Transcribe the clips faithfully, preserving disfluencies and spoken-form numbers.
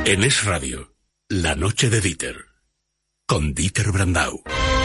En Es Radio, la noche de Dieter, con Dieter Brandau.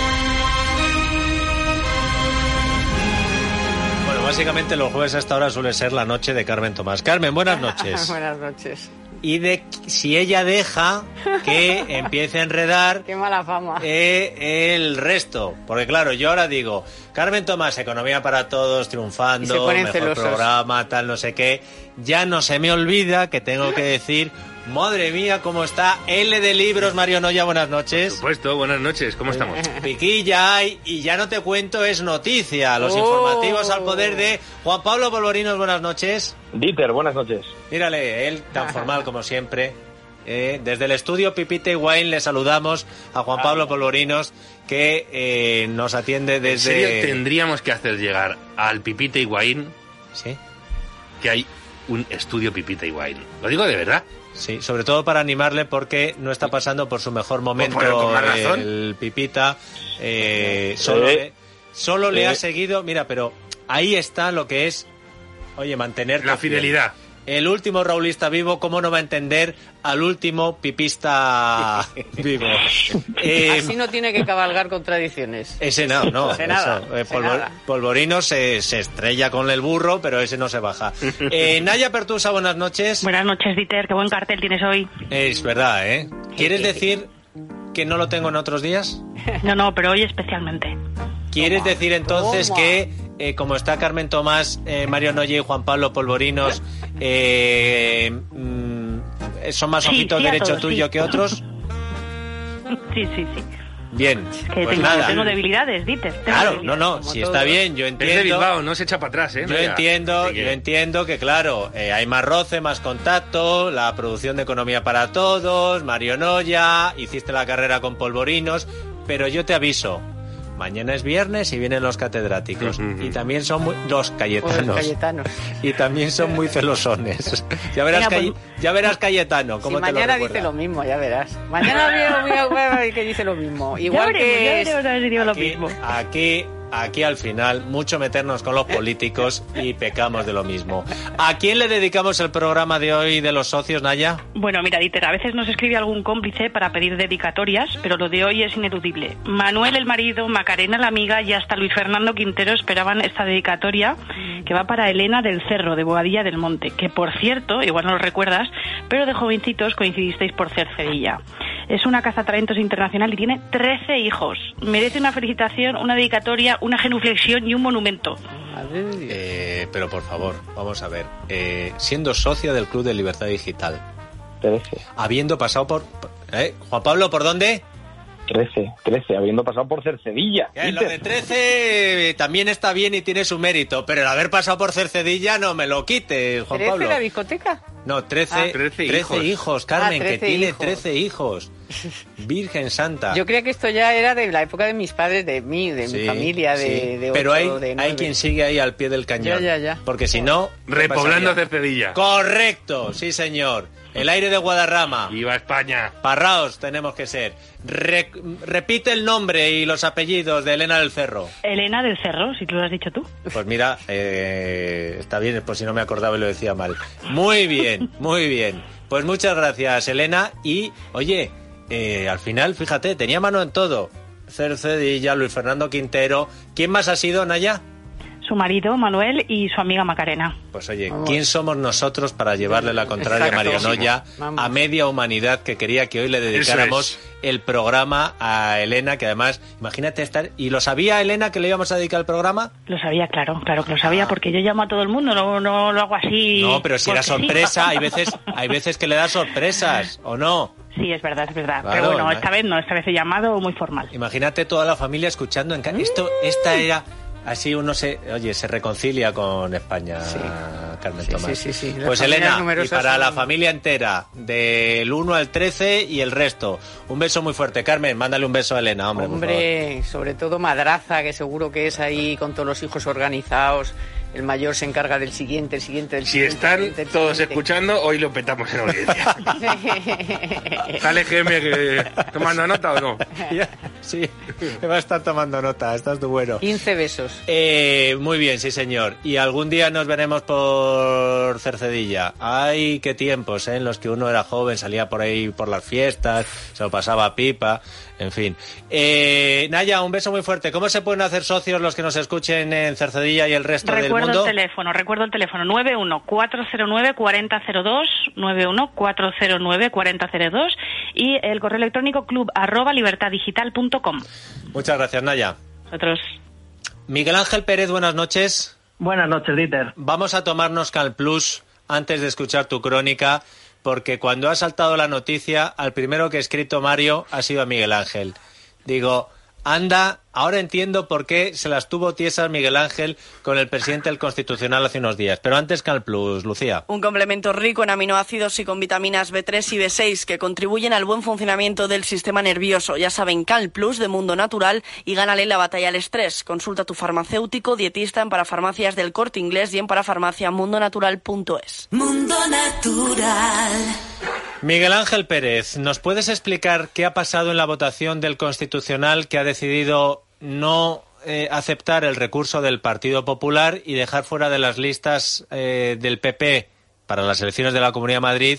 Bueno, básicamente los jueves a esta hora suele ser la noche de Carmen Tomás. Carmen, buenas noches. Buenas noches. Y de si ella deja que empiece a enredar Qué mala fama. Eh, el resto. Porque claro, yo ahora digo, Carmen Tomás, Economía para Todos, triunfando, mejor celosos. programa, tal, no sé qué. Ya no se me olvida que tengo que decir, madre mía, cómo está L de Libros, Mario Noya, buenas noches. Por supuesto, buenas noches, ¿cómo estamos? Piquilla hay, y ya no te cuento, es noticia. Los Oh. informativos al poder de Juan Pablo Polvorinos, buenas noches. Dieter, buenas noches. Mírale, él tan formal como siempre. Eh, desde el estudio Pipita y Wine le saludamos a Juan Pablo Polvorinos, que eh, nos atiende desde... ¿En serio tendríamos que hacer llegar al Pipita Higuaín Sí, que hay un estudio Pipita Higuaín? Lo digo de verdad. sí, sobre todo para animarle porque no está pasando por su mejor momento. Pero con más razón. El Pipita eh, solo, Eh, le, solo le eh. ha seguido... Mira, pero ahí está lo que es, oye, mantener La fidelidad. El último raulista vivo, ¿cómo no va a entender al último pipista vivo? Eh, Así no tiene que cabalgar contradicciones. ese no, no. Sé nada, eso, eh, sé Polvo- nada. Polvorino se, se estrella con el burro, pero ese no se baja. Eh, Naya Pertusa, buenas noches. Buenas noches, Dieter. Qué buen cartel tienes hoy. Es verdad, ¿eh? ¿Quieres decir que no lo tengo en otros días? No, no, pero hoy especialmente. ¿Quieres Toma, decir entonces toma. que, eh, como está Carmen Tomás, eh, Mario Noye y Juan Pablo Polvorinos, eh, mm, son más Sí, ojitos sí a derecho todos, tuyo sí. que otros? Sí, sí, sí. Bien, Que pues tengo, nada. tengo debilidades, Dieter. tengo Claro, no, debilidades. no, como si todos. está bien, yo Es de entiendo. Bilbao, no se echa para atrás, ¿eh? Yo Naya. entiendo, Así que- yo entiendo que claro, eh, hay más roce, más contacto, la producción de Economía para Todos, Mario Noya, hiciste la carrera con Polvorinos, pero yo te aviso, mañana es viernes y vienen los catedráticos Ujú. y también son muy, los Pues Cayetanos Cayetanos. y también son muy celosones. Ya verás, Venga, Caye- pues- ya verás Cayetano, Si cómo te lo mañana recuerda. dice lo mismo, ya verás. Mañana veo, veo, veo que dice lo mismo. Ya Igual veremos, ya que es- veremos a ver si digo lo Aquí, mismo. aquí, aquí al final, mucho meternos con los políticos y pecamos de lo mismo. ¿A quién le dedicamos el programa de hoy de los socios, Naya? Bueno, mira, Dieter, a veces nos escribe algún cómplice para pedir dedicatorias, pero lo de hoy es ineludible. Manuel, el marido, Macarena, la amiga, y hasta Luis Fernando Quintero esperaban esta dedicatoria, que va para Elena del Cerro, de Boadilla del Monte, que por cierto, igual no lo recuerdas, pero de jovencitos coincidisteis por Cercedilla. Es una cazatalentos internacional y tiene trece hijos. Merece una felicitación, una dedicatoria, una genuflexión y un monumento. Madre de Dios. Eh, pero por favor, vamos a ver. Eh, siendo socia del Club de Libertad Digital, trece, habiendo pasado por... ¿eh? Juan Pablo, ¿por dónde? trece, trece, habiendo pasado por Cercedilla. Eh, lo Dieter. de trece eh, también está bien y tiene su mérito, pero el haber pasado por Cercedilla no me lo quites, Juan ¿Trece Pablo. la discoteca? No, trece, Ah. trece trece hijos. hijos. Carmen, Ah, que trece tiene hijos. trece hijos. Virgen Santa. Yo creía que esto ya era de la época de mis padres, de mí, de Sí, mi familia, de, sí. de Pero ocho, hay, de hay nueve. quien sigue ahí al pie del cañón. Ya, ya, ya. Porque si no... ¿qué Repoblando pasaría? Cercedilla. Correcto, sí señor. El aire de Guadarrama. ¡Viva España! Parraos tenemos que ser. Re- repite el nombre y los apellidos de Elena del Cerro. Elena del Cerro, si tú lo has dicho tú. Pues mira, eh, está bien, por si no me acordaba y lo decía mal. Muy bien, muy bien. Pues muchas gracias, Elena. Y, oye, eh, al final, fíjate, tenía mano en todo. Cercedilla, Luis Fernando Quintero. ¿Quién más ha sido, Naya? Su marido, Manuel, y su amiga Macarena. Pues oye, Vamos. ¿quién somos nosotros para llevarle la contraria a Exacto. Mario Noya, Vamos. a media humanidad que quería que hoy le dedicáramos Eso el programa a Elena, que además, imagínate estar... ¿Y lo sabía Elena que le íbamos a dedicar el programa? Lo sabía, claro, claro que lo sabía, Ah. porque yo llamo a todo el mundo, no, no lo hago así. No, pero si era porque sí. sorpresa, hay veces, hay veces que le da sorpresas, ¿o no? Sí, es verdad, es verdad. Claro, pero bueno, ima- esta vez no, esta vez he llamado muy formal. Imagínate toda la familia escuchando en ca- Esto, esta era... Así uno se, oye, se reconcilia con España, Sí. Carmen Sí, Tomás. sí, sí, sí. Las Pues familias Elena, y numerosas para la son- familia entera, del uno al trece y el resto, un beso muy fuerte. Carmen, mándale un beso a Elena, hombre, por favor. Hombre, sobre todo Madraza, que seguro que es ahí con todos los hijos organizados. El mayor se encarga del siguiente, el siguiente, del Si siguiente. están el siguiente, el todos siguiente. escuchando, hoy lo petamos en audiencia. ¿Sale G M que tomando nota o no? Ya, Sí, me va a estar tomando nota, estás tú bueno. quince besos. Eh, muy bien, sí señor. Y algún día nos veremos por Cercedilla. Ay, qué tiempos, ¿eh? En los que uno era joven, salía por ahí por las fiestas, se lo pasaba pipa, en fin. Eh, Naya, un beso muy fuerte. ¿Cómo se pueden hacer socios los que nos escuchen en Cercedilla y el resto recuerdo del mundo? El teléfono, recuerdo el teléfono nueve uno cuatro cero nueve cuatro cero cero dos, nueve uno cuatro cero nueve cuatro cero cero dos y el correo electrónico club arroba libertadigital punto com. Muchas gracias, Naya. Nosotros. Miguel Ángel Pérez, buenas noches. Buenas noches, Dieter. Vamos a tomarnos Cal Plus antes de escuchar tu crónica, porque cuando ha saltado la noticia, al primero que ha escrito Mario ha sido a Miguel Ángel. Digo, anda, ahora entiendo por qué se las tuvo tiesas Miguel Ángel con el presidente del Constitucional hace unos días. Pero antes Cal Plus, Lucía. Un complemento rico en aminoácidos y con vitaminas B tres y B seis que contribuyen al buen funcionamiento del sistema nervioso. Ya saben, Cal Plus de Mundo Natural y gánale la batalla al estrés. Consulta a tu farmacéutico, dietista en Parafarmacias del Corte Inglés y en parafarmacia mundo natural punto es. Mundo Natural. Miguel Ángel Pérez, ¿nos puedes explicar qué ha pasado en la votación del Constitucional que ha decidido no eh, aceptar el recurso del Partido Popular y dejar fuera de las listas eh, del P P para las elecciones de la Comunidad de Madrid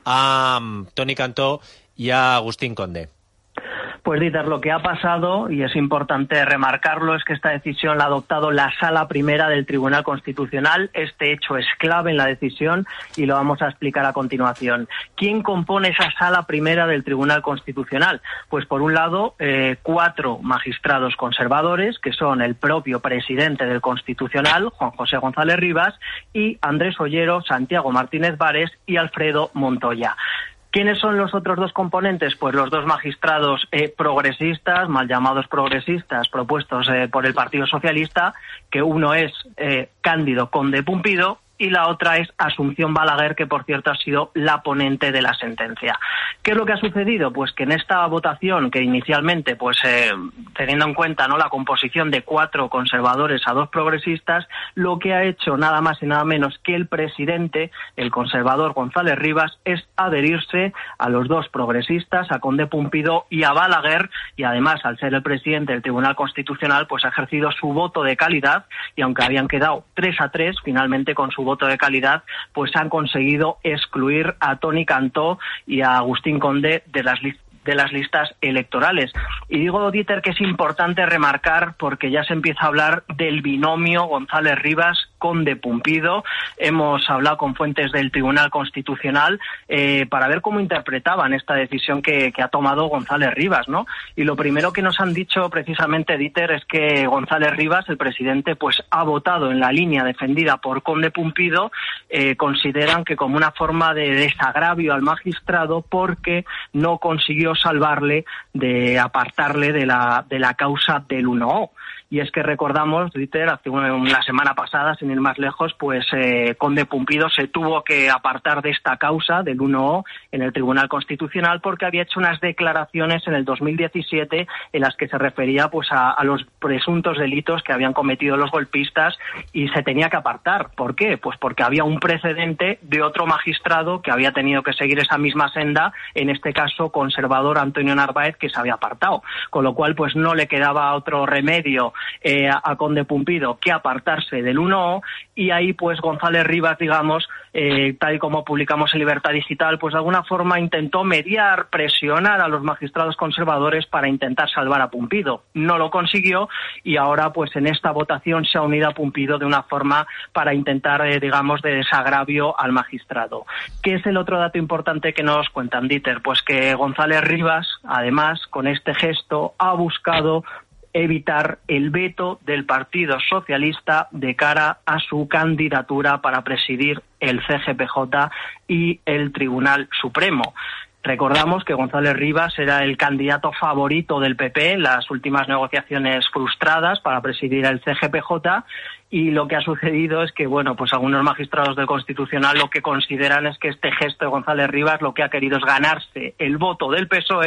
a um, Toni Cantó y a Agustín Conde? Pues, Dieter, lo que ha pasado, y es importante remarcarlo, es que esta decisión la ha adoptado la Sala Primera del Tribunal Constitucional. Este hecho es clave en la decisión y lo vamos a explicar a continuación. ¿Quién compone esa Sala Primera del Tribunal Constitucional? Pues, por un lado, eh, cuatro magistrados conservadores, que son el propio presidente del Constitucional, Juan José González Rivas, y Andrés Ollero, Santiago Martínez Vares y Alfredo Montoya. ¿Quiénes son los otros dos componentes? Pues los dos magistrados eh, progresistas, mal llamados progresistas, propuestos eh, por el Partido Socialista, que uno es eh, Cándido Conde Pumpido y la otra es Asunción Balaguer, que por cierto ha sido la ponente de la sentencia. ¿Qué es lo que ha sucedido? Pues que en esta votación, que inicialmente, pues eh, teniendo en cuenta no la composición de cuatro conservadores a dos progresistas, lo que ha hecho nada más y nada menos que el presidente, el conservador González Rivas, es adherirse a los dos progresistas, a Conde Pumpido y a Balaguer, y además, al ser el presidente del Tribunal Constitucional, pues ha ejercido su voto de calidad, y aunque habían quedado tres a tres, finalmente con su voto de calidad, pues han conseguido excluir a Toni Cantó y a Agustín Conde de las listas de las listas electorales. Y digo, Dieter, que es importante remarcar porque ya se empieza a hablar del binomio González Rivas Conde Pumpido. Hemos hablado con fuentes del Tribunal Constitucional eh, para ver cómo interpretaban esta decisión que, que ha tomado González Rivas, ¿no? Y lo primero que nos han dicho precisamente, Dieter, es que González Rivas, el presidente, pues ha votado en la línea defendida por Conde Pumpido. Eh, consideran que como una forma de desagravio al magistrado porque no consiguió salvarle, de apartarle de la de la causa del uno O. Y es que recordamos, Dieter, hace una, una semana pasada, sin ir más lejos, pues eh, Conde Pumpido se tuvo que apartar de esta causa del uno O en el Tribunal Constitucional porque había hecho unas declaraciones en el dos mil diecisiete en las que se refería pues a, a los presuntos delitos que habían cometido los golpistas y se tenía que apartar. ¿Por qué? Pues porque había un precedente de otro magistrado que había tenido que seguir esa misma senda, en este caso conservador Antonio Narváez, que se había apartado. Con lo cual, pues no le quedaba otro remedio Eh, a, a Conde Pumpido que apartarse del uno O, y ahí pues González Rivas, digamos, eh, tal y como publicamos en Libertad Digital, pues de alguna forma intentó mediar, presionar a los magistrados conservadores para intentar salvar a Pumpido. No lo consiguió y ahora pues en esta votación se ha unido a Pumpido de una forma para intentar, eh, digamos, de desagravio al magistrado. ¿Qué es el otro dato importante que nos cuentan, Dieter? Pues que González Rivas, además, con este gesto ha buscado evitar el veto del Partido Socialista de cara a su candidatura para presidir el C G P J y el Tribunal Supremo. Recordamos que González Rivas era el candidato favorito del P P en las últimas negociaciones frustradas para presidir el C G P J, y lo que ha sucedido es que, bueno, pues algunos magistrados del Constitucional lo que consideran es que este gesto de González Rivas lo que ha querido es ganarse el voto del P S O E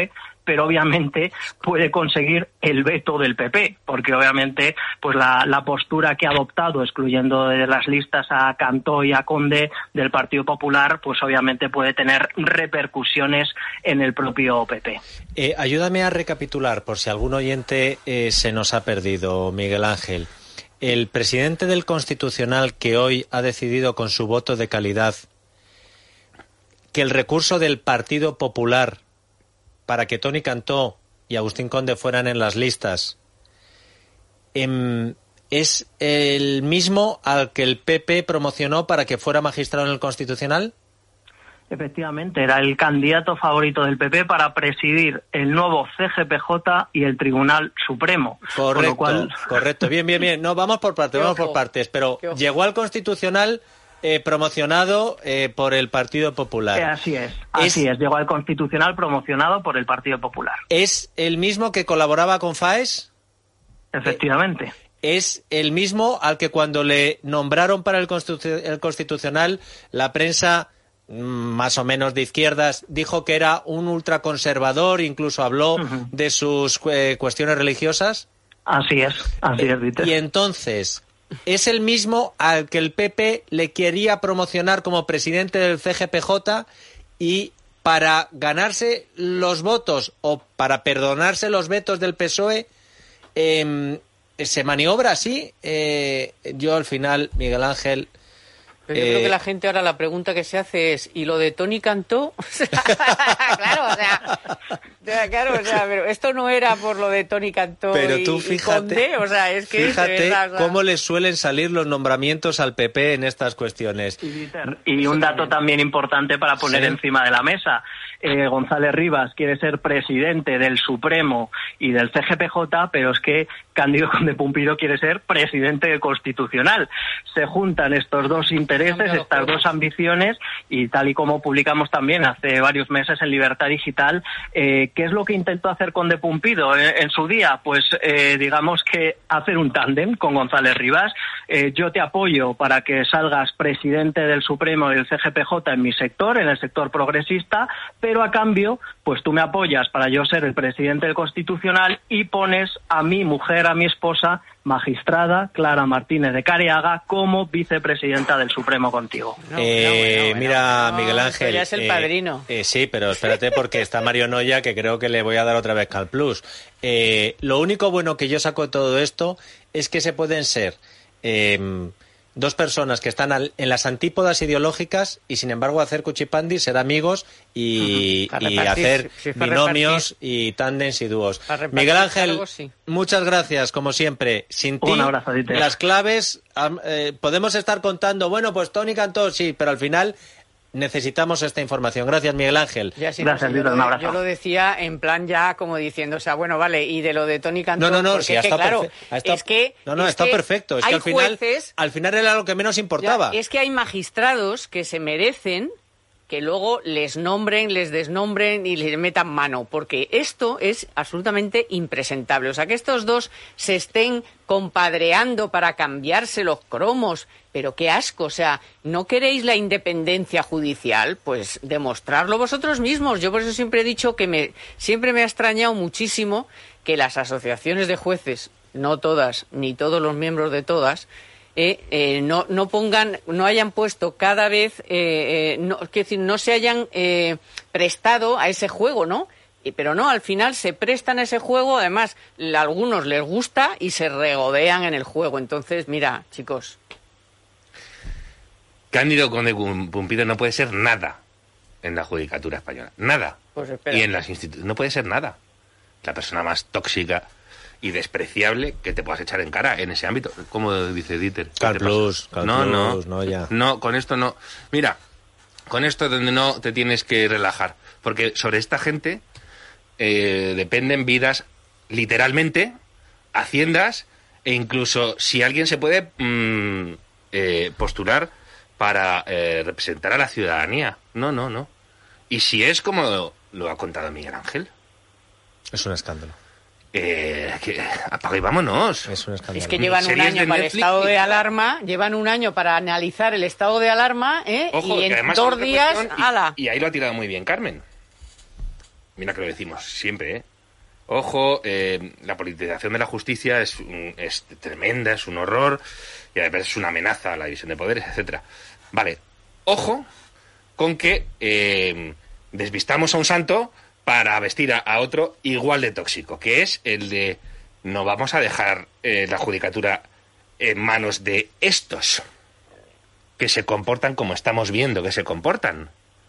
pero obviamente puede conseguir el veto del P P, porque obviamente pues la, la postura que ha adoptado, excluyendo de las listas a Cantó y a Conde del Partido Popular, pues obviamente puede tener repercusiones en el propio P P. Eh, ayúdame a recapitular, por si algún oyente eh, se nos ha perdido, Miguel Ángel. El presidente del Constitucional, que hoy ha decidido con su voto de calidad que el recurso del Partido Popular para que Toni Cantó y Agustín Conde fueran en las listas eh, es el mismo al que el P P promocionó para que fuera magistrado en el Constitucional. Efectivamente, era el candidato favorito del P P para presidir el nuevo C G P J y el Tribunal Supremo. Correcto, con lo cual... correcto. Bien, bien, bien. No, vamos por partes, vamos por partes. Pero llegó al Constitucional eh, promocionado eh, por el Partido Popular. Eh, así es, así es, es. Llegó al Constitucional promocionado por el Partido Popular. ¿Es el mismo que colaboraba con Faes? Efectivamente. Eh, ¿Es el mismo al que cuando le nombraron para el, Constitu- el Constitucional la prensa más o menos de izquierdas dijo que era un ultraconservador, incluso habló uh-huh. de sus eh, cuestiones religiosas? Así es, así es, Dieter. Y entonces, ¿es el mismo al que el P P le quería promocionar como presidente del C G P J y para ganarse los votos o para perdonarse los vetos del P S O E eh, se maniobra así? Eh, yo al final, Miguel Ángel... Pero yo eh, creo que la gente ahora la pregunta que se hace es, ¿y lo de Toni Cantó? claro, o sea, claro, o sea, pero esto no era por lo de Toni Cantó pero y, tú fíjate, y Conde, o sea, es que fíjate verdad, o sea... cómo les suelen salir los nombramientos al P P en estas cuestiones. Y, y un dato también importante para poner ¿Sí? encima de la mesa. Eh, González Rivas quiere ser presidente del Supremo y del C G P J, pero es que Cándido Conde Pumpido quiere ser presidente del Constitucional. Se juntan estos dos intereses, estas dos ambiciones, y tal y como publicamos también hace varios meses en Libertad Digital, eh, ¿qué es lo que intentó hacer Conde Pumpido en, en su día? Pues eh, digamos que hacer un tándem con González Rivas. Eh, yo te apoyo para que salgas presidente del Supremo y del C G P J en mi sector, en el sector progresista, pero a cambio, pues tú me apoyas para yo ser el presidente del Constitucional y pones a mi mujer, a mi esposa, magistrada Clara Martínez de Careaga, como vicepresidenta del Supremo contigo. No, eh, no, no, no, mira, no, Miguel Ángel. Ya es el eh, padrino. Eh, sí, pero espérate porque está Mario Noya, que creo que le voy a dar otra vez Cal Plus. Eh, lo único bueno que yo saco de todo esto es que se pueden ser eh, dos personas que están al, en las antípodas ideológicas y sin embargo hacer cuchipandi, ser amigos y, uh-huh. y hacer si binomios y tándems y dúos. Miguel Ángel, cargos, sí. Muchas gracias, como siempre. Sin ti, las claves, eh, podemos estar contando, bueno, pues Toni Cantó, sí, pero al final... necesitamos esta información. Gracias, Miguel Ángel. Ya, sí, Gracias, no, yo, yo, un abrazo. Yo lo decía en plan ya como diciendo, o sea, bueno, vale, y de lo de Toni Cantó... No, no, no, sí, es que, claro, perfe- estado, es que... No, no, es está que perfecto. Es que al final, jueces, al final era lo que menos importaba. Ya, es que hay magistrados que se merecen que luego les nombren, les desnombren y les metan mano, porque esto es absolutamente impresentable. O sea, que estos dos se estén compadreando para cambiarse los cromos, pero qué asco. O sea, ¿no queréis la independencia judicial? Pues demostrarlo vosotros mismos. Yo por eso siempre he dicho que me siempre me ha extrañado muchísimo que las asociaciones de jueces, no todas, ni todos los miembros de todas, Eh, eh, no, no pongan, no hayan puesto cada vez, eh, eh, no, es decir, no se hayan eh, prestado a ese juego, ¿no? Y, pero no, al final se prestan a ese juego, además a algunos les gusta y se regodean en el juego. Entonces, mira, chicos. Cándido Conde Pumpido no puede ser nada en la judicatura española, nada. Pues espera. Y en las instituciones no puede ser nada. La persona más tóxica y despreciable que te puedas echar en cara en ese ámbito. Como dice Dieter. Cal Plus, Cal no, Plus, no, no, ya. No, con esto no. Mira, con esto es donde no te tienes que relajar. Porque sobre esta gente eh, dependen vidas, literalmente, haciendas, e incluso si alguien se puede mmm, eh, postular para eh, representar a la ciudadanía. No, no, no. Y si es como lo, lo ha contado Miguel Ángel. Es un escándalo. Eh, que apaga y vámonos. Es un escándalo. Es que llevan un año para el estado de alarma, llevan un año para analizar el estado de alarma, ¿eh? Ojo, y en además dos días, y, ala. Y ahí lo ha tirado muy bien Carmen. mira que lo decimos siempre, ¿eh? Ojo, eh, la politización de la justicia es, es tremenda, es un horror, y además es una amenaza a la división de poderes, etcétera. Vale, ojo con que eh, desvistamos a un santo para vestir a, a otro igual de tóxico, que es el de no vamos a dejar eh, la judicatura en manos de estos que se comportan como estamos viendo que se comportan.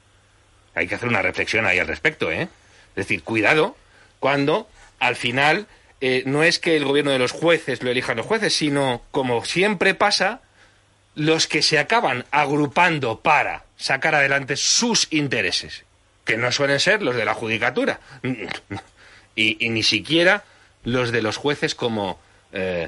Hay que hacer una reflexión ahí al respecto, ¿eh? Es decir, cuidado cuando al final eh, no es que el gobierno de los jueces lo elijan los jueces, sino, como siempre pasa, los que se acaban agrupando para sacar adelante sus intereses, que no suelen ser los de la judicatura, y, y ni siquiera los de los jueces como eh,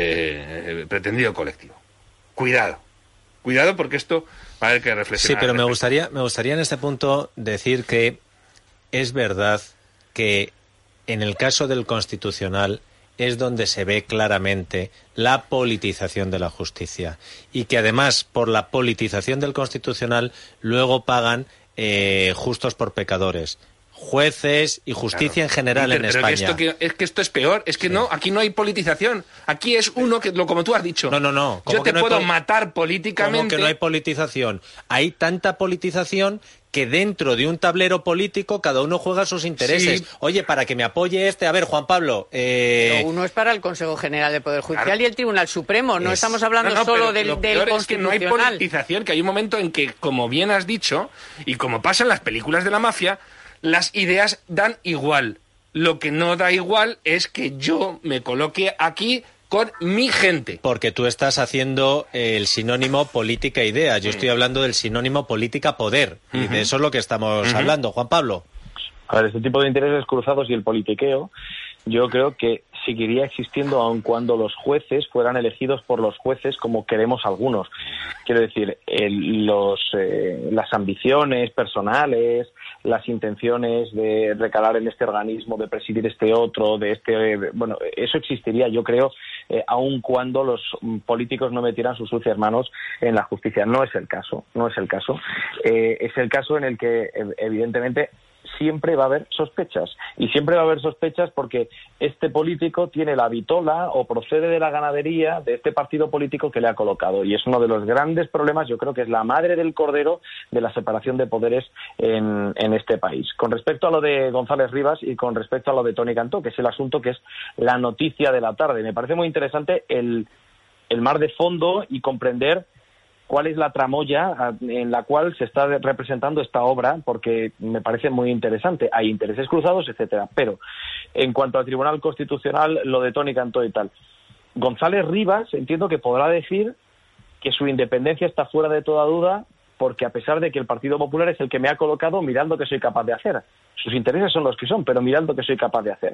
eh, pretendido colectivo. Cuidado, cuidado porque esto va a haber que reflexionar. Sí, pero me gustaría, me gustaría en este punto decir que es verdad que en el caso del Constitucional es donde se ve claramente la politización de la justicia y que además por la politización del Constitucional luego pagan eh, justos por pecadores, jueces y justicia, claro, en general, Peter, en pero España. Que esto, que, es que esto es peor, es que sí. no, aquí no hay politización, aquí es uno que, lo como tú has dicho. No, no, no. Yo te no puedo poli- matar políticamente. ¿Cómo que no hay politización? Hay tanta politización que dentro de un tablero político cada uno juega sus intereses. Sí. Oye, para que me apoye este... A ver, Juan Pablo... Eh... Pero uno es para el Consejo General del Poder Judicial, claro, y el Tribunal Supremo. No es... estamos hablando no, no, solo del, lo del peor Constitucional. Es que no hay politización, que hay un momento en que, como bien has dicho, y como pasa en las películas de la mafia, las ideas dan igual. Lo que no da igual es que yo me coloque aquí con mi gente. Porque tú estás haciendo el sinónimo política-idea. Yo mm. estoy hablando del sinónimo política-poder. Uh-huh. Y de eso es lo que estamos uh-huh. hablando. Juan Pablo. A ver, este tipo de intereses cruzados y el politiqueo, yo creo que seguiría existiendo aun cuando los jueces fueran elegidos por los jueces como queremos algunos. Quiero decir, el, los, eh, las ambiciones personales, las intenciones de recalar en este organismo, de presidir este otro, de este... Bueno, eso existiría, yo creo, eh, aun cuando los políticos no metieran sus sucias manos en la justicia. No es el caso, no es el caso. Eh, es el caso en el que, evidentemente, siempre va a haber sospechas. Y siempre va a haber sospechas porque este político tiene la vitola o procede de la ganadería de este partido político que le ha colocado. Y es uno de los grandes problemas, yo creo que es la madre del cordero de la separación de poderes en, en este país. Con respecto a lo de González Rivas y con respecto a lo de Toni Cantó, que es el asunto que es la noticia de la tarde. Me parece muy interesante el, el mar de fondo y comprender cuál es la tramoya en la cual se está representando esta obra, porque me parece muy interesante. Hay intereses cruzados, etcétera. Pero en cuanto al Tribunal Constitucional, lo de Toni Cantó y tal, González Rivas entiendo que podrá decir que su independencia está fuera de toda duda, porque a pesar de que el Partido Popular es el que me ha colocado, mirando que soy capaz de hacer. Sus intereses son los que son, pero mirando que soy capaz de hacer.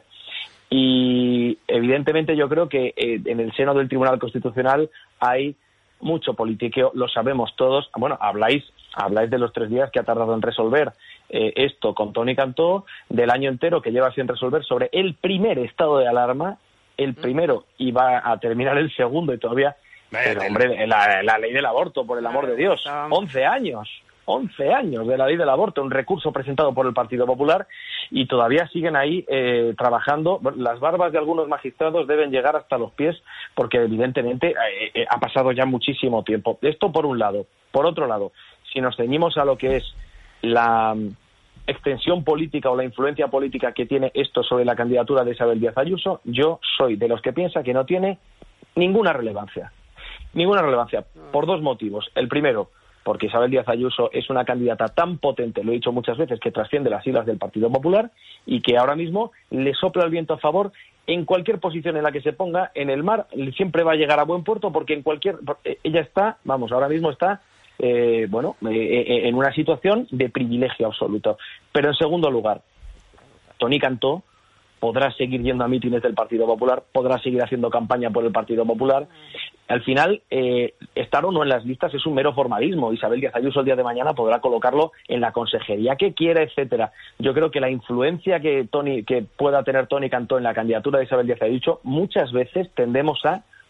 Y evidentemente yo creo que eh, en el seno del Tribunal Constitucional hay mucho politiqueo, lo sabemos todos. Bueno, habláis habláis de los tres días que ha tardado en resolver eh, esto con Toni Cantó, del año entero que lleva sin resolver sobre el primer estado de alarma, el primero, y va a terminar el segundo y todavía... Pero, hombre, la, la ley del aborto, por el amor de Dios, once años, once años de la ley del aborto, un recurso presentado por el Partido Popular, y todavía siguen ahí eh, trabajando. Las barbas de algunos magistrados deben llegar hasta los pies, porque evidentemente eh, eh, ha pasado ya muchísimo tiempo. Esto por un lado. Por otro lado, si nos ceñimos a lo que es la extensión política o la influencia política que tiene esto sobre la candidatura de Isabel Díaz Ayuso, yo soy de los que piensa que no tiene ninguna relevancia. Ninguna relevancia, por dos motivos. El primero, porque Isabel Díaz Ayuso es una candidata tan potente, lo he dicho muchas veces, que trasciende las siglas del Partido Popular y que ahora mismo le sopla el viento a favor en cualquier posición en la que se ponga en el mar, siempre va a llegar a buen puerto porque en cualquier... Ella está, vamos, ahora mismo está, eh, bueno, eh, en una situación de privilegio absoluto. Pero en segundo lugar, Toni Cantó podrá seguir yendo a mítines del Partido Popular, podrá seguir haciendo campaña por el Partido Popular. Al final, eh, estar o no en las listas es un mero formalismo. Isabel Díaz Ayuso el día de mañana podrá colocarlo en la consejería que quiera, etcétera. Yo creo que la influencia que Toni, que pueda tener Toni Cantó en la candidatura de Isabel Díaz Ayuso, muchas veces tendemos a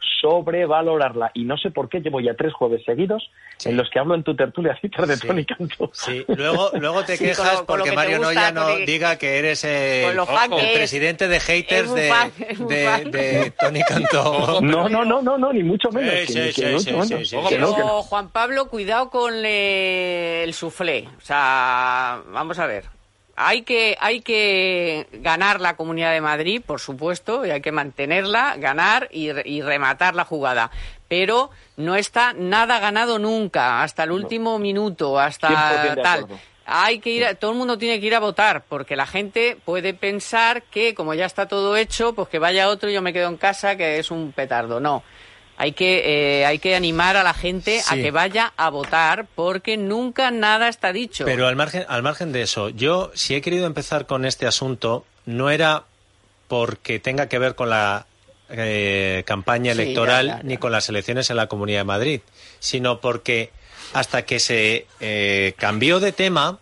sobrevalorarla. Y no sé por qué llevo ya tres jueves seguidos sí. en los que hablo en tu tertulia Citar de sí. Tony Cantó. Sí, luego, luego te sí, quejas con lo, con porque lo Mario gusta, Noya no porque... diga que eres el, ojo, el es. presidente de haters de, fan, de, de Tony Cantó. No, no, no, no, no, ni mucho menos. Sí, sí, que, sí, que sí, mucho sí, menos. sí, sí. Que no, que no. Juan Pablo, cuidado con le... el suflé. O sea, vamos a ver. Hay que, hay que ganar la Comunidad de Madrid, por supuesto, y hay que mantenerla, ganar y, y rematar la jugada. Pero no está nada ganado nunca, hasta el último no. minuto, hasta tal. Hay que ir, a, todo el mundo tiene que ir a votar, porque la gente puede pensar que, como ya está todo hecho, pues que vaya otro y yo me quedo en casa, que es un petardo. No. Hay que, eh, hay que animar a la gente sí. a que vaya a votar, porque nunca nada está dicho. Pero al margen, al margen de eso, yo si he querido empezar con este asunto, no era porque tenga que ver con la eh, campaña electoral sí, ya, ya, ya. ni con las elecciones en la Comunidad de Madrid, sino porque hasta que se eh, cambió de tema,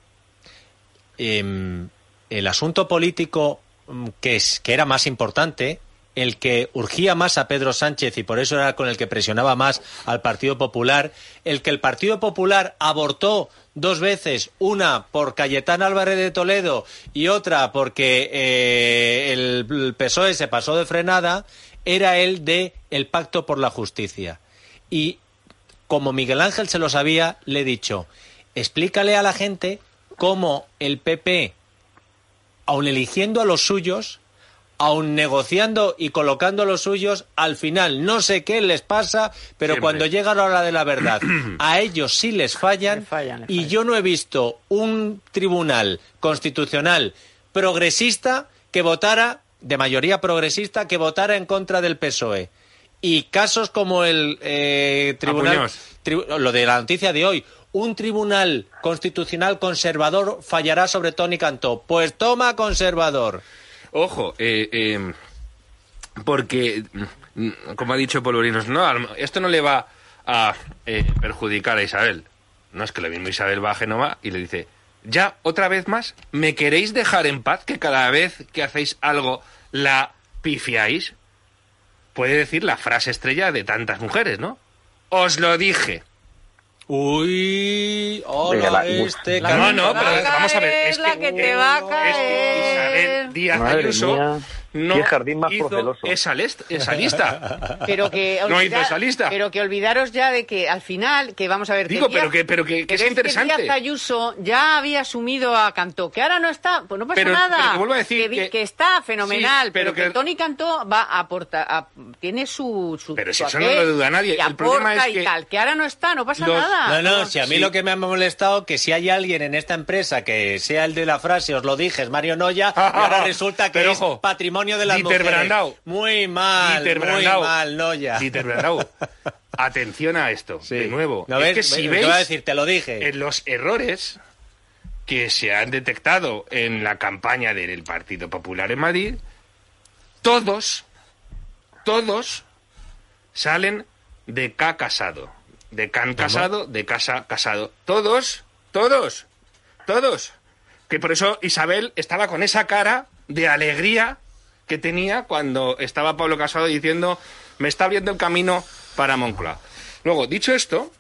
eh, el asunto político que, es, que era más importante, el que urgía más a Pedro Sánchez y por eso era con el que presionaba más al Partido Popular, el que el Partido Popular abortó dos veces, una por Cayetán Álvarez de Toledo y otra porque eh, el P S O E se pasó de frenada, era el de el Pacto por la Justicia. Y como Miguel Ángel se lo sabía, le he dicho, explícale a la gente cómo el P P, aun eligiendo a los suyos, aun negociando y colocando los suyos, al final no sé qué les pasa, pero Siempre. cuando llega la hora de la verdad, a ellos sí les fallan, le fallan, le fallan. Y yo no he visto un tribunal constitucional progresista que votara, de mayoría progresista, que votara en contra del P S O E. Y casos como el eh, tribunal, tri, lo de la noticia de hoy, un tribunal constitucional conservador fallará sobre Tony Cantó. Pues toma, conservador. Ojo, eh, eh, porque, como ha dicho Polvorinos, no, esto no le va a eh, perjudicar a Isabel. No es que lo mismo Isabel va a Génova y le dice, ya, otra vez más, ¿me queréis dejar en paz que cada vez que hacéis algo la pifiáis? Puede decir la frase estrella de tantas mujeres, ¿no? Os lo dije. Uy, hola, la, este... La no, no, pero vamos a ver. Es la que te va a caer. Es que Isabel Díaz Ayuso no hizo esa, list, esa lista. Pero que olvidar, no hizo esa lista. Pero que olvidaros ya de que al final, que vamos a ver... Digo, que Díaz, pero que, pero que, que es interesante. Que Díaz Ayuso ya había asumido a Cantó, que ahora no está, pues no pasa pero, nada. Pero que vuelvo a decir que, que, que está fenomenal, sí, pero, pero que, que Tony Cantó va a aportar, a, tiene su... su pero si su eso no lo duda nadie. El problema es y que... tal, que ahora no está, no pasa los, nada. No, no, si a mí sí. lo que me ha molestado que si hay alguien en esta empresa que sea el de la frase, os lo dije, es Mario Noya, y ahora resulta que pero, es ojo, patrimonio de las Dieter mujeres. Brandau. Muy mal, Dieter muy Brandau. mal, Noya. Dieter Brandau. Atención a esto, sí. de nuevo. ¿No es ves? que si ¿Qué veis va a decir? Te lo dije. En los errores que se han detectado en la campaña del Partido Popular en Madrid, todos, todos salen de K Casado. De Can Casado, de Casa Casado. Todos, todos, todos. Que por eso Isabel estaba con esa cara de alegría que tenía cuando estaba Pablo Casado diciendo me está abriendo el camino para Moncloa. Luego, dicho esto,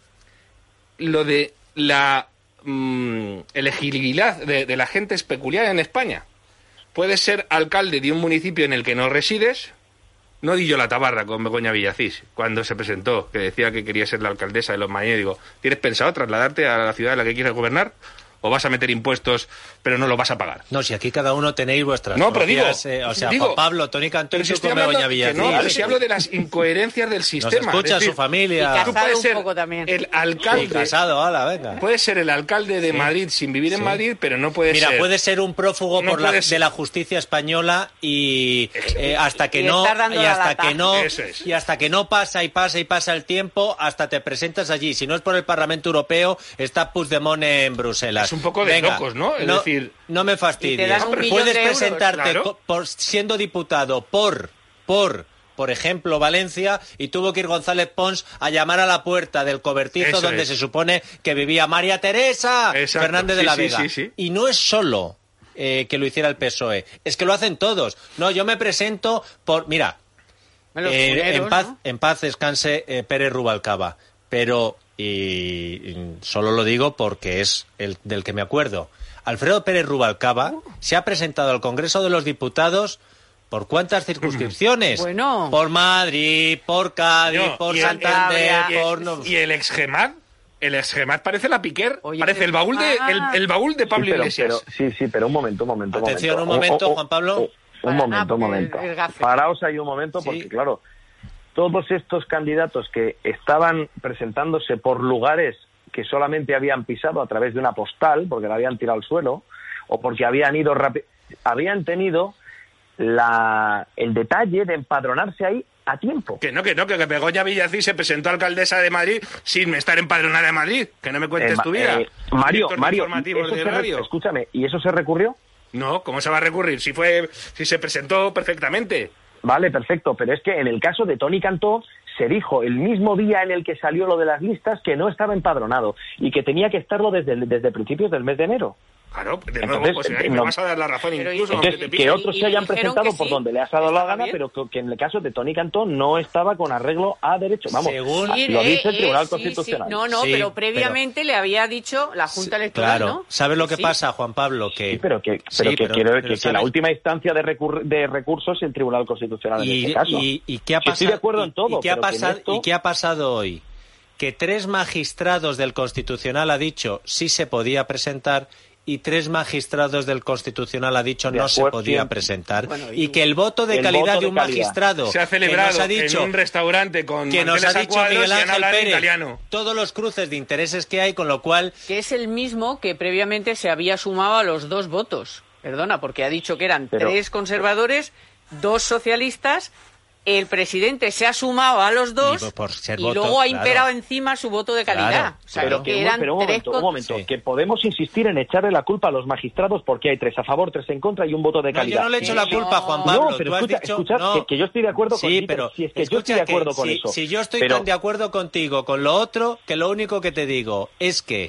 lo de la mmm, elegibilidad de, de la gente es peculiar en España. Puedes ser alcalde de un municipio en el que no resides. No di yo la tabarra con Begoña Villacís cuando se presentó, que decía que quería ser la alcaldesa de Los Mañés. Digo, ¿tienes pensado trasladarte a la ciudad en la que quieres gobernar? ¿O vas a meter impuestos, pero no lo vas a pagar? No, si aquí cada uno tenéis vuestras no, pero propias, digo, eh, o sea, digo, Juan Pablo, Tony Cantó y si tú con Begoña Villacís. No, pero si hablo de las incoherencias del sistema. Nos escucha decir, su familia. Y Casado un poco también. El alcalde... Sí, Casado, ala, venga. Puede ser el alcalde de sí. Madrid sin vivir en sí. Madrid, pero no puede Mira, ser... Mira, puede ser un prófugo no por la, de la justicia española y eh, hasta que y no y hasta que no es. y hasta que no pasa y pasa y pasa el tiempo, hasta te presentas allí. Si no es por el Parlamento Europeo, está Puigdemont en Bruselas. Es un poco de venga, locos, ¿no? Es no, decir... No me fastidies. Puedes presentarte claro. por, siendo diputado por, por, por ejemplo, Valencia, y tuvo que ir González Pons a llamar a la puerta del cobertizo Eso donde es. se supone que vivía María Teresa Exacto. Fernández de sí, la sí, Vega. Sí, sí. Y no es solo eh, que lo hiciera el P S O E, es que lo hacen todos. No, yo me presento por... Mira, Los Eh, funeros, en paz, ¿no? en paz descanse eh, Pérez Rubalcaba, pero y, y solo lo digo porque es el del que me acuerdo. Alfredo Pérez Rubalcaba se ha presentado al Congreso de los Diputados. ¿Por cuántas circunscripciones? Bueno. Por Madrid, por Cádiz, No, por y el- Santander, y el- por... no- Y el ex-Gemad, el ex-Gemad parece la Piquer, Oye, parece pero- el baúl de el, Ah. el baúl de Pablo Sí, pero, Iglesias. pero- sí, sí, pero un momento, un momento, un momento. Atención, un momento. momento, Oh, oh, Juan Pablo. oh, Un Ah, momento, un porque momento. el gafe. Paraos ahí un momento porque, Sí. claro, todos estos candidatos que estaban presentándose por lugares que solamente habían pisado a través de una postal, porque la habían tirado al suelo, o porque habían ido rápido, habían tenido la, el detalle de empadronarse ahí a tiempo. Que no, que no, que, que Begoña Villacís se presentó alcaldesa de Madrid sin estar empadronada de Madrid. Que no me cuentes Eh, ma- tu vida. eh, Mario, Director de Mario, informativos ¿eso de se re- radio. escúchame, ¿y eso se recurrió? No, ¿cómo se va a recurrir? Si fue, si se presentó perfectamente. Vale, perfecto, pero es que en el caso de Toni Cantó se dijo el mismo día en el que salió lo de las listas que no estaba empadronado y que tenía que estarlo desde, desde principios del mes de enero. Claro, de nuevo, Entonces, pues ahí eh, me no- vas a dar la razón Pero incluso. entonces, aunque te Que pise. otros y- se y hayan dijeron presentado que por sí, donde le ha dado la estaba gana, bien. pero que, que en el caso de Toni Cantó no estaba con arreglo a derecho. Vamos, Según- Sí, lo eh, dice el eh, Tribunal sí, Constitucional. sí. No, no, Sí, pero previamente le había dicho la Junta Electoral, Claro, ¿no? ¿sabes lo que Sí. pasa, Juan Pablo? Que Sí, pero que, Sí, pero que, pero- quiero- pero que- que ¿sabes? la última instancia de, recur- de recursos es el Tribunal Constitucional en y, este caso. y- y qué ha Sí, pasado estoy de acuerdo y- en todo, y qué ha pero que en pasado esto- y qué ha pasado hoy, que tres magistrados del Constitucional ha dicho sí se podía presentar y tres magistrados del Constitucional ha dicho De no se acuerdo, podía siempre. presentar Bueno, y, y- que el voto de El calidad voto de de un calidad. magistrado Se ha que celebrado nos ha dicho en un restaurante con que nos ha manteles a dicho cuadros Miguel y han Ángel hablado en Pérez italiano. todos los cruces de intereses que hay, con lo cual Que es el mismo que previamente se había sumado a los dos votos. Perdona, porque ha dicho que eran Pero- tres conservadores, dos socialistas. El presidente se ha sumado a los dos Y por ser y voto, luego ha claro. imperado encima su voto de calidad. Claro, o sea, Pero, que que, eran pero un tres momento, con- un momento, Sí. que podemos insistir en echarle la culpa a los magistrados porque hay tres a favor, tres en contra y un voto de no, calidad. yo no le echo la Sí, culpa a no. Juan Pablo. No, pero Tú has escucha, dicho escucha, no. que, que yo estoy de acuerdo con Sí, Dieter, pero si es que yo escucha estoy de acuerdo que con si, eso. si yo estoy pero, tan de acuerdo contigo con lo otro, que lo único que te digo es que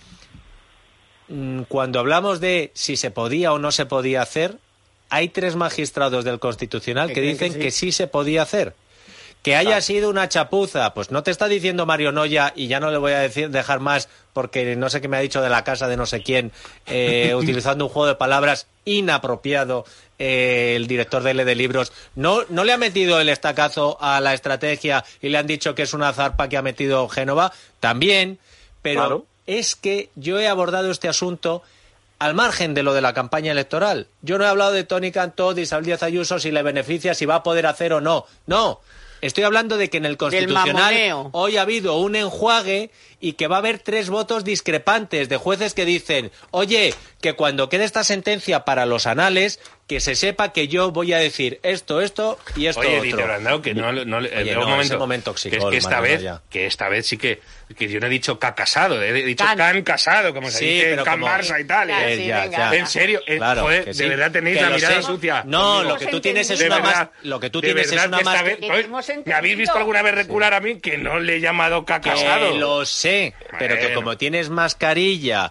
mm, cuando hablamos de si se podía o no se podía hacer, hay tres magistrados del Constitucional Que que creen que dicen sí. que sí se podía hacer. Que haya sido una chapuza, pues no te está diciendo Mario Noya, y ya no le voy a decir dejar más porque no sé qué me ha dicho de la casa de no sé quién, eh, utilizando un juego de palabras inapropiado, eh, el director de L de Libros. No, no le ha metido el estacazo a la estrategia y le han dicho que es una zarpa que ha metido Génova, también, pero Claro. es que yo he abordado este asunto al margen de lo de la campaña electoral. Yo no he hablado de Toni Cantó, de Isabel Díaz Ayuso, si le beneficia, si va a poder hacer o no. No. Estoy hablando de que en el Constitucional mamoneo. hoy ha habido un enjuague y que va a haber tres votos discrepantes de jueces que dicen, oye, que cuando quede esta sentencia para los anales, que se sepa que yo voy a decir esto, esto y esto Oye, otro. Dieter Brandao, que no, no, Oye, eh, no, un ese momento, momento que, es oxicol, que esta Mario, vez, ya. que esta vez sí que, que yo no he dicho ca casado, he dicho Can. can casado, como se Sí, dice pero en Can como- Barça y tal. Ya, eh. Eh, sí, ya, venga. ya. En serio, eh, Claro, joder, que de sí. verdad tenéis Que la lo mirada sé. sucia. No, conmigo. lo que tú tienes es De una verdad, más, lo que tú de tienes es verdad una que esta más. vez- Que joder, hemos ¿me habéis entendido. visto alguna vez recular a mí que no le he llamado ca casado? Que lo sé, pero que Bueno. como tienes mascarilla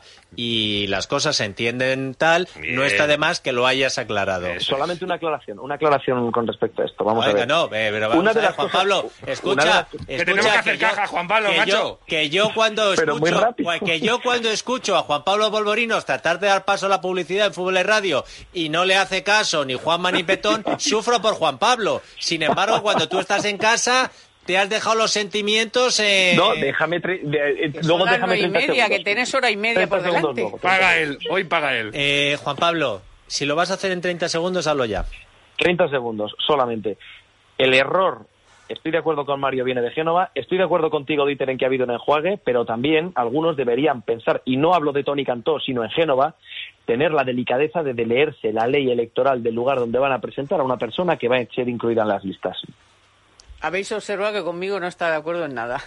y las cosas se entienden tal, Bien. no está de más que lo hayas aclarado. Eso. solamente una aclaración, una aclaración con respecto a esto. Vamos Venga, a ver. no, eh, pero vamos Una a de ver, las Juan cosas- Pablo, una de escucha, las- escucha Que tenemos que hacer yo- caja, Juan Pablo, que macho. yo, que yo cuando Pero muy escucho, rápido. pues que yo cuando escucho a Juan Pablo Polvorinos tratar de dar paso a la publicidad en Fútbol y Radio y no le hace caso ni Juanma ni Petón, sufro por Juan Pablo. Sin embargo, cuando tú estás en casa, te has dejado los sentimientos eh, No, déjame. tre- de- eh, Que luego son las déjame nueve y treinta media, segundos. que tenés hora y media por treinta segundos delante. luego, Paga él, hoy paga él. eh, Juan Pablo, si lo vas a hacer en treinta segundos, hazlo ya. treinta segundos solamente. El error, estoy de acuerdo con Mario, viene de Génova, estoy de acuerdo contigo, Dieter, en que ha habido un enjuague, pero también algunos deberían pensar, y no hablo de Toni Cantó, sino en Génova, tener la delicadeza de leerse la ley electoral del lugar donde van a presentar a una persona que va a ser incluida en las listas. Habéis observado que conmigo no está de acuerdo en nada.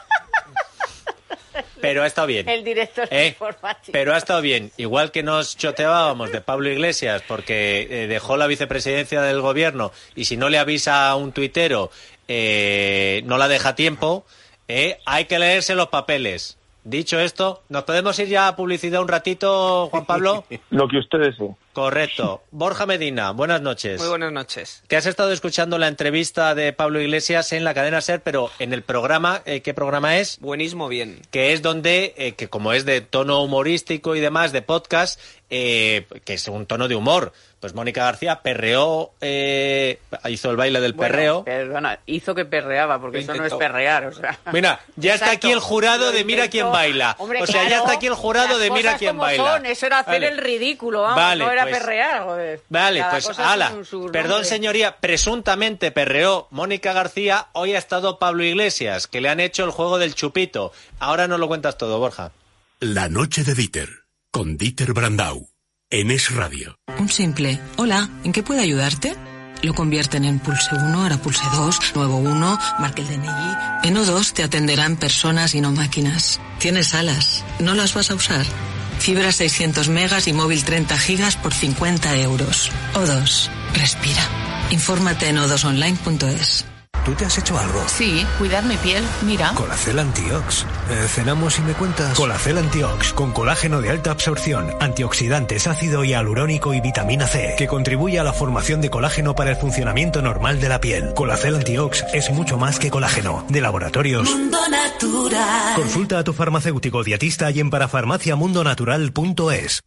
Pero ha estado bien. El director Eh, informativo. Pero ha estado bien. Igual que nos choteábamos de Pablo Iglesias porque eh, dejó la vicepresidencia del gobierno y si no le avisa a un tuitero eh, no la deja a tiempo, eh, hay que leerse los papeles. Dicho esto, ¿nos podemos ir ya a publicidad un ratito, Juan Pablo? Lo que ustedes deseen. Correcto. Borja Medina, buenas noches. Muy buenas noches. Que has estado escuchando la entrevista de Pablo Iglesias en la cadena SER, pero en el programa, eh, ¿qué programa es? Buenismo bien. Que es donde, eh, que como es de tono humorístico y demás, de podcast, eh, que es un tono de humor, pues Mónica García perreó, eh, hizo el baile del Bueno, perreo. Perdona, hizo que perreaba, porque eso no es perrear, o sea. Mira, ya Exacto. está aquí el jurado Lo de mira intentó. quién baila. Hombre, o sea, claro, ya está aquí el jurado las de mira cosas quién como baila. son, eso era hacer Vale. el ridículo, vamos, Vale, no era pues- perrear, joder. Vale, Cada pues cosa ala. tiene su Perdón, nombre. señoría, presuntamente perreó Mónica García, hoy ha estado Pablo Iglesias, que le han hecho el juego del chupito. Ahora nos lo cuentas todo, Borja. La noche de Dieter, con Dieter Brandau, en Es Radio. Un simple hola, ¿en qué puedo ayudarte? Lo convierten en pulse uno, ahora pulse dos, nuevo uno, marque el D N I. En O dos te atenderán personas y no máquinas. Tienes alas, ¿no las vas a usar? Fibra seiscientos megas y móvil treinta gigas por cincuenta euros. O dos, respira. Infórmate en o dos online punto es. ¿Tú te has hecho algo? Sí, cuidar mi piel, mira. Colacel Antiox. Eh, cenamos y me cuentas. Colacel Antiox, con colágeno de alta absorción, antioxidantes, ácido hialurónico y vitamina C, que contribuye a la formación de colágeno para el funcionamiento normal de la piel. Colacel Antiox es mucho más que colágeno. De Laboratorios Mundo Natural. Consulta a tu farmacéutico dietista y en parafarmacia mundo natural punto es.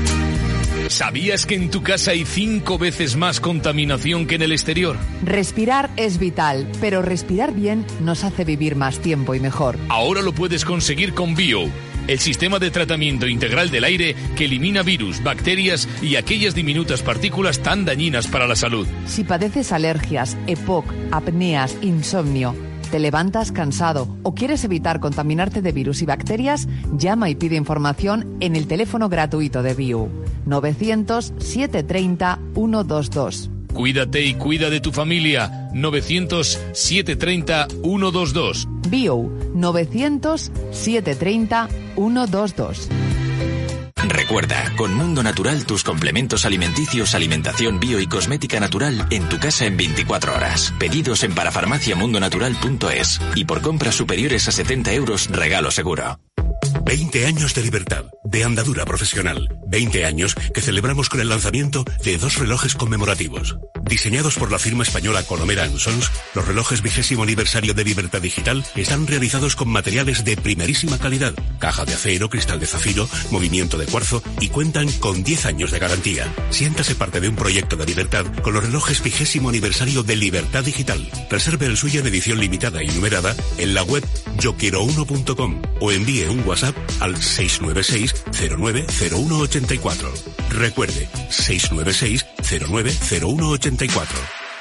¿Sabías que en tu casa hay cinco veces más contaminación que en el exterior? Respirar es vital, pero respirar bien nos hace vivir más tiempo y mejor. Ahora lo puedes conseguir con Bio, el sistema de tratamiento integral del aire que elimina virus, bacterias y aquellas diminutas partículas tan dañinas para la salud. Si padeces alergias, E P O C, apneas, insomnio, te levantas cansado o quieres evitar contaminarte de virus y bacterias, llama y pide información en el teléfono gratuito de Bio, novecientos, setecientos treinta, ciento veintidós. Cuídate y cuida de tu familia. novecientos, setecientos treinta, ciento veintidós. Bio, novecientos, setecientos treinta, ciento veintidós. Recuerda, con Mundo Natural tus complementos alimenticios, alimentación bio y cosmética natural en tu casa en veinticuatro horas. Pedidos en parafarmacia mundo natural punto es y por compras superiores a setenta euros regalo seguro. veinte años de libertad, de andadura profesional. veinte años que celebramos con el lanzamiento de dos relojes conmemorativos. Diseñados por la firma española Colomera and Sons, los relojes vigésimo aniversario de Libertad Digital están realizados con materiales de primerísima calidad, caja de acero, cristal de zafiro, movimiento de cuarzo y cuentan con diez años de garantía. Siéntase parte de un proyecto de libertad con los relojes vigésimo aniversario de Libertad Digital. Reserve el suyo en edición limitada y numerada en la web yo quiero uno punto com o envíe un WhatsApp al seis nueve seis, cero nueve cero uno ocho cuatro. Recuerde, seis nueve seis, cero nueve cero uno ocho cuatro.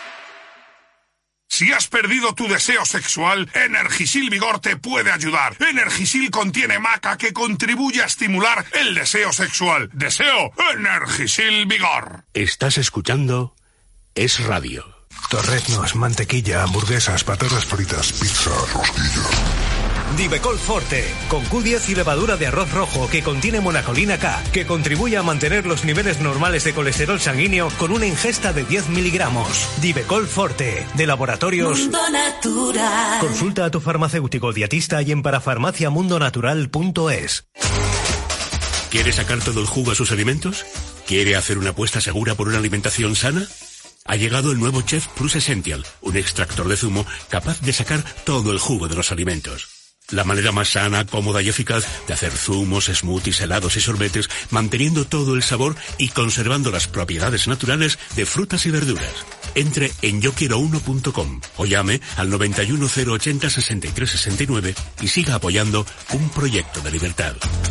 Si has perdido tu deseo sexual, Energisil Vigor te puede ayudar. Energisil contiene maca que contribuye a estimular el deseo sexual. Deseo, Energisil Vigor. Estás escuchando Es Radio. Torreznos, mantequilla, hamburguesas, patatas fritas, pizza, rosquilla. Divecol Forte, con Q diez y levadura de arroz rojo que contiene monacolina K, que contribuye a mantener los niveles normales de colesterol sanguíneo con una ingesta de diez miligramos. Divecol Forte, de Laboratorios Mundo Natural. Consulta a tu farmacéutico dietista y en parafarmacia mundo natural punto es. ¿Quiere sacar todo el jugo a sus alimentos? ¿Quiere hacer una apuesta segura por una alimentación sana? Ha llegado el nuevo Chef Plus Essential, un extractor de zumo capaz de sacar todo el jugo de los alimentos. La manera más sana, cómoda y eficaz de hacer zumos, smoothies, helados y sorbetes, manteniendo todo el sabor y conservando las propiedades naturales de frutas y verduras. Entre en yo quiero uno punto com o llame al noventa y uno cero ochenta sesenta y tres sesenta y nueve y siga apoyando un proyecto de libertad.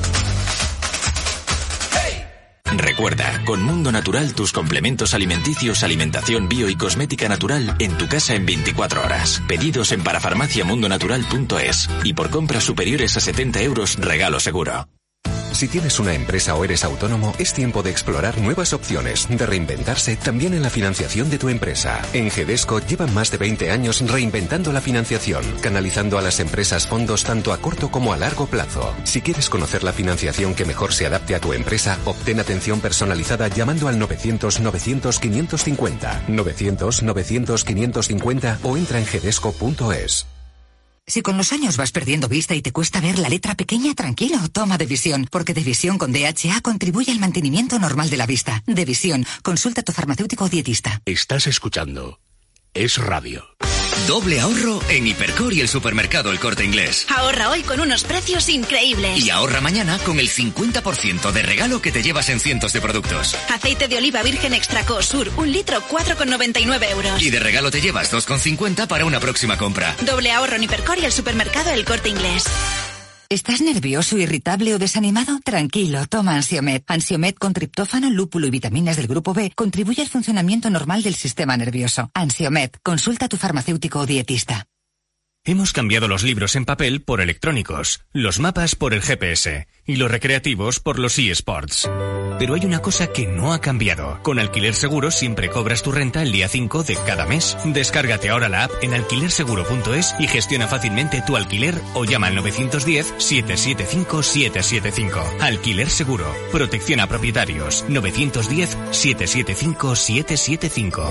Recuerda, con Mundo Natural tus complementos alimenticios, alimentación bio y cosmética natural en tu casa en veinticuatro horas. Pedidos en parafarmacia mundo natural punto es y por compras superiores a setenta euros regalo seguro. Si tienes una empresa o eres autónomo, es tiempo de explorar nuevas opciones, de reinventarse también en la financiación de tu empresa. En Gedesco llevan más de veinte años reinventando la financiación, canalizando a las empresas fondos tanto a corto como a largo plazo. Si quieres conocer la financiación que mejor se adapte a tu empresa, obtén atención personalizada llamando al novecientos, novecientos, quinientos cincuenta, novecientos, novecientos, quinientos cincuenta o entra en gedesco punto es. Si con los años vas perdiendo vista y te cuesta ver la letra pequeña, tranquilo, toma Devisión, porque Devisión con D H A contribuye al mantenimiento normal de la vista. Devisión, consulta a tu farmacéutico o dietista. Estás escuchando Es Radio. Doble ahorro en Hipercor y el supermercado El Corte Inglés. Ahorra hoy con unos precios increíbles. Y ahorra mañana con el cincuenta por ciento de regalo que te llevas en cientos de productos. Aceite de oliva virgen extra Sur, un litro, cuatro con noventa y nueve euros. Y de regalo te llevas dos con cincuenta para una próxima compra. Doble ahorro en Hipercor y el supermercado El Corte Inglés. ¿Estás nervioso, irritable o desanimado? Tranquilo, toma Ansiomed. Ansiomed con triptófano, lúpulo y vitaminas del grupo B contribuye al funcionamiento normal del sistema nervioso. Ansiomed, consulta a tu farmacéutico o dietista. Hemos cambiado los libros en papel por electrónicos, los mapas por el G P S y los recreativos por los eSports. Pero hay una cosa que no ha cambiado. Con Alquiler Seguro siempre cobras tu renta el día cinco de cada mes. Descárgate ahora la app en alquiler seguro punto es y gestiona fácilmente tu alquiler o llama al nueve uno cero, siete siete cinco, siete siete cinco. Alquiler Seguro. Protección a propietarios. nueve uno cero, siete siete cinco, siete siete cinco.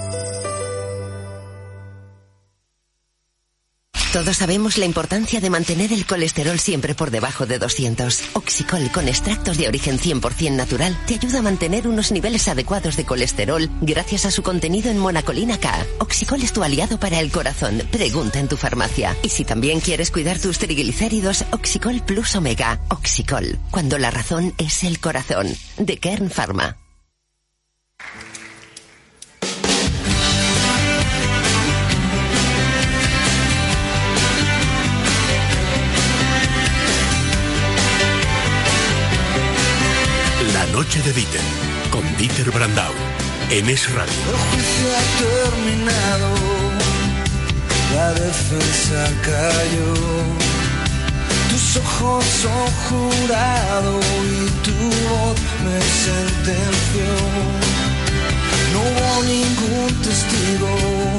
Todos sabemos la importancia de mantener el colesterol siempre por debajo de doscientos. Oxicol con extractos de origen cien por ciento natural te ayuda a mantener unos niveles adecuados de colesterol gracias a su contenido en monacolina K. Oxicol es tu aliado para el corazón. Pregunta en tu farmacia. Y si también quieres cuidar tus triglicéridos, Oxicol Plus Omega. Oxicol, cuando la razón es el corazón. De Kern Pharma. La noche de Dieter, con Dieter Brandau, en Es Radio. El juicio ha terminado, la defensa cayó, tus ojos son jurado y tu voz me sentenció. No hubo ningún testigo,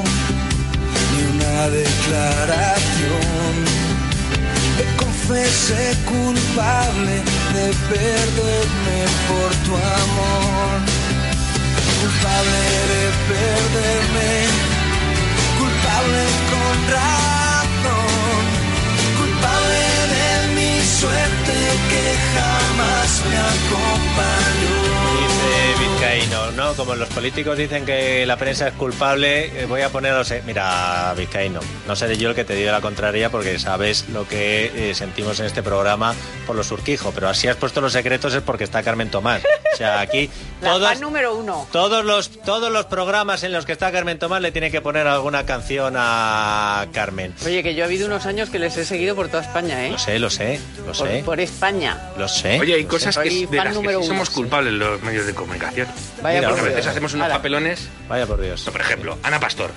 ni una declaración. Me confesé culpable de perderme por tu amor. Culpable de perderme, culpable con razón. Culpable de mi suerte que jamás me acompañó. Dice Vizcaíno, ¿no? Como los políticos dicen que la prensa es culpable, eh, voy a poner los... Mira, Vizcaíno, no seré yo el que te diga la contraria porque sabes lo que eh, sentimos en este programa por los Urquijo, pero así has puesto los secretos es porque está Carmen Tomás. O sea, aquí la todos, fan número uno. Todos los, todos los programas en los que está Carmen Tomás le tienen que poner alguna canción a Carmen. Oye, que yo ha habido unos años que les he seguido por toda España, ¿eh? Lo sé, lo sé, lo por, sé. Por España. Lo sé. Oye, hay lo cosas sé. que, de las que sí uno, somos sí. culpables los medios de comunicación. Vaya Mira, por a veces Dios. hacemos unos Ala. papelones. Vaya por Dios. Por ejemplo, Ana Pastor.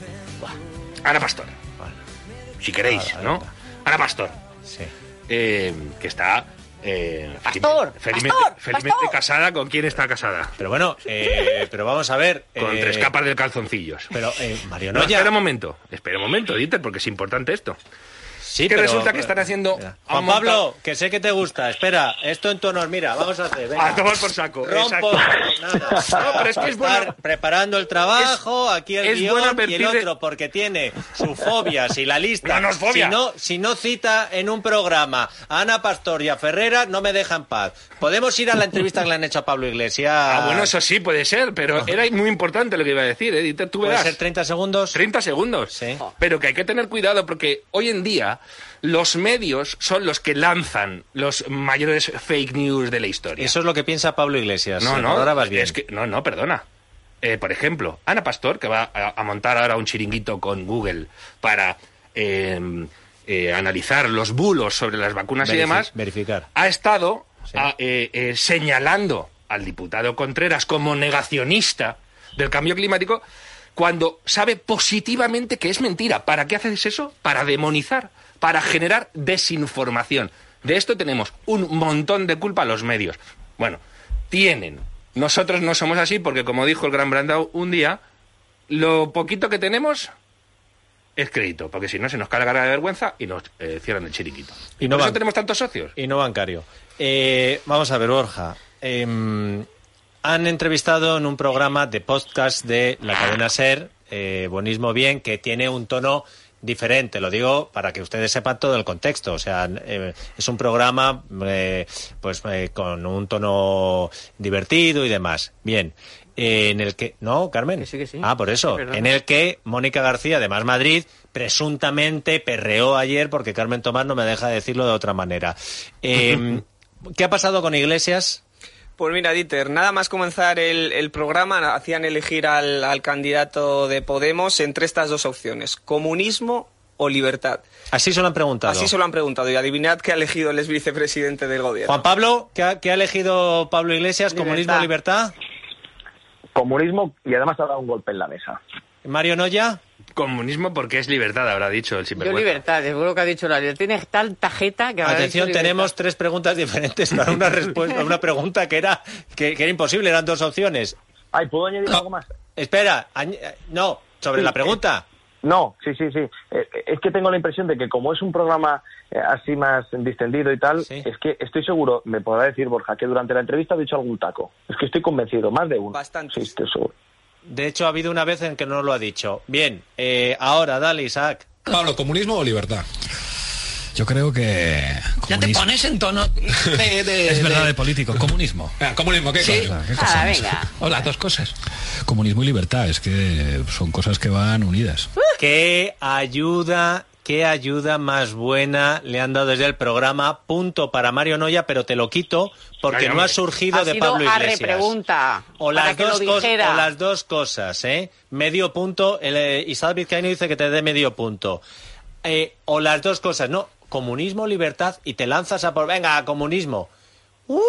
Ana Pastor. Si queréis, Vale, ¿no? vale. Ana Pastor. Sí. Eh, que está... Eh, Pastor, felizmente, Pastor, felizmente Pastor. casada. ¿Con quién está casada? Pero bueno, eh, pero vamos a ver. Con eh, tres capas de calzoncillos. Pero, eh, Mario No, Noya. espera un momento. Espera un momento, Dieter, porque es importante esto. Sí, que pero- resulta que están haciendo... Mira. han Juan montado- Pablo, que sé que te gusta. Espera, esto en tu honor. Mira, vamos a hacer. Venga. A tomar por saco. Rompo. Exacto. Nada. No, pero es que es Estar bueno. preparando el trabajo, aquí el es guión bueno y advertir el de- otro porque tiene su fobia. Si la lista, No, no es fobia. Si no, si no cita en un programa a Ana Pastor y a Ferrera, no me deja en paz. Podemos ir a la entrevista que le han hecho a Pablo Iglesias. Ah, bueno, eso sí puede ser, pero era muy importante lo que iba a decir, ¿eh? Dieter, tú ¿Puede verás. ser treinta segundos? treinta segundos. Sí. Pero que hay que tener cuidado porque hoy en día los medios son los que lanzan los mayores fake news de la historia. Eso es lo que piensa Pablo Iglesias. No, no, Ahora vas bien. es que no, no, perdona. Eh, por ejemplo, Ana Pastor, que va a, a montar ahora un chiringuito con Google para eh, eh, analizar los bulos sobre las vacunas y Verifi- demás, Verificar. ha estado Sí. a- eh, eh, señalando al diputado Contreras como negacionista del cambio climático cuando sabe positivamente que es mentira. ¿Para qué haces eso? Para demonizar, para generar desinformación. De esto tenemos un montón de culpa a los medios. Bueno, tienen. Nosotros no somos así porque, como dijo el gran Brandau un día, lo poquito que tenemos es crédito, porque si no se nos cae la cara de vergüenza y nos eh, cierran el chiringuito. Y ¿Y no por eso van- tenemos tantos socios? Y no bancario. Eh, vamos a ver, Borja. Eh, han entrevistado en un programa de podcast de la cadena SER, eh, Buenismo Bien, que tiene un tono diferente, lo digo para que ustedes sepan todo el contexto. O sea, eh, es un programa eh, pues eh, con un tono divertido y demás. Bien. Eh, en el que... ¿No, Carmen? Que sí, que sí. Ah, por eso. Sí, en el que Mónica García, de Más Madrid, presuntamente perreó ayer, porque Carmen Tomás no me deja decirlo de otra manera. Eh, ¿Qué ha pasado con Iglesias? Pues mira, Dieter, nada más comenzar el, el programa, hacían elegir al, al candidato de Podemos entre estas dos opciones, comunismo o libertad. Así se lo han preguntado. Así se lo han preguntado, y adivinad qué ha elegido el exvicepresidente del gobierno. Juan Pablo, ¿qué ha, qué ha elegido Pablo Iglesias? Libertad. ¿Comunismo o libertad? Comunismo, y además ha dado un golpe en la mesa. Mario Noya. Comunismo porque es libertad, habrá dicho el Yo sinvergüenza. libertad, seguro que ha dicho la libertad. Tiene tal tajeta que habrá Atención, dicho tenemos libertad. tres preguntas diferentes para una respuesta, una pregunta que era que, que era imposible, eran dos opciones. Ay, ¿puedo añadir algo más? Espera, añ- no, sobre Sí, la pregunta. No, sí, sí, sí. Eh, es que tengo la impresión de que como es un programa eh, así más distendido y tal, es que estoy seguro, me podrá decir Borja, que durante la entrevista ha dicho algún taco. Es que estoy convencido, más de uno. Bastante. Sí, estoy seguro. De hecho, ha habido una vez en que no lo ha dicho. Bien, eh, ahora, dale, Isaac. Pablo, ¿comunismo o libertad? Yo creo que... Ya te pones en tono de... de- Es verdad, de- de político. Comunismo. Ah, comunismo, ¿qué Sí. cosa? ¿Qué Ah, cosa? venga. Hola, dos cosas. Comunismo y libertad, es que son cosas que van unidas. ¿Qué ayuda, qué ayuda más buena le han dado desde el programa? Punto para Mario Noya, pero te lo quito porque Ay, no hombre. ha surgido Ha de sido Pablo a Iglesias. repregunta, O para las, que lo dos cos- dijera. o las dos cosas, ¿eh? Medio punto. El, eh, Isabel Vizcaíno dice que te dé medio punto. Eh, o las dos cosas, no. Comunismo, libertad, y te lanzas a por... Venga, comunismo. ¡Uh!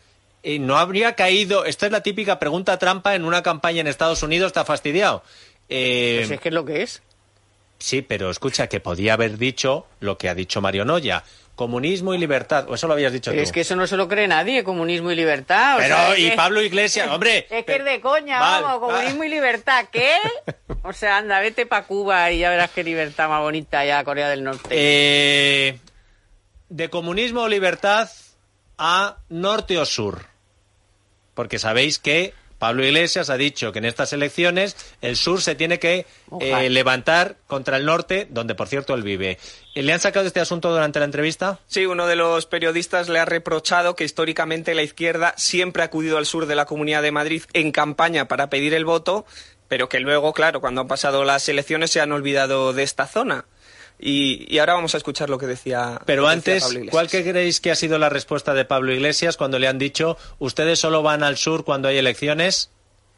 Y no habría caído... Esta es la típica pregunta trampa en una campaña en Estados Unidos. ¿Te ha fastidiado? Eh, Pues es que es lo que es. Sí, pero escucha, que podía haber dicho lo que ha dicho Mario Noya. Comunismo y libertad. O eso lo habías dicho Pero tú. es que eso no se lo cree nadie, comunismo y libertad. o Pero, sea, es y que- Pablo Iglesias, hombre... Es que es de coña, Vale, vamos, comunismo y libertad. ¿Qué? O sea, anda, vete para Cuba y ya verás qué libertad más bonita ya Corea del Norte. Eh, de comunismo o libertad a norte o sur. Porque sabéis que Pablo Iglesias ha dicho que en estas elecciones el sur se tiene que Ojalá. eh, levantar contra el norte, donde por cierto él vive. ¿Le han sacado este asunto durante la entrevista? Sí, uno de los periodistas le ha reprochado que históricamente la izquierda siempre ha acudido al sur de la Comunidad de Madrid en campaña para pedir el voto, pero que luego, claro, cuando han pasado las elecciones se han olvidado de esta zona. Y, y ahora vamos a escuchar lo que decía. Pero decía antes, Pablo Iglesias. ¿cuál que creéis que ha sido la respuesta de Pablo Iglesias cuando le han dicho ustedes solo van al sur cuando hay elecciones?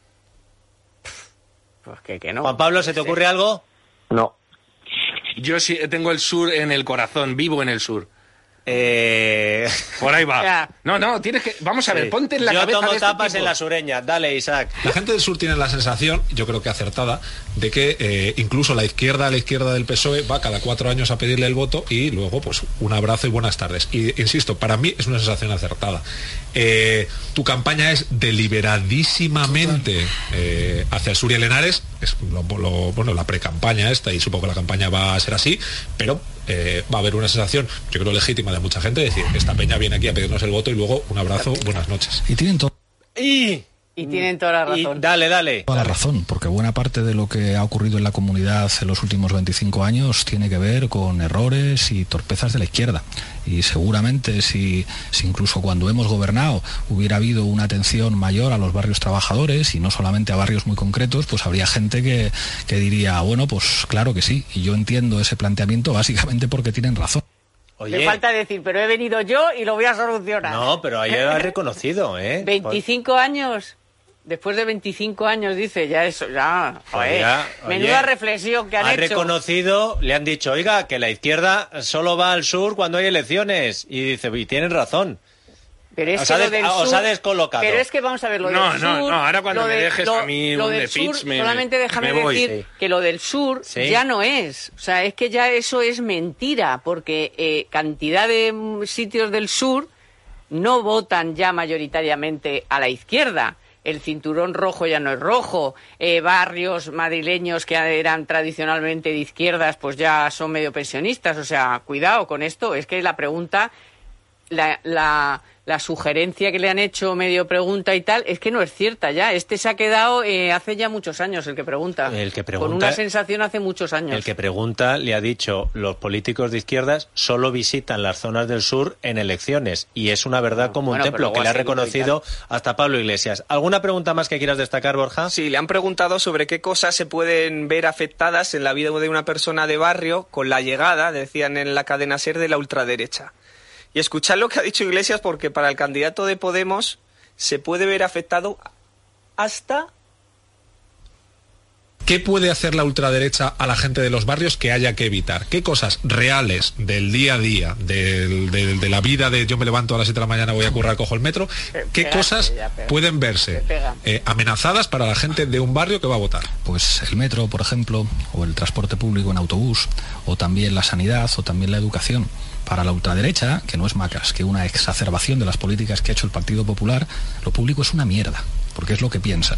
Pues que, que no. Juan Pablo, ¿se te ocurre algo? No. Yo sí tengo el sur en el corazón, vivo en el sur. Eh... Por ahí va. Ya. No, no, tienes que... Vamos a ver, Sí. ponte en la Yo cabeza tomo de este tapas tipo. en la sureña. Dale, Isaac. La gente del sur tiene la sensación, yo creo que acertada, de que eh, incluso la izquierda, la izquierda del P S O E va cada cuatro años a pedirle el voto y luego pues un abrazo y buenas tardes. Y insisto, para mí es una sensación acertada. Eh, tu campaña es deliberadísimamente eh, hacia el sur y el Henares, es lo, lo- bueno, la pre-campaña esta, y supongo que la campaña va a ser así, pero eh, va a haber una sensación, yo creo legítima, de mucha gente, de decir, esta peña viene aquí a pedirnos el voto y luego un abrazo, buenas noches. Y tienen todo. Y... Y tienen toda la razón. Dale, dale. Toda la razón, porque buena parte de lo que ha ocurrido en la comunidad en los últimos veinticinco años tiene que ver con errores y torpezas de la izquierda. Y seguramente si, si incluso cuando hemos gobernado hubiera habido una atención mayor a los barrios trabajadores y no solamente a barrios muy concretos, pues habría gente que, que diría, bueno, pues claro que sí. Y yo entiendo ese planteamiento básicamente porque tienen razón. Le falta decir, pero he venido yo y lo voy a solucionar. No, pero ahí ha reconocido, ¿eh? veinticinco años. Después de veinticinco años, dice, ya eso, ya, joder, Ya, oye, menuda reflexión que han ha hecho. reconocido, le han dicho, oiga, que la izquierda solo va al sur cuando hay elecciones. Y dice, y tienen razón. Pero es os, que ha lo des- del os sur- ha descolocado. Pero es que vamos a ver, lo No, del no, sur... no, ahora cuando lo me de- dejes lo- a mí lo un del de sur, pits, me- solamente déjame me voy. decir Sí. que lo del sur Sí. ya no es. O sea, es que ya eso es mentira, porque eh, cantidad de mm, sitios del sur no votan ya mayoritariamente a la izquierda. El cinturón rojo ya no es rojo, eh, barrios madrileños que eran tradicionalmente de izquierdas pues ya son medio pensionistas, o sea, cuidado con esto, es que la pregunta, la, la, la sugerencia que le han hecho medio pregunta y tal, es que no es cierta ya. Este se ha quedado eh, hace ya muchos años, el que pregunta. El que pregunta. Con una sensación hace muchos años. El que pregunta le ha dicho, los políticos de izquierdas solo visitan las zonas del sur en elecciones. Y es una verdad no, como bueno, un templo, que le ha reconocido hasta Pablo Iglesias. ¿Alguna pregunta más que quieras destacar, Borja? Sí, le han preguntado sobre qué cosas se pueden ver afectadas en la vida de una persona de barrio con la llegada, decían en la cadena SER, de la ultraderecha. Y escuchad lo que ha dicho Iglesias, porque para el candidato de Podemos se puede ver afectado hasta... ¿Qué puede hacer la ultraderecha a la gente de los barrios que haya que evitar? ¿Qué cosas reales del día a día, del, de, de la vida de yo me levanto a las siete de la mañana, voy a currar, cojo el metro? ¿Qué pega, cosas ya, pueden verse eh, amenazadas para la gente de un barrio que va a votar? Pues el metro, por ejemplo, o el transporte público en autobús, o también la sanidad, o también la educación. Para la ultraderecha, que no es más que una exacerbación de las políticas que ha hecho el Partido Popular, lo público es una mierda, porque es lo que piensan.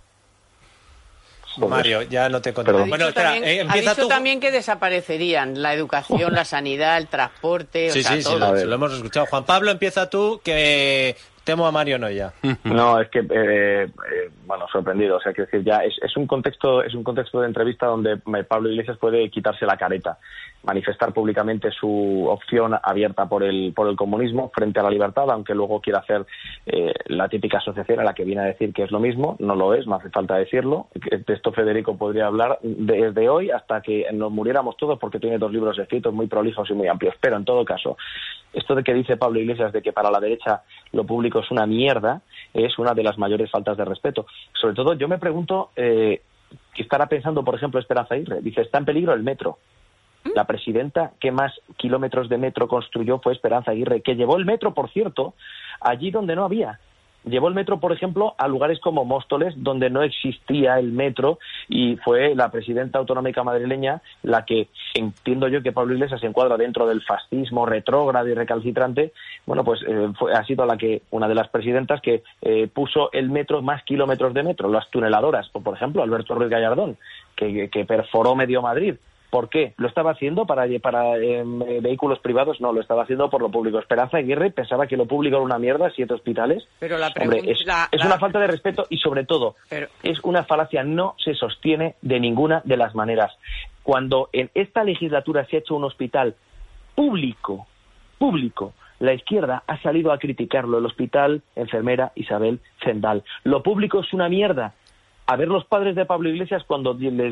Mario, ya no te contesto. Bueno, espera, también, eh, empieza ha dicho tú... también que desaparecerían la educación, la sanidad, el transporte, sí, o sea, sí, todo. Sí, lo, lo hemos escuchado. Juan Pablo, empieza tú, que temo a Mario no ya. No, es que, eh, eh, bueno, sorprendido. O sea, quiero decir, ya es, es un contexto, es un contexto de entrevista donde Pablo Iglesias puede quitarse la careta, manifestar públicamente su opción abierta por el por el comunismo frente a la libertad, aunque luego quiera hacer eh, la típica asociación a la que viene a decir que es lo mismo. No lo es, no hace falta decirlo. De esto Federico podría hablar desde hoy hasta que nos muriéramos todos, porque tiene dos libros escritos muy prolijos y muy amplios. Pero en todo caso, esto de que dice Pablo Iglesias de que para la derecha lo público es una mierda es una de las mayores faltas de respeto. Sobre todo yo me pregunto eh, qué estará pensando, por ejemplo, Esperanza Aguirre. Dice, está en peligro el metro. La presidenta que más kilómetros de metro construyó fue Esperanza Aguirre, que llevó el metro, por cierto, allí donde no había. Llevó el metro, por ejemplo, a lugares como Móstoles, donde no existía el metro, y fue la presidenta autonómica madrileña la que, entiendo yo que Pablo Iglesias se encuadra dentro del fascismo retrógrado y recalcitrante, bueno, pues eh, fue, ha sido la que una de las presidentas que eh, puso el metro, más kilómetros de metro, las tuneladoras, por ejemplo, Alberto Ruiz Gallardón, que, que perforó medio Madrid. ¿Por qué? ¿Lo estaba haciendo para, para eh, vehículos privados? No, lo estaba haciendo por lo público. Esperanza Aguirre pensaba que lo público era una mierda, siete hospitales. Pero la pregunta... Hombre, es, la, es la... una falta de respeto y, sobre todo, Pero... es una falacia. No se sostiene de ninguna de las maneras. Cuando en esta legislatura se ha hecho un hospital público, público, la izquierda ha salido a criticarlo. El hospital enfermera Isabel Zendal. Lo público es una mierda. A ver los padres de Pablo Iglesias cuando les,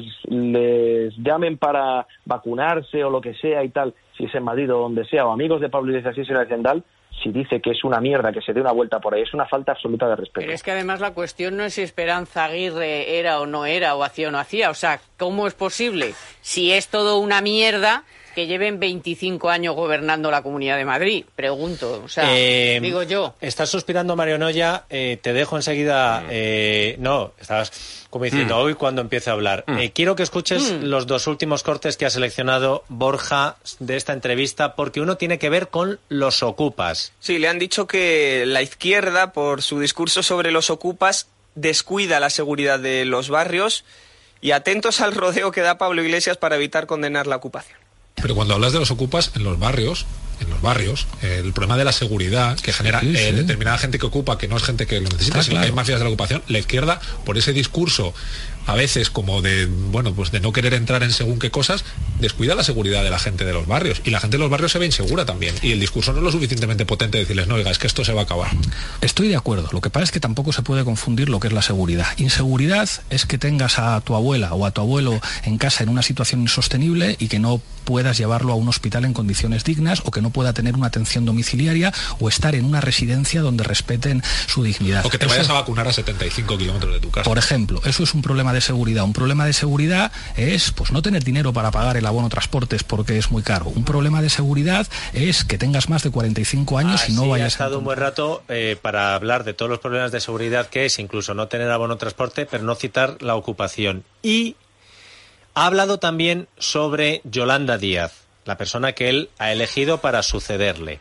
les llamen para vacunarse o lo que sea y tal, si es en Madrid o donde sea, o amigos de Pablo Iglesias, si es en el Zendal, si dice que es una mierda, que se dé una vuelta por ahí, es una falta absoluta de respeto. Pero es que además la cuestión no es si Esperanza Aguirre era o no era, o hacía o no hacía, o sea, ¿cómo es posible? Si es todo una mierda, que lleven veinticinco años gobernando la Comunidad de Madrid, pregunto, o sea, eh, digo yo. Estás suspirando, Mario Noya, eh, te dejo enseguida, eh, no, estabas como diciendo, mm. hoy cuando empiece a hablar. Mm. Eh, quiero que escuches mm. los dos últimos cortes que ha seleccionado Borja de esta entrevista, porque uno tiene que ver con los ocupas. Sí, le han dicho que la izquierda, por su discurso sobre los ocupas, descuida la seguridad de los barrios, y atentos al rodeo que da Pablo Iglesias para evitar condenar la ocupación. Pero cuando hablas de los ocupas en los barrios, en los barrios, eh, el problema de la seguridad que genera sí, sí. Eh, determinada gente que ocupa, que no es gente que lo necesita, ah, sino claro. que hay mafias de la ocupación, la izquierda, por ese discurso, a veces como de, bueno, pues de no querer entrar en según qué cosas, descuida la seguridad de la gente de los barrios. Y la gente de los barrios se ve insegura también. Y el discurso no es lo suficientemente potente de decirles, no, oiga, es que esto se va a acabar. Estoy de acuerdo. Lo que pasa es que tampoco se puede confundir lo que es la seguridad. Inseguridad es que tengas a tu abuela o a tu abuelo en casa en una situación insostenible y que no puedas llevarlo a un hospital en condiciones dignas, o que no pueda tener una atención domiciliaria, o estar en una residencia donde respeten su dignidad. O que te vayas eso, a vacunar a setenta y cinco kilómetros de tu casa. Por ejemplo, eso es un problema de seguridad. Un problema de seguridad es pues no tener dinero para pagar el abono transportes porque es muy caro. Un problema de seguridad es que tengas más de cuarenta y cinco años ah, y no sí, vayas ha estado a... un buen rato eh, para hablar de todos los problemas de seguridad que es, incluso no tener abono transporte, pero no citar la ocupación. Y ha hablado también sobre Yolanda Díaz, la persona que él ha elegido para sucederle.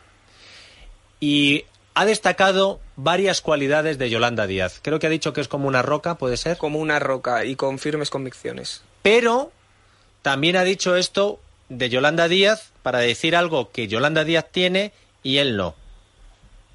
Y ha destacado varias cualidades de Yolanda Díaz. Creo que ha dicho que es como una roca, ¿puede ser? Como una roca y con firmes convicciones. Pero también ha dicho esto de Yolanda Díaz para decir algo que Yolanda Díaz tiene y él no.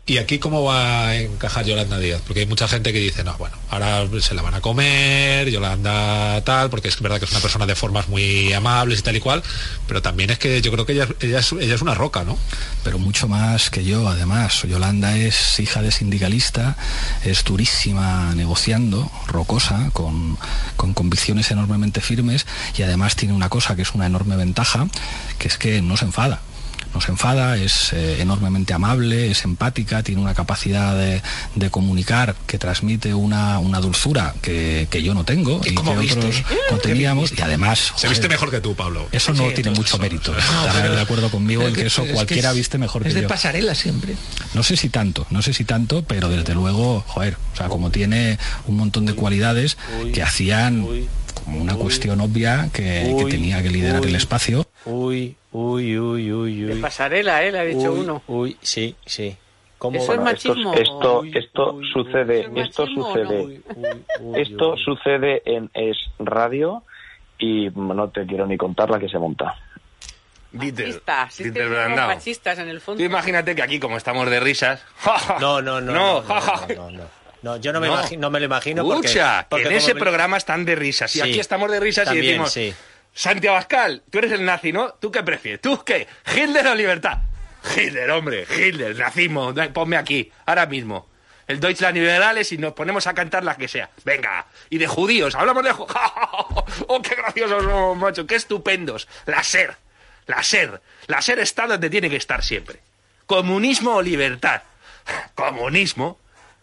¿Y aquí cómo va a encajar Yolanda Díaz? Porque hay mucha gente que dice, no, bueno, ahora se la van a comer, Yolanda tal, porque es verdad que es una persona de formas muy amables y tal y cual, pero también es que yo creo que ella, ella, es, ella es una roca, ¿no? Pero mucho más que yo, además. Yolanda es hija de sindicalista, es durísima negociando, rocosa, con, con convicciones enormemente firmes, y además tiene una cosa que es una enorme ventaja, que es que no se enfada. No se enfada, es eh, enormemente amable, es empática, tiene una capacidad de, de comunicar que transmite una, una dulzura que, que yo no tengo y, y que viste? otros no teníamos. Y además... Se viste mejor que tú, Pablo. Eso no sí, tiene mucho son, mérito. No, Estarás pero, de acuerdo conmigo en que eso es cualquiera que es, viste mejor que yo. Es de pasarela siempre. No sé si tanto, no sé si tanto, pero desde luego, joder, o sea, como tiene un montón de cualidades que hacían como una cuestión obvia que, que tenía que liderar el espacio. Uy, uy, uy, uy, uy. De pasarela, ¿eh? Le ha dicho uy, uno. Uy, sí, sí. ¿Cómo? ¿Eso bueno, es machismo? Esto, uy, esto uy, sucede, uy, esto sucede, no? uy, uy, uy, esto uy. sucede en Es Radio y no te quiero ni contar la que se monta. Machistas, es que somos machistas en el fondo. Tú imagínate que aquí, como estamos de risas... No, no, no. No, no, no, no, no. No, yo no me, no. Imagino, no me lo imagino porque... Escucha, porque en ese me... programa están de risas. Y sí, aquí estamos de risas también, y decimos... Sí. Santi Abascal, tú eres el nazi, ¿no? ¿Tú qué prefieres? ¿Tú qué? ¿Hitler o libertad? Hitler, hombre, Hitler, nazismo, ponme aquí, ahora mismo. El Deutschland Liberales y nos ponemos a cantar las que sea. Venga, y de judíos, hablamos de judíos. ¡Oh, qué graciosos somos, macho! ¡Qué estupendos! La SER, la SER, la SER está donde tiene que estar siempre. Comunismo o libertad. Comunismo.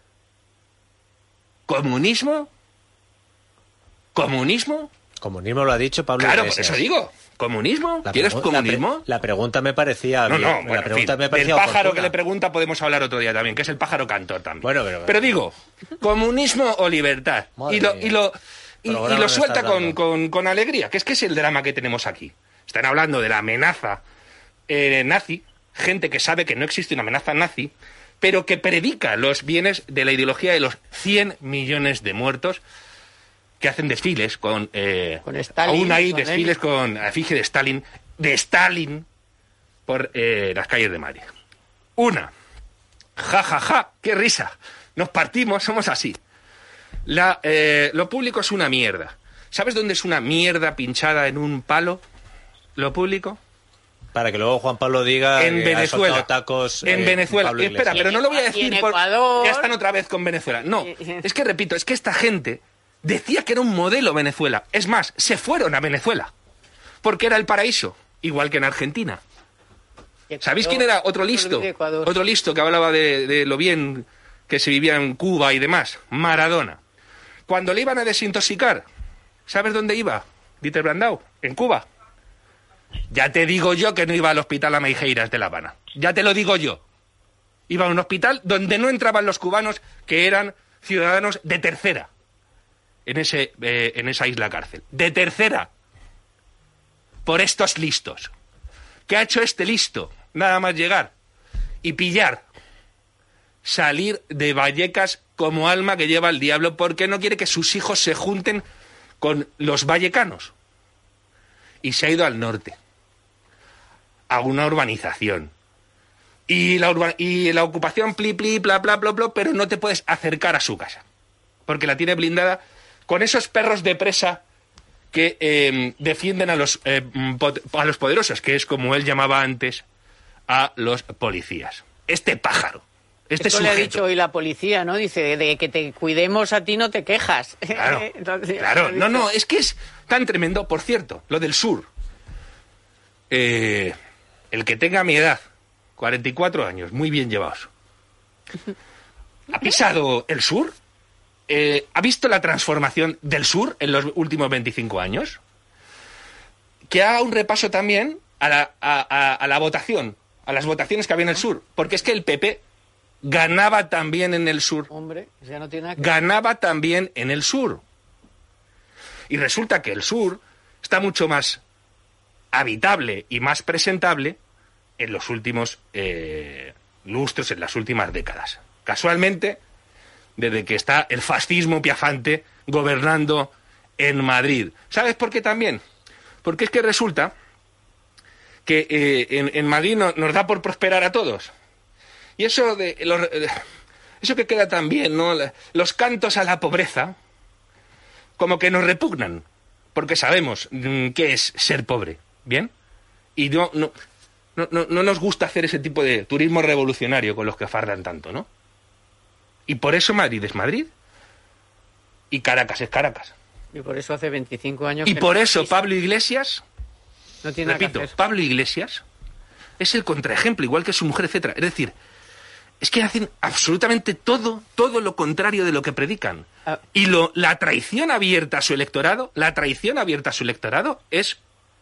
¿Comunismo? ¿Comunismo? Comunismo lo ha dicho Pablo Claro, Iglesias. por eso digo. ¿Comunismo? La ¿Quieres comunismo? La, pre la pregunta me parecía No, bien. no, bueno, la pregunta en fin, me parecía del pájaro oportuna. que le pregunta podemos hablar otro día también, que es el pájaro cantor también. Bueno, pero... Pero digo, ¿comunismo o libertad? Madre Y lo, y lo, y, y lo suelta con, con, con alegría, que es que es el drama que tenemos aquí. Están hablando de la amenaza eh, nazi, gente que sabe que no existe una amenaza nazi, pero que predica los bienes de la ideología de los cien millones de muertos, que hacen desfiles con... Eh, con Stalin, aún hay con desfiles él. con efigie de Stalin, de Stalin, por eh, las calles de Madrid. Una. Ja, ja, ja, qué risa. Nos partimos, somos así. La, eh, lo público es una mierda. ¿Sabes dónde es una mierda pinchada en un palo? Lo público. Para que luego Juan Pablo diga... En eh, Venezuela. Tacos, en eh, Venezuela. Pablo Espera, Iglesias. pero no lo voy a Y decir en por... Ecuador. Ya están otra vez con Venezuela. No, es que repito, es que esta gente decía que era un modelo Venezuela. Es más, se fueron a Venezuela. Porque era el paraíso. Igual que en Argentina. ¿Sabéis quién era otro listo? Otro listo que hablaba de, de lo bien que se vivía en Cuba y demás. Maradona. Cuando le iban a desintoxicar, ¿sabes dónde iba? Dieter Brandau, en Cuba. Ya te digo yo que no iba al hospital Ameijeiras de La Habana. Ya te lo digo yo. Iba a un hospital donde no entraban los cubanos que eran ciudadanos de tercera. En, ese, eh, en esa isla cárcel. De tercera. Por estos listos. ¿Qué ha hecho este listo? Nada más llegar y pillar. Salir de Vallecas como alma que lleva el diablo porque no quiere que sus hijos se junten con los vallecanos. Y se ha ido al norte. A una urbanización. Y la, urba y la ocupación pli, pli, bla, bla, bla, bla, pero no te puedes acercar a su casa. Porque la tiene blindada con esos perros de presa que eh, defienden a los, eh, a los poderosos, que es como él llamaba antes a los policías. Este pájaro, este Esto sujeto. le ha dicho hoy la policía, ¿no? Dice, de que te cuidemos a ti no te quejas. Claro, Entonces, claro. No, no, es que es tan tremendo. Por cierto, lo del sur. Eh, el que tenga mi edad, cuarenta y cuatro años, muy bien llevados. ¿Ha pisado el sur? Eh, ¿Ha visto la transformación del sur en los últimos veinticinco años? Que haga un repaso también a la, a, a, a la votación, a las votaciones que había en el sur. Porque es que el P P ganaba también en el sur. Hombre, ya no tiene nada que... Ganaba también en el sur. Y resulta que el sur está mucho más habitable y más presentable en los últimos eh, lustros, en las últimas décadas. Casualmente, desde que está el fascismo piafante gobernando en Madrid. ¿Sabes por qué también? Porque es que resulta que eh, en, en Madrid no, nos da por prosperar a todos. Y eso de los, eso que queda tan bien, ¿no? Los cantos a la pobreza, como que nos repugnan, porque sabemos mmm, qué es ser pobre, ¿bien? Y no, no, no, no, no nos gusta hacer ese tipo de turismo revolucionario con los que fardan tanto, ¿no? Y por eso Madrid es Madrid y Caracas es Caracas. Y por eso hace veinticinco años... Y que por no eso existe. Pablo Iglesias, no tiene repito, Pablo Iglesias es el contraejemplo, igual que su mujer, etcétera. Es decir, es que hacen absolutamente todo, todo lo contrario de lo que predican. Ah. Y lo, la traición abierta a su electorado, la traición abierta a su electorado es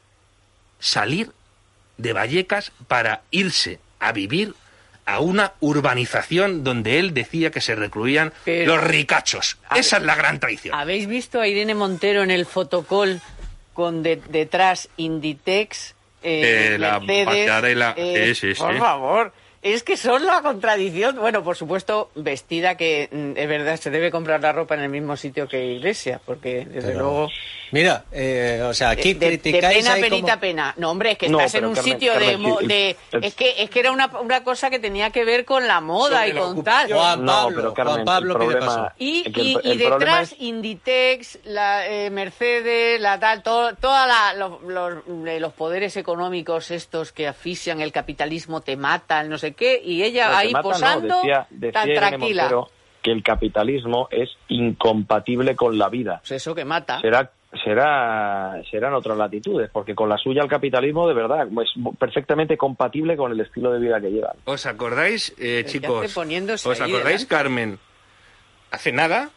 salir de Vallecas para irse a vivir a una urbanización donde él decía que se recluían Pero, los ricachos. Esa es la gran traición. ¿Habéis visto a Irene Montero en el fotocall con de, detrás Inditex, eh, Eh, la Mercedes? pasarela, eh, sí, sí, por sí. favor. Es que son la contradicción. Bueno, por supuesto, vestida que mm, es verdad, se debe comprar la ropa en el mismo sitio que Iglesia, porque desde Pero, luego... Mira, eh, o sea, aquí de, de criticáis pena, ahí penita, como... pena. No, hombre, es que No, estás en pero un Carmen, sitio Carmen, de, mo- sí, de es- es que es que era una, una cosa que tenía que ver con la moda Sobre y la con tal. Juan No, Pablo, pero, Carmen, Juan Pablo, el ¿qué le problema- pasó? Y, Es que el- y, y el problema detrás es- Inditex, la eh, Mercedes, la tal, todo, toda la, los, los, eh, los poderes económicos estos que asfixian el capitalismo, te matan, no sé qué, y ella No, te ahí mata, no, posando decía- decía tan Irene tranquila. Montero que el capitalismo es incompatible con la vida. Pues eso que mata. Será será serán otras latitudes, porque con la suya el capitalismo de verdad es perfectamente compatible con el estilo de vida que llevan. ¿Os acordáis, eh, El que chicos? hace poniéndose ¿Os ahí acordáis, delante? Carmen? Hace nada,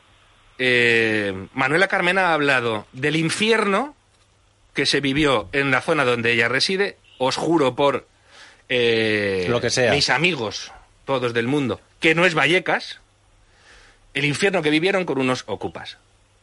eh, Manuela Carmena ha hablado del infierno que se vivió en la zona donde ella reside. Os juro por eh, Lo que sea. mis amigos, todos del mundo, que no es Vallecas, el infierno que vivieron con unos ocupas.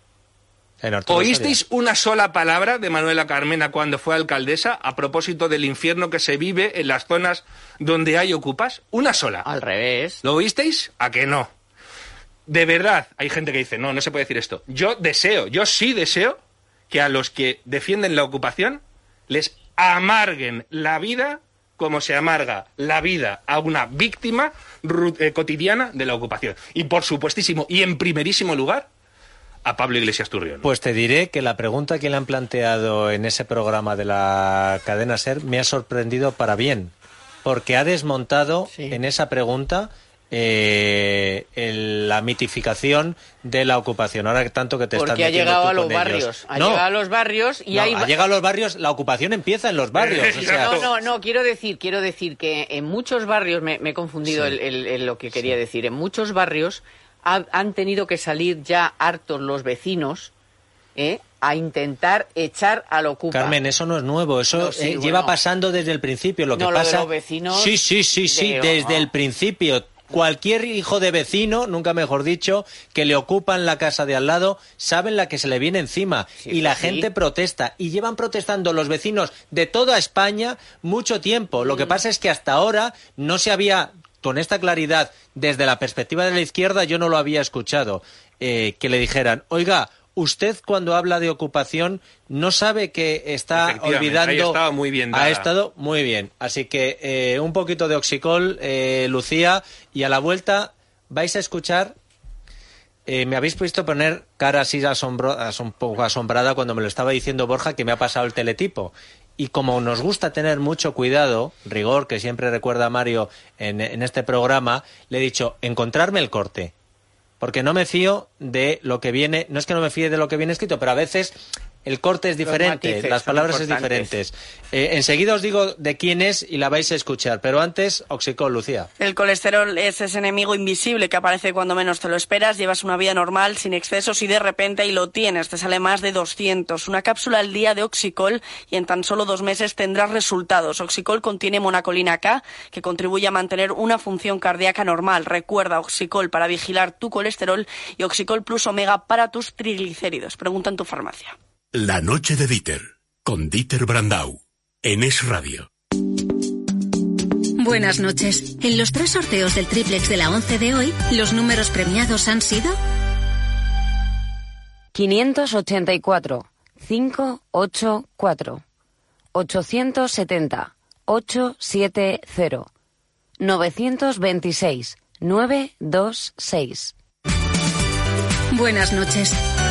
En Ortodoxia. ¿Oísteis una sola palabra de Manuela Carmena cuando fue alcaldesa a propósito del infierno que se vive en las zonas donde hay ocupas? Una sola. Al revés. ¿Lo oísteis? ¿A que no? De verdad, hay gente que dice, no, no se puede decir esto. Yo deseo, yo sí deseo que a los que defienden la ocupación les amarguen la vida como se amarga la vida a una víctima ru- eh, cotidiana de la ocupación. Y por supuestísimo, y en primerísimo lugar, a Pablo Iglesias Turrión. Pues te diré que la pregunta que le han planteado en ese programa de la cadena SER me ha sorprendido para bien, porque ha desmontado Sí. en esa pregunta eh, el- la mitificación de la ocupación. Ahora tanto que te estás Porque ha metiendo llegado tú a los con ellos. barrios. Ha No, llegado a los barrios y no, hay... ha llegado a los barrios, la ocupación empieza en los barrios. o sea, No, no, no, quiero decir, quiero decir que en muchos barrios, me, me he confundido Sí. el, el- el- lo que quería decir, en muchos barrios ha- han tenido que salir ya hartos los vecinos ¿eh? a intentar echar al ocupa. Carmen, eso no es nuevo, eso No, sí, eh, bueno. lleva pasando desde el principio. Lo que No, lo de pasa, los vecinos sí, sí, sí, sí, de- desde oh. el principio. Cualquier hijo de vecino, nunca mejor dicho, que le ocupan la casa de al lado, saben la que se le viene encima. Sí, y la pues sí. gente protesta. Y llevan protestando los vecinos de toda España mucho tiempo. Lo que Mm. pasa es que hasta ahora no se había, con esta claridad, desde la perspectiva de la izquierda, yo no lo había escuchado, eh, que le dijeran, oiga, usted cuando habla de ocupación no sabe que está Efectivamente, olvidando... ahí estaba muy bien Ha dada. estado muy bien. Así que eh, un poquito de oxicol, eh, Lucía, y a la vuelta vais a escuchar... eh, me habéis visto poner cara así asombro, as- un poco asombrada cuando me lo estaba diciendo Borja que me ha pasado el teletipo. Y como nos gusta tener mucho cuidado, rigor, que siempre recuerda Mario en, en este programa, le he dicho, encontrarme el corte. Porque no me fío de lo que viene, no es que no me fíe de lo que viene escrito, pero a veces el corte es Los diferente, matices las son palabras es importantes. diferentes. Eh, enseguida os digo de quién es y la vais a escuchar, pero antes, oxicol, Lucía. El colesterol es ese enemigo invisible que aparece cuando menos te lo esperas, llevas una vida normal, sin excesos y de repente ahí lo tienes, te sale más de doscientos. Una cápsula al día de Oxicol y en tan solo dos meses tendrás resultados. Oxicol contiene monacolina K que contribuye a mantener una función cardíaca normal. Recuerda Oxicol para vigilar tu colesterol y Oxicol Plus Omega para tus triglicéridos. Pregunta en tu farmacia. La noche de Dieter, con Dieter Brandau, en Es Radio. Buenas noches. En los tres sorteos del triplex de la once de hoy, los números premiados han sido quinientos ochenta y cuatro, quinientos ochenta y cuatro, ochocientos setenta, ochocientos setenta, nueve dos seis, nueve dos seis. Buenas noches.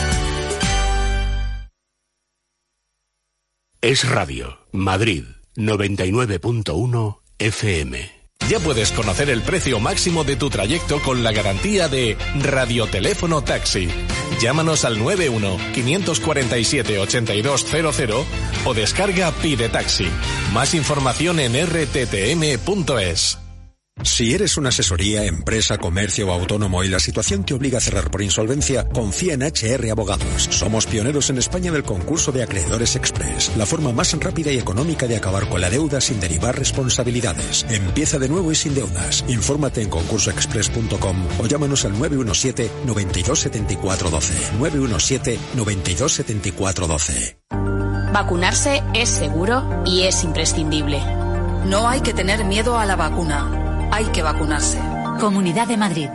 Es Radio, Madrid, noventa y nueve punto uno F M. Ya puedes conocer el precio máximo de tu trayecto con la garantía de Radioteléfono Taxi. Llámanos al nueve uno, cinco cuatro siete, ocho dos cero cero o descarga Pide Taxi. Más información en r t t m punto es. Si eres una asesoría, empresa, comercio o autónomo y la situación te obliga a cerrar por insolvencia, confía en H R Abogados. Somos pioneros en España del concurso de acreedores express, la forma más rápida y económica de acabar con la deuda sin derivar responsabilidades. Empieza de nuevo y sin deudas. Infórmate en concurso express punto com o llámanos al nueve uno siete, nueve dos siete cuatro uno dos. nueve uno siete, nueve dos siete cuatro uno dos. Vacunarse es seguro y es imprescindible. No hay que tener miedo a la vacuna. Hay que vacunarse. Comunidad de Madrid.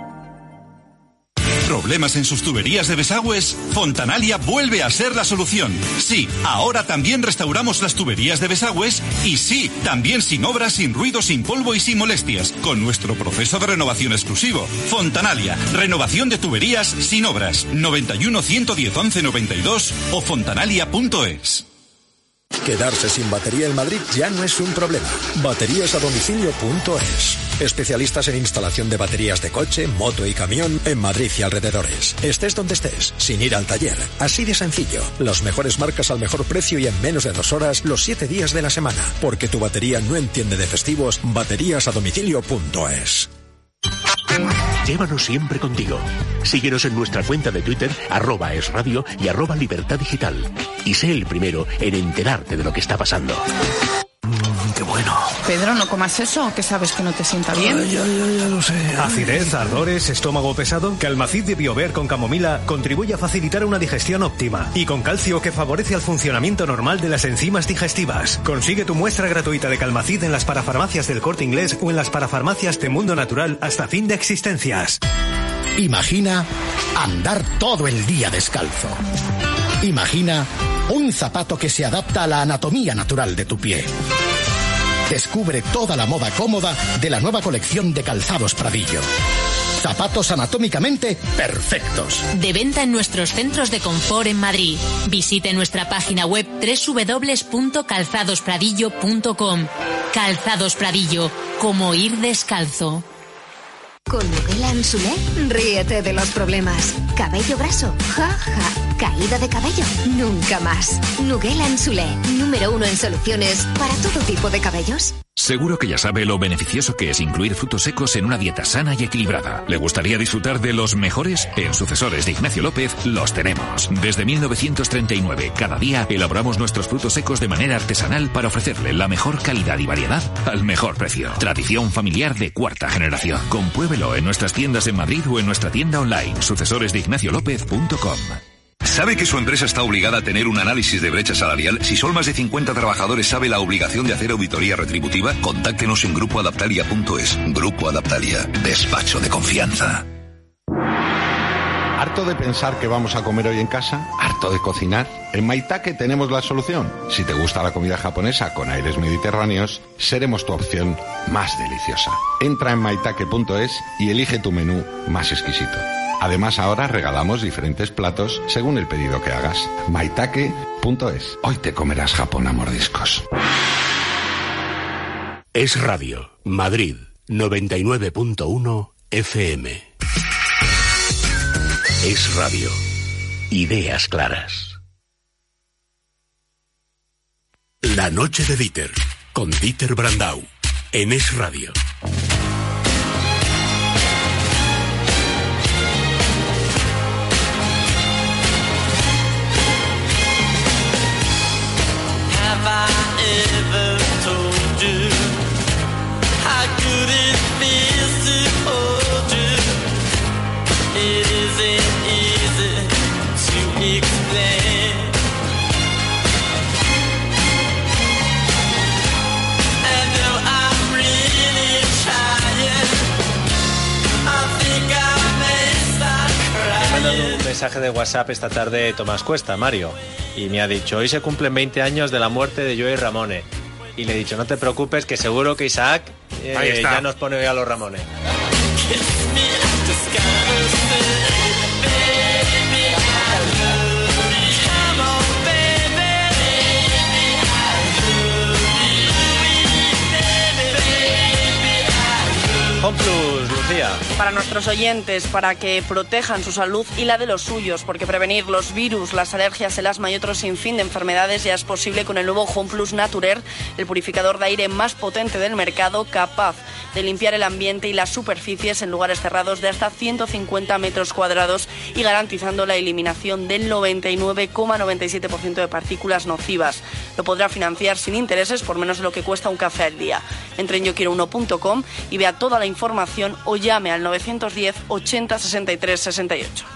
¿Problemas en sus tuberías de desagües? Fontanalia vuelve a ser la solución. Sí, ahora también restauramos las tuberías de desagües y sí, también sin obras, sin ruido, sin polvo y sin molestias, con nuestro proceso de renovación exclusivo. Fontanalia, renovación de tuberías sin obras. noventa y uno, ciento diez, once noventa y dos o fontanalia punto es. Quedarse sin batería en Madrid ya no es un problema. baterías a domicilio punto es. Especialistas en instalación de baterías de coche, moto y camión en Madrid y alrededores. Estés donde estés, sin ir al taller. Así de sencillo. Las mejores marcas al mejor precio y en menos de dos horas los siete días de la semana. Porque tu batería no entiende de festivos. baterías a domicilio punto es. Llévanos siempre contigo. Síguenos en nuestra cuenta de Twitter, arroba es radio y arroba libertad digital. Y sé el primero en enterarte de lo que está pasando. Mm, ¡Qué bueno! Pedro, no comas eso, que sabes que no te sienta bien. Ay, ya, ya, ya lo sé. Acidez, ardores, estómago pesado. Calmacid de Biover con camomila contribuye a facilitar una digestión óptima. Y con calcio que favorece el funcionamiento normal de las enzimas digestivas. Consigue tu muestra gratuita de Calmacid en las parafarmacias del Corte Inglés o en las parafarmacias de Mundo Natural hasta fin de existencias. Imagina andar todo el día descalzo. Imagina un zapato que se adapta a la anatomía natural de tu pie. Descubre toda la moda cómoda de la nueva colección de Calzados Pradillo. Zapatos anatómicamente perfectos. De venta en nuestros centros de confort en Madrid. Visite nuestra página web doble u doble u doble u punto calzados pradillo punto com. Calzados Pradillo, como ir descalzo. Con Nugela Ansulé, ríete de los problemas. Cabello graso, ja, ja. Caída de cabello, nunca más. Nugela Ansulé, número uno en soluciones para todo tipo de cabellos. Seguro que ya sabe lo beneficioso que es incluir frutos secos en una dieta sana y equilibrada. ¿Le gustaría disfrutar de los mejores? En Sucesores de Ignacio López los tenemos. Desde mil novecientos treinta y nueve, cada día elaboramos nuestros frutos secos de manera artesanal para ofrecerle la mejor calidad y variedad al mejor precio. Tradición familiar de cuarta generación. Compruébelo en nuestras tiendas en Madrid o en nuestra tienda online sucesores de ignacio lópez punto com. ¿Sabe que su empresa está obligada a tener un análisis de brecha salarial? Si son más de cincuenta trabajadores, ¿sabe la obligación de hacer auditoría retributiva? Contáctenos en grupo adaptalia punto es. Grupo Adaptalia, despacho de confianza. ¿Harto de pensar qué vamos a comer hoy en casa? ¿Harto de cocinar? En Maitake tenemos la solución. Si te gusta la comida japonesa con aires mediterráneos, seremos tu opción más deliciosa. Entra en maitake punto es y elige tu menú más exquisito. Además, ahora regalamos diferentes platos según el pedido que hagas. maitake punto es. Hoy te comerás Japón a mordiscos. Es Radio, Madrid, noventa y nueve punto uno F M. Es Radio. Ideas claras. La noche de Dieter, con Dieter Brandau, en Es Radio. Un mensaje de WhatsApp esta tarde Tomás Cuesta, Mario, y me ha dicho: hoy se cumplen veinte años de la muerte de Joey Ramone. Y le he dicho: no te preocupes, que seguro que Isaac eh, Ahí está. ya nos pone hoy a los Ramones. Homeplus, Lucía. Para nuestros oyentes, para que protejan su salud y la de los suyos, porque prevenir los virus, las alergias, el asma y otro sinfín de enfermedades ya es posible con el nuevo Homeplus Naturer, el purificador de aire más potente del mercado, capaz de limpiar el ambiente y las superficies en lugares cerrados de hasta ciento cincuenta metros cuadrados y garantizando la eliminación del noventa y nueve coma noventa y siete por ciento de partículas nocivas. Lo podrá financiar sin intereses por menos de lo que cuesta un café al día. Entre en yo quiero uno punto com y vea toda la información o llame al novecientos diez ochenta sesenta y tres sesenta y ocho.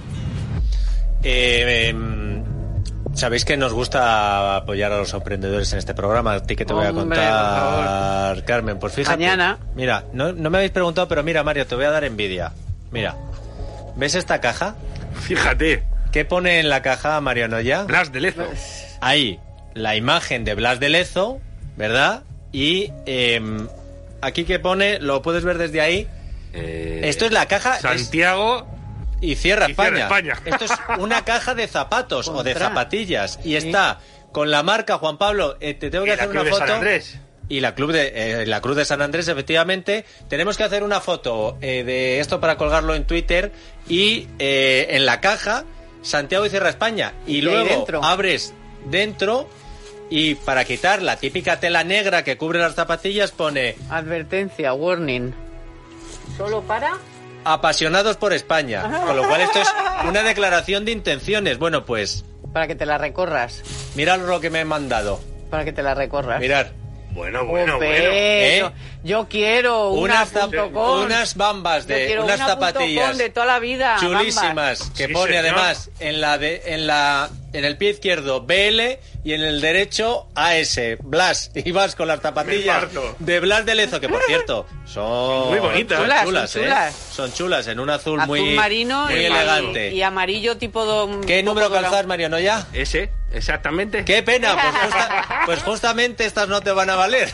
Eh, eh, Sabéis que nos gusta apoyar a los emprendedores en este programa. ¿A ti qué te voy a Hombre, contar, Carmen? Pues fíjate. Mañana. Mira, no, no me habéis preguntado, pero mira, Mario, te voy a dar envidia. Mira, ¿ves esta caja? Fíjate. ¿Qué pone en la caja, Mario Noya? Blas de Lezo. Ahí, la imagen de Blas de Lezo, ¿verdad? Y eh, aquí que pone, lo puedes ver desde ahí. Eh, Esto es la caja. Santiago. Es, y cierra, y España. cierra España. Esto es una caja de zapatos o de Contra. zapatillas. Y está con la marca, Juan Pablo, eh, te tengo que Y hacer la una Cruz de foto. San Andrés. Y la, club de, eh, la Cruz de San Andrés, efectivamente. Tenemos que hacer una foto eh, de esto para colgarlo en Twitter. Y eh, en la caja, Santiago y cierra España. Y, Y ahí luego dentro. abres dentro y para quitar la típica tela negra que cubre las zapatillas pone Advertencia, warning. ¿Solo para? apasionados por España. Con lo cual esto es una declaración de intenciones. Bueno, pues Para que te la recorras. mirad lo que me han mandado. Para que te la recorras. Mirad. Bueno, bueno, Ope, bueno. ¿eh? yo, yo quiero una Unas, zap- punto com. unas bambas Yo de quiero unas una punto zapatillas com de toda la vida. chulísimas bambas. que Sí, pone señor. además en la de en la en el pie izquierdo B L y en el derecho A S Blas, y vas con las zapatillas Me parto. de Blas de Lezo, que por cierto son Muy bonitas. son Chulas, chulas, son ¿eh? chulas. Son chulas en un azul, Azul muy marino muy y, elegante. y amarillo tipo... Do, ¿Qué un número poco dorado. calzas, Mario Noya? Ese, exactamente. ¡Qué pena! Pues, justa- pues justamente estas no te van a valer.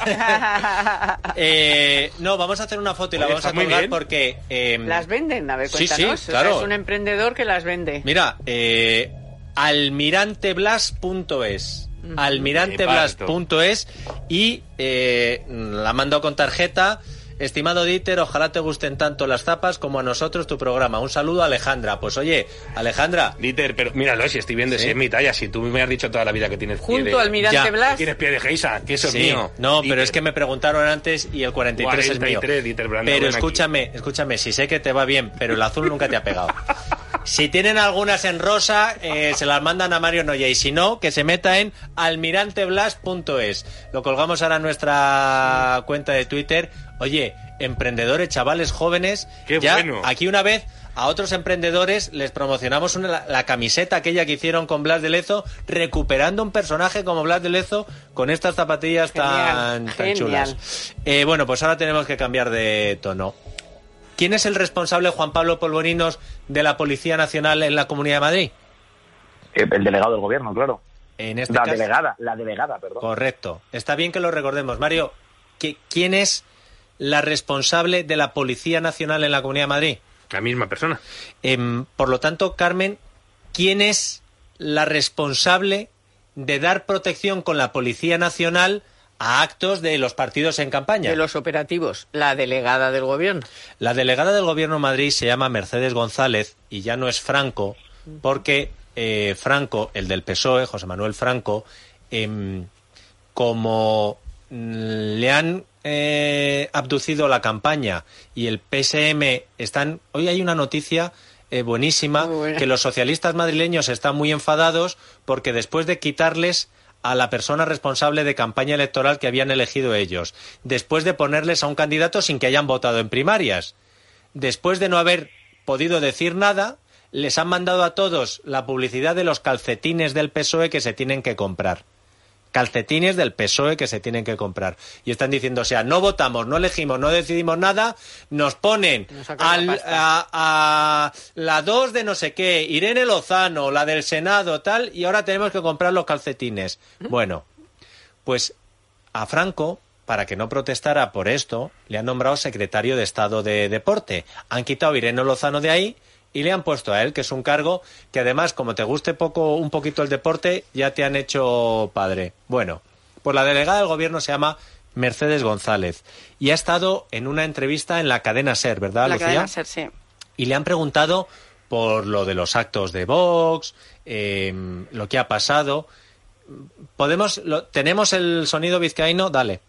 Eh, no, vamos a hacer una foto y la Oye, vamos a está muy colgar bien. porque... eh, Las venden, a ver, Sí, sí, cuéntanos. O sea, claro. es un emprendedor que las vende. Mira, eh, almiranteblas punto es. almiranteblas punto es y eh, la mando con tarjeta. Estimado Dieter, ojalá te gusten tanto las zapas como a nosotros tu programa. Un saludo a Alejandra. Pues oye, Alejandra, Dieter, pero míralo, si estoy viendo, ¿Sí? si es mi talla, si tú me has dicho toda la vida que tienes pie Junto de... al Almirante Ya. que Blas. tienes pie de geisa, que eso sí, es mío. no, pero Dieter. es que me preguntaron antes y el cuarenta y tres es mío. cuarenta y tres, Dieter Brandner, Pero ven aquí. escúchame, escúchame, si sé que te va bien, pero el azul nunca te ha pegado. Si tienen algunas en rosa, eh, se las mandan a Mario Noya, y si no, que se meta en almiranteblas punto es. Lo colgamos ahora en nuestra cuenta de Twitter. Oye, emprendedores, chavales jóvenes, Qué ya bueno. aquí una vez a otros emprendedores les promocionamos una, la, la camiseta aquella que hicieron con Blas de Lezo, recuperando un personaje como Blas de Lezo con estas zapatillas tan, Genial, tan genial. chulas. Eh, bueno, pues ahora tenemos que cambiar de tono. ¿Quién es el responsable, Juan Pablo Polvorinos, de la Policía Nacional en la Comunidad de Madrid? El, el delegado del gobierno, claro. En este la caso, delegada, la delegada, perdón. correcto. Está bien que lo recordemos. Mario, ¿qui- ¿quién es la responsable de la Policía Nacional en la Comunidad de Madrid? La misma persona. Em, por lo tanto, Carmen, ¿quién es la responsable de dar protección con la Policía Nacional a actos de los partidos en campaña? De los operativos, la delegada del gobierno. La delegada del Gobierno de Madrid se llama Mercedes González y ya no es Franco, porque eh, Franco, el del P S O E, José Manuel Franco, em, como mm, le han eh, abducido la campaña y el P S M están... Hoy hay una noticia eh, buenísima, Muy buena. que los socialistas madrileños están muy enfadados porque después de quitarles a la persona responsable de campaña electoral que habían elegido ellos, después de ponerles a un candidato sin que hayan votado en primarias, después de no haber podido decir nada, les han mandado a todos la publicidad de los calcetines del P S O E que se tienen que comprar. Calcetines del P S O E que se tienen que comprar. Y están diciendo, o sea, no votamos, no elegimos, no decidimos nada, nos ponen Nos sacan la al- pasta. a, a la dos de no sé qué, Irene Lozano, la del Senado, tal, y ahora tenemos que comprar los calcetines. Bueno, pues a Franco para que no protestara por esto, le han nombrado secretario de Estado de Deporte. Han quitado a Irene Lozano de ahí y le han puesto a él, que es un cargo que además, como te guste poco un poquito el deporte, ya te han hecho padre. Bueno, pues la delegada del gobierno se llama Mercedes González y ha estado en una entrevista en la cadena SER, ¿verdad, la Lucía? La cadena SER, sí. Y le han preguntado por lo de los actos de Vox, eh, lo que ha pasado. ¿Podemos, lo, ¿Tenemos el sonido vizcaíno? Dale.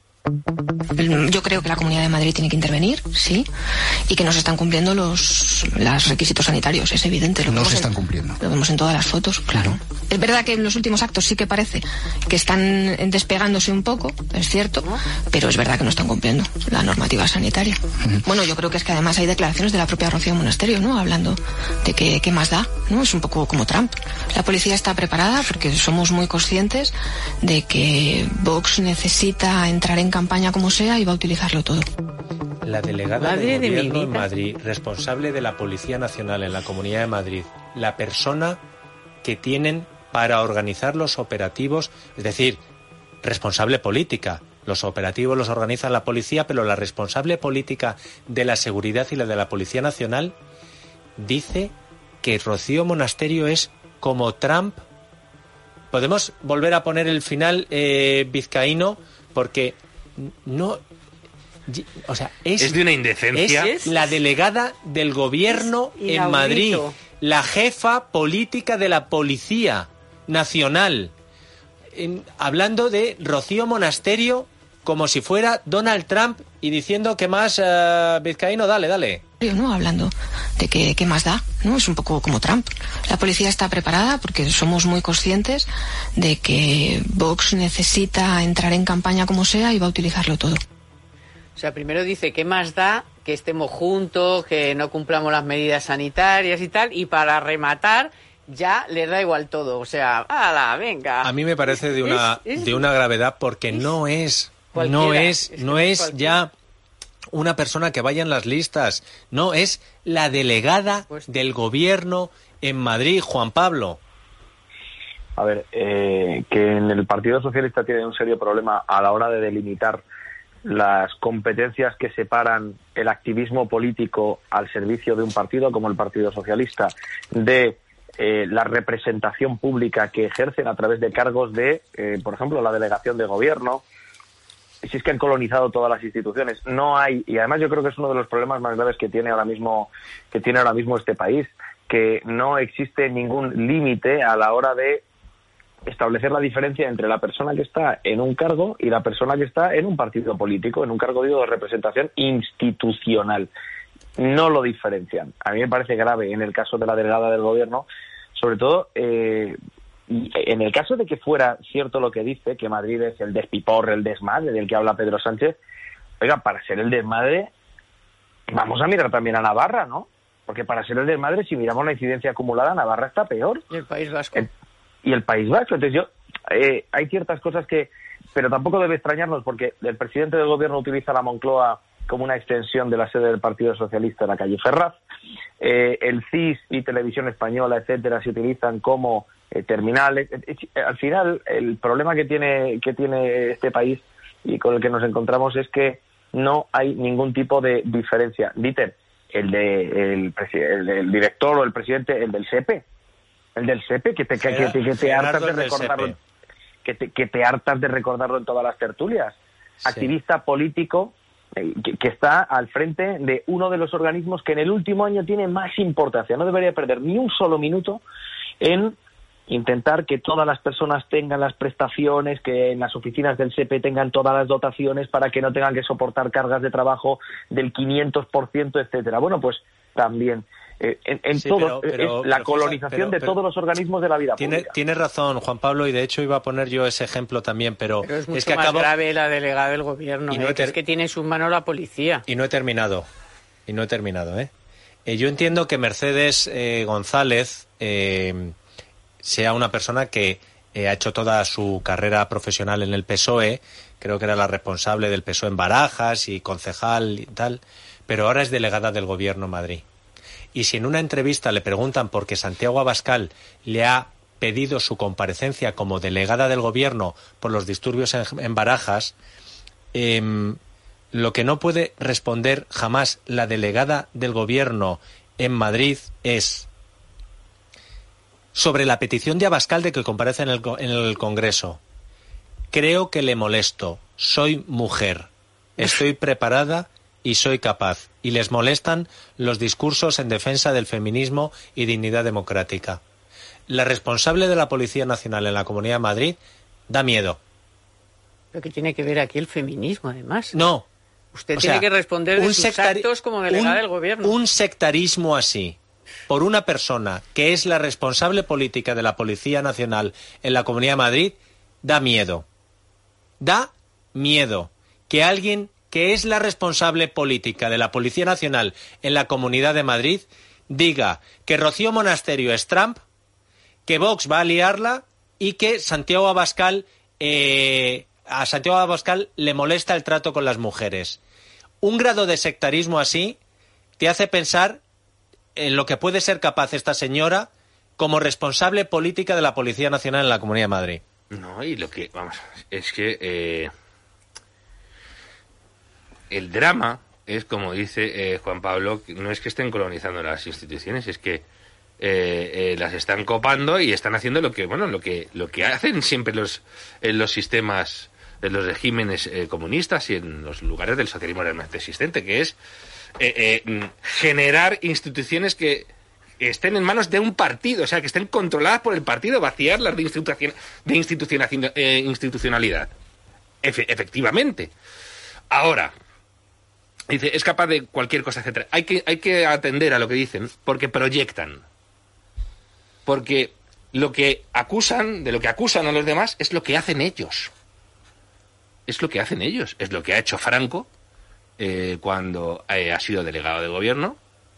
Yo creo que la Comunidad de Madrid tiene que intervenir, sí, y que no se están cumpliendo los, los requisitos sanitarios, es evidente. Lo no se en, están cumpliendo. Lo vemos en todas las fotos, claro. Es verdad que en los últimos actos sí que parece que están despegándose un poco, es cierto, pero es verdad que no están cumpliendo la normativa sanitaria. Uh-huh. Bueno, yo creo que es que además hay declaraciones de la propia Rocío Monasterio, ¿no? Hablando de que qué más da, ¿no? Es un poco como Trump. La policía está preparada porque somos muy conscientes de que Vox necesita entrar en campaña como sea y va a utilizarlo todo. La delegada Madre del de gobierno mi en vida. Madrid, responsable de la Policía Nacional en la Comunidad de Madrid, la persona que tienen para organizar los operativos, es decir, responsable política. Los operativos los organiza la policía, pero la responsable política de la seguridad y la de la Policía Nacional dice que Rocío Monasterio es como Trump. Podemos volver a poner el final eh, vizcaíno porque no, o sea, es, es de una indecencia. Es la delegada del gobierno es en Madrid, inaudito. la jefa política de la Policía Nacional, en, hablando de Rocío Monasterio como si fuera Donald Trump y diciendo que más uh, vizcaíno, dale, dale. ¿No? Hablando de que qué más da, ¿no? Es un poco como Trump. La policía está preparada porque somos muy conscientes de que Vox necesita entrar en campaña como sea y va a utilizarlo todo. O sea, primero dice qué más da que estemos juntos, que no cumplamos las medidas sanitarias y tal, y para rematar ya les da igual todo. O sea, ¡hala, venga! A mí me parece de una es, es, de una gravedad porque es, no es no es, es no es ya una persona que vaya en las listas, no, es la delegada pues, del gobierno en Madrid, Juan Pablo. A ver, eh, que en el Partido Socialista tiene un serio problema a la hora de delimitar las competencias que separan el activismo político al servicio de un partido como el Partido Socialista de eh, la representación pública que ejercen a través de cargos de, eh, por ejemplo, la delegación de gobierno. Si es que han colonizado todas las instituciones, no hay, y además yo creo que es uno de los problemas más graves que tiene ahora mismo que tiene ahora mismo este país, que no existe ningún límite a la hora de establecer la diferencia entre la persona que está en un cargo y la persona que está en un partido político, en un cargo, digo, de representación institucional. No lo diferencian. A mí me parece grave en el caso de la delegada del gobierno, sobre todo eh, en el caso de que fuera cierto lo que dice, que Madrid es el despiporre, el desmadre del que habla Pedro Sánchez. Oiga, para ser el desmadre, vamos a mirar también a Navarra, ¿no? Porque para ser el desmadre, si miramos la incidencia acumulada, Navarra está peor. Y el País Vasco. El, y el País Vasco. Entonces yo, eh, hay ciertas cosas que, pero tampoco debe extrañarnos porque el presidente del gobierno utiliza la Moncloa como una extensión de la sede del Partido Socialista en la calle Ferraz. Eh, el C I S y Televisión Española, etcétera, se utilizan como eh, terminales. Eh, eh, al final, el problema que tiene que tiene este país y con el que nos encontramos es que no hay ningún tipo de diferencia. Dieter, el de el, el, el director o el presidente, el del S E P E, el del S E P E, que te, que, que, que te hartas de recordarlo, que te, que te hartas de recordarlo en todas las tertulias. Sí. Activista político eh, que, que está al frente de uno de los organismos que en el último año tiene más importancia. No debería perder ni un solo minuto en intentar que todas las personas tengan las prestaciones, que en las oficinas del S E P E tengan todas las dotaciones para que no tengan que soportar cargas de trabajo del quinientos por ciento, etcétera. Bueno, pues también eh, en, en sí, todo pero, pero, es la pero, colonización pero, pero, de todos los organismos de la vida tiene, pública. Tiene razón, Juan Pablo, y de hecho iba a poner yo ese ejemplo también, pero, pero es mucho es que más acabo... grave la delegada del gobierno, y no eh, ter... que es que tiene en sus manos la policía. Y no he terminado, y no he terminado, ¿eh? eh yo entiendo que Mercedes eh, González eh, sea una persona que eh, ha hecho toda su carrera profesional en el P S O E, creo que era la responsable del P S O E en Barajas y concejal y tal, pero ahora es delegada del gobierno en Madrid. Y si en una entrevista le preguntan por qué Santiago Abascal le ha pedido su comparecencia como delegada del gobierno por los disturbios en, en Barajas, eh, lo que no puede responder jamás la delegada del Gobierno en Madrid es sobre la petición de Abascal de que comparezca en el, en el Congreso. Creo que le molesto. Soy mujer. Estoy preparada y soy capaz. Y les molestan los discursos en defensa del feminismo y dignidad democrática. La responsable de la Policía Nacional en la Comunidad de Madrid da miedo. ¿Pero qué tiene que ver aquí el feminismo, además? No. Usted O tiene sea, que responder de un sus sectari- actos como delegada un- del Gobierno. Un sectarismo así, por una persona que es la responsable política de la Policía Nacional en la Comunidad de Madrid, da miedo. Da miedo que alguien que es la responsable política de la Policía Nacional en la Comunidad de Madrid diga que Rocío Monasterio es Trump, que Vox va a liarla y que Santiago Abascal... Eh, a Santiago Abascal le molesta el trato con las mujeres. Un grado de sectarismo así te hace pensar en lo que puede ser capaz esta señora como responsable política de la Policía Nacional en la Comunidad de Madrid. No, y lo que, vamos, es que eh, el drama es, como dice eh, Juan Pablo, no es que estén colonizando las instituciones, es que eh, eh, las están copando y están haciendo lo que, bueno, lo que, lo que hacen siempre los, en los sistemas, en los regímenes eh, comunistas y en los lugares del socialismo realmente existente, que es eh, eh, generar instituciones que estén en manos de un partido, o sea, que estén controladas por el partido, vaciarlas de, institucion, de institucional, eh, institucionalidad. Efe, efectivamente. Ahora, dice, es capaz de cualquier cosa, etcétera. Hay que, hay que atender a lo que dicen, porque proyectan. Porque lo que acusan, de lo que acusan a los demás, es lo que hacen ellos. Es lo que hacen ellos. Es lo que ha hecho Franco eh, cuando eh, ha sido delegado de gobierno.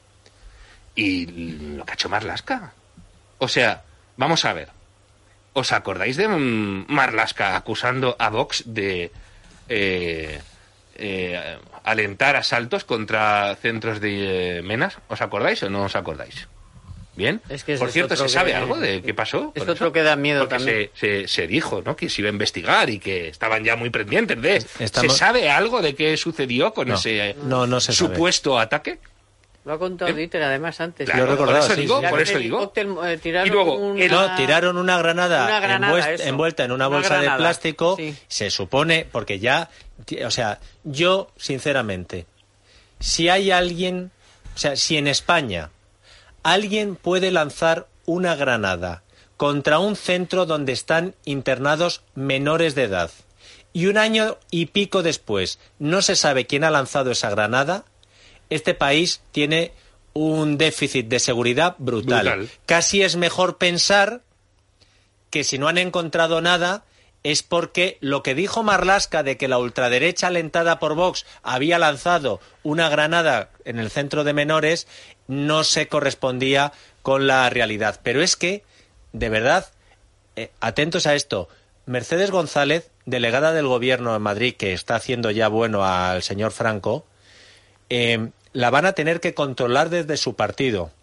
Y lo que ha hecho Marlaska. O sea, vamos a ver. ¿Os acordáis de um, Marlaska acusando a Vox de eh, eh, alentar asaltos contra centros de eh, menas? ¿Os acordáis o no os acordáis? ¿Bien? Es que Por cierto, ¿se que... sabe algo de qué pasó? Es otro que da miedo Porque también. Se, se, se dijo, ¿no?, que se iba a investigar y que estaban ya muy pendientes de... Estamos... ¿Se sabe algo de qué sucedió con no, ese no, no se supuesto sabe. ataque? Lo ha contado Dieter, además, antes. Claro, Yo recordaba, por eso sí, digo, sí. por eso digo. Cóctel, eh, tiraron Y luego, una... No, tiraron una granada, Una granada, envuest- eso. envuelta en una, Una bolsa granada, de plástico. sí. Se supone, porque ya, o sea, yo, sinceramente, si hay alguien, o sea, si en España alguien puede lanzar una granada contra un centro donde están internados menores de edad y un año y pico después no se sabe quién ha lanzado esa granada, este país tiene un déficit de seguridad brutal. Brutal. Casi es mejor pensar que si no han encontrado nada es porque lo que dijo Marlaska de que la ultraderecha alentada por Vox había lanzado una granada en el centro de menores no se correspondía con la realidad. Pero es que, de verdad, eh, atentos a esto, Mercedes González, delegada del Gobierno en Madrid, que está haciendo ya bueno al señor Franco, eh, la van a tener que controlar desde su partido.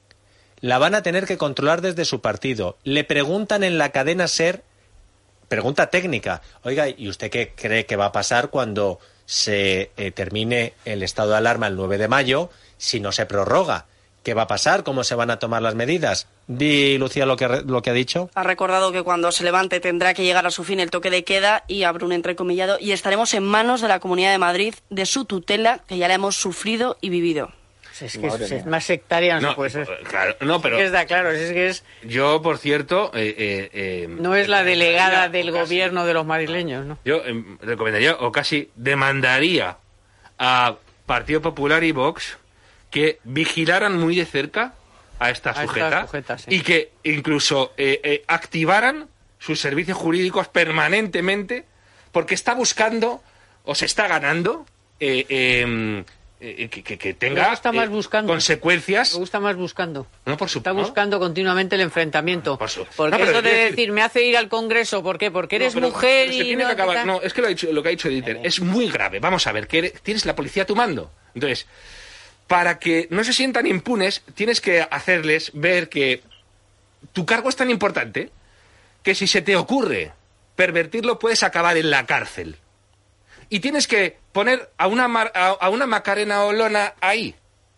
La van a tener que controlar desde su partido. Le preguntan en la cadena SER, pregunta técnica, oiga, ¿y usted qué cree que va a pasar cuando se eh, termine el estado de alarma el nueve de mayo si no se prorroga? ¿Qué va a pasar? ¿Cómo se van a tomar las medidas? Di, Lucía, lo que, lo que ha dicho. Ha recordado que cuando se levante tendrá que llegar a su fin el toque de queda y abre un entrecomillado y estaremos en manos de la Comunidad de Madrid, de su tutela, que ya la hemos sufrido y vivido. Es que es, es más sectaria, no, No, puede ser. claro, no, pero... Es que está claro, es que es... Yo, por cierto... Eh, eh, eh, No es la delegada recomendaría, del o casi- gobierno de los madrileños, ¿no? Yo eh, recomendaría, o casi demandaría a Partido Popular y Vox que vigilaran muy de cerca a esta A esta sujeta, sujeta, sí. y que incluso eh, eh, activaran sus servicios jurídicos permanentemente, porque está buscando o se está ganando eh, eh, eh, que, que- que tenga Me gusta más eh, buscando. consecuencias. Me gusta más buscando. No, por Está supuesto. buscando continuamente el enfrentamiento. Por su- Porque No, pero eso de quiero decir, decir- me hace ir al Congreso, ¿por qué? Porque eres No, pero- mujer pero se y tiene no... que acabar. tal. No, es que lo, ha dicho, lo que ha dicho Dieter es muy grave. Vamos a ver, que eres- tienes la policía a tu mando. Entonces, para que no se sientan impunes, tienes que hacerles ver que tu cargo es tan importante que si se te ocurre pervertirlo puedes acabar en la cárcel. y tienes que poner a una, Mar, a, a una Macarena Olona ahí.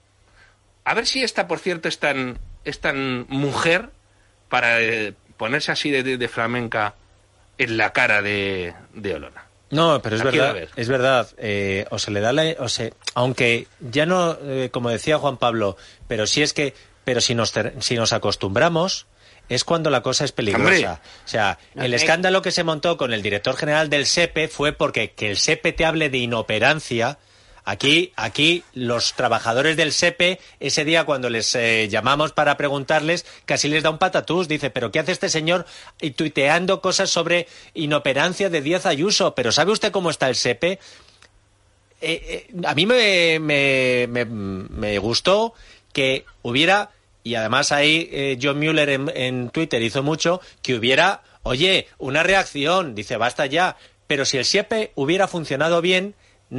A ver si esta, por cierto, es tan, es tan mujer para eh, ponerse así de, de, de flamenca en la cara de, de Olona. No, pero es Aquí verdad, es verdad. Eh, o se le da la, o se, aunque ya no, eh, como decía Juan Pablo, pero si es que, pero si nos, si nos acostumbramos, es cuando la cosa es peligrosa. ¡Hombre! O sea, no, el escándalo que se montó con el director general del SEPE fue porque que el SEPE te hable de inoperancia. Aquí, aquí los trabajadores del SEPE, ese día cuando les eh, llamamos para preguntarles, casi les da un patatús. Dice, ¿pero qué hace este señor y tuiteando cosas sobre inoperancia de Díaz Ayuso? ¿Pero sabe usted cómo está el SEPE? Eh, eh, a mí me, me, me, me gustó que hubiera, y además ahí eh, John Mueller en, en Twitter hizo mucho, que hubiera, oye, una reacción. Dice, basta ya. Pero si el SEPE hubiera funcionado bien,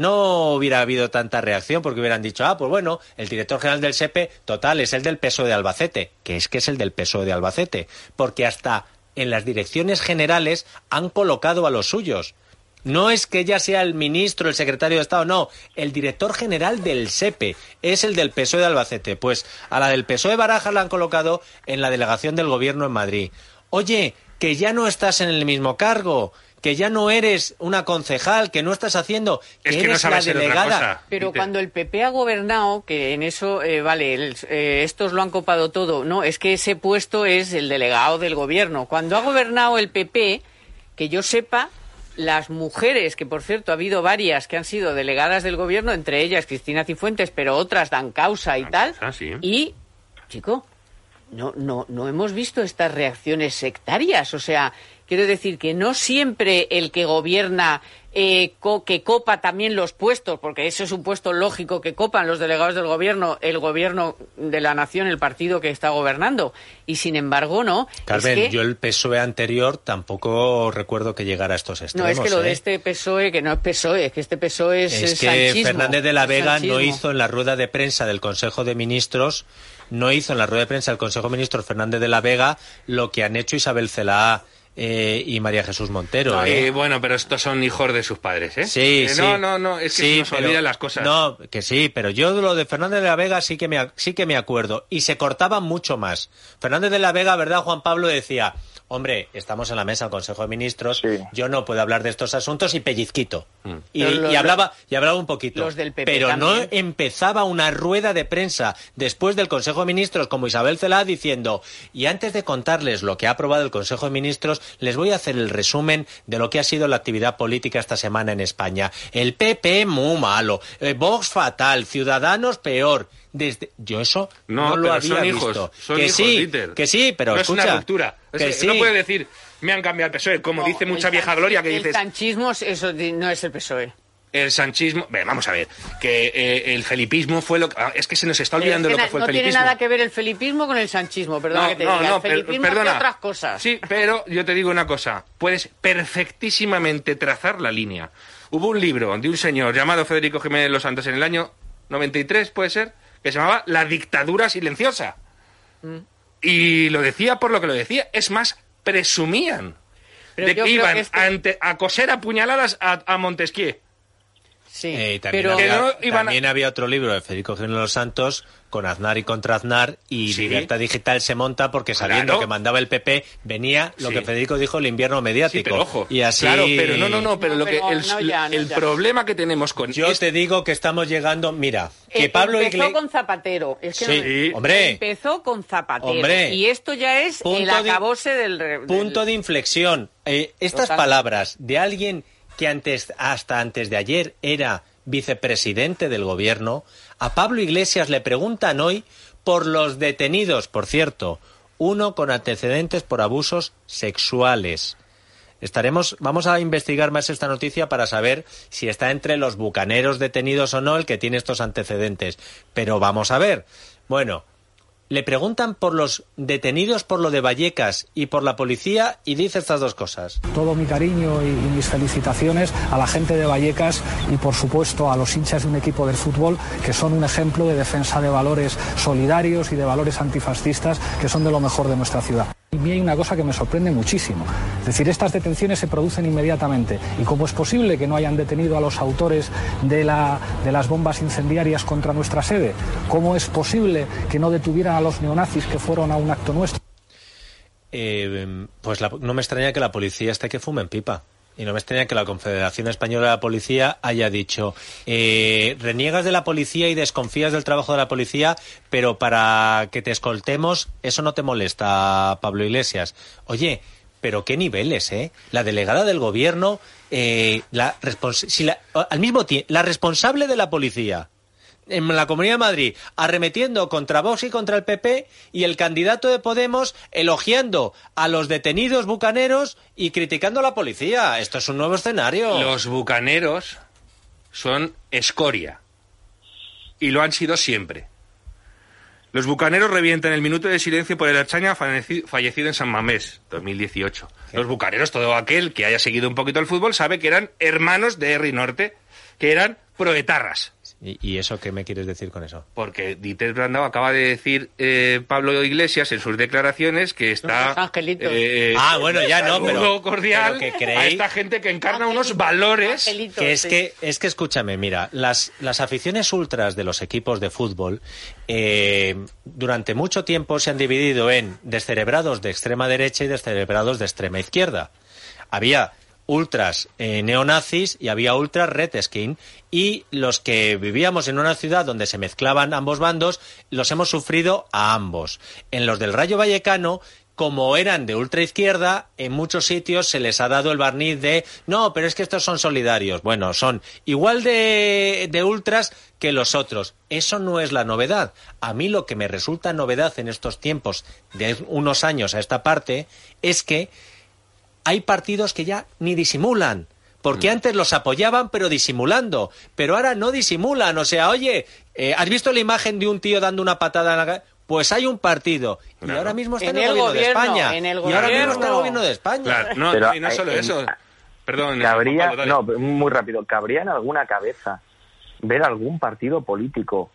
no hubiera habido tanta reacción, porque hubieran dicho, ah, pues bueno, el director general del SEPE, total, es el del P S O E de Albacete, que es que es el del P S O E de Albacete, porque hasta en las direcciones generales han colocado a los suyos. No es que ya sea el ministro, el secretario de Estado, no, el director general del SEPE es el del P S O E de Albacete. Pues a la del P S O E Barajas la han colocado en la delegación del gobierno en Madrid. Oye, que ya no estás en el mismo cargo, que ya no eres una concejal, que no estás haciendo, que, es que eres no la delegada. Pero cuando el P P ha gobernado, que en eso, eh, vale, el, eh, estos lo han copado todo, no, es que ese puesto es el delegado del gobierno. Cuando ha gobernado el P P, que yo sepa, las mujeres, que por cierto ha habido varias que han sido delegadas del gobierno, entre ellas Cristina Cifuentes, pero otras dan causa y tal, ah, sí. y, chico, no, no, no hemos visto estas reacciones sectarias, o sea, quiero decir que no siempre el que gobierna, eh, co que copa también los puestos, porque eso es un puesto lógico que copan los delegados del gobierno, el gobierno de la nación, el partido que está gobernando. Y sin embargo, no. Carmen, es que... yo el P S O E anterior tampoco recuerdo que llegara a estos extremos. No, es que lo ¿eh? de este P S O E, que no es P S O E, es que este P S O E es, es es que sanchismo, Fernández de la Vega sanchismo. no hizo en la rueda de prensa del Consejo de Ministros, no hizo en la rueda de prensa del Consejo de Ministros Fernández de la Vega lo que han hecho Isabel Celaá Eh, y María Jesús Montero. No, ¿eh? eh, bueno, pero estos son hijos de sus padres, ¿eh? Sí, eh, sí. No, no, no, es que sí, se nos pero, olvidan las cosas. No, que sí, pero yo de lo de Fernández de la Vega sí que me, sí que me acuerdo. Y se cortaba mucho más. Fernández de la Vega, ¿verdad, Juan Pablo? Decía, hombre, estamos en la mesa del Consejo de Ministros, sí. Yo no puedo hablar de estos asuntos y pellizquito. Mm. Y, los, y, hablaba, y hablaba un poquito. Los del P P pero también. No empezaba una rueda de prensa después del Consejo de Ministros como Isabel Celaá diciendo, y antes de contarles lo que ha aprobado el Consejo de Ministros, les voy a hacer el resumen de lo que ha sido la actividad política esta semana en España. El P P muy malo, eh, Vox fatal, Ciudadanos peor. Desde yo eso no, no lo había son visto. Hijos, son que hijos, sí, Dieter. que sí, pero no escucha, es una ruptura. Que es, sí. No puede decir, me han cambiado el P S O E, como no, dice mucha el vieja gloria que el dices. El sanchismo eso no es el P S O E. El sanchismo, bueno, vamos a ver, que eh, el felipismo fue lo que... Es que se nos está olvidando es que lo que fue no el felipismo. No tiene nada que ver el felipismo con el sanchismo, perdona no, que te no, diga. No, el felipismo perdona. hace otras cosas. Sí, pero yo te digo una cosa, puedes perfectísimamente trazar la línea. Hubo un libro de un señor llamado Federico Jiménez Los Santos en el año noventa y tres, puede ser, que se llamaba La dictadura silenciosa. Mm. Y lo decía por lo que lo decía, es más, presumían pero de que iban que este... ante, a coser a puñaladas a, a Montesquieu. Sí, eh, también, pero había, no iban también a... había otro libro de Federico Jiménez Los Santos con Aznar y contra Aznar y sí. Libertad Digital se monta porque sabiendo claro. que mandaba el P P venía lo sí. que Federico dijo el invierno mediático. Sí, pero ojo, y así... claro, pero no, no, no, pero no, lo pero que el, no, ya, no, el ya. problema que tenemos con yo este... te digo que estamos llegando, mira, que eh, Pablo empezó Iglesias con Zapatero, es que sí, no... hombre, empezó con Zapatero hombre, y esto ya es el acabose de, del, del punto de inflexión. Eh, estas Total. palabras de alguien que antes hasta antes de ayer era vicepresidente del gobierno, a Pablo Iglesias le preguntan hoy por los detenidos, por cierto, uno con antecedentes por abusos sexuales. Estaremos, vamos a investigar más esta noticia para saber si está entre los bucaneros detenidos o no el que tiene estos antecedentes. Pero vamos a ver. Bueno, le preguntan por los detenidos por lo de Vallecas y por la policía y dice estas dos cosas. Todo mi cariño y, y mis felicitaciones a la gente de Vallecas y por supuesto a los hinchas de un equipo del fútbol que son un ejemplo de defensa de valores solidarios y de valores antifascistas que son de lo mejor de nuestra ciudad. A mí hay una cosa que me sorprende muchísimo. Es decir, estas detenciones se producen inmediatamente. ¿Y cómo es posible que no hayan detenido a los autores de, la, de las bombas incendiarias contra nuestra sede? ¿Cómo es posible que no detuvieran a los neonazis que fueron a un acto nuestro? Eh, pues la, no me extraña que la policía esté que fume en pipa. Y no me extraña que la Confederación Española de la Policía haya dicho eh, reniegas de la policía y desconfías del trabajo de la policía, pero para que te escoltemos, eso no te molesta, Pablo Iglesias. Oye, pero qué niveles, ¿eh? La delegada del gobierno, eh, la respons- si la, al mismo tiempo, la responsable de la policía en la Comunidad de Madrid, arremetiendo contra Vox y contra el P P, y el candidato de Podemos elogiando a los detenidos bucaneros y criticando a la policía. Esto es un nuevo escenario. Los bucaneros son escoria. Y lo han sido siempre. Los bucaneros revientan el minuto de silencio por el Ertzaina fallecido en San Mamés, dos mil dieciocho. ¿Qué? Los bucaneros, todo aquel que haya seguido un poquito el fútbol, sabe que eran hermanos de R I Norte, que eran proetarras. ¿Y, ¿Y eso qué me quieres decir con eso? Porque Dieter Brandau acaba de decir eh, Pablo Iglesias en sus declaraciones que está... angelitos. Eh, ah, bueno, ya no, pero... cordial pero que creéis, a esta gente que encarna unos valores... Que es, que es que, escúchame, mira, las, las aficiones ultras de los equipos de fútbol eh, durante mucho tiempo se han dividido en descerebrados de extrema derecha y descerebrados de extrema izquierda. Había ultras eh, neonazis y había ultras Redskins, y los que vivíamos en una ciudad donde se mezclaban ambos bandos los hemos sufrido a ambos. En los del Rayo Vallecano, como eran de ultraizquierda, en muchos sitios se les ha dado el barniz de no, pero es que estos son solidarios. Bueno, son igual de, de ultras que los otros. Eso no es la novedad. A mí lo que me resulta novedad en estos tiempos, de unos años a esta parte, es que hay partidos que ya ni disimulan, porque mm. antes los apoyaban pero disimulando, pero ahora no disimulan. O sea, oye, eh, ¿has visto la imagen de un tío dando una patada en la cara? Pues hay un partido, claro. Y ahora mismo está en, en el, el gobierno, gobierno de España, en el y ahora mismo está el gobierno de España. Claro, no, pero, y no solo eh, eso, eh, perdón. Cabría, Pablo, no, muy rápido, cabría en alguna cabeza ver algún partido político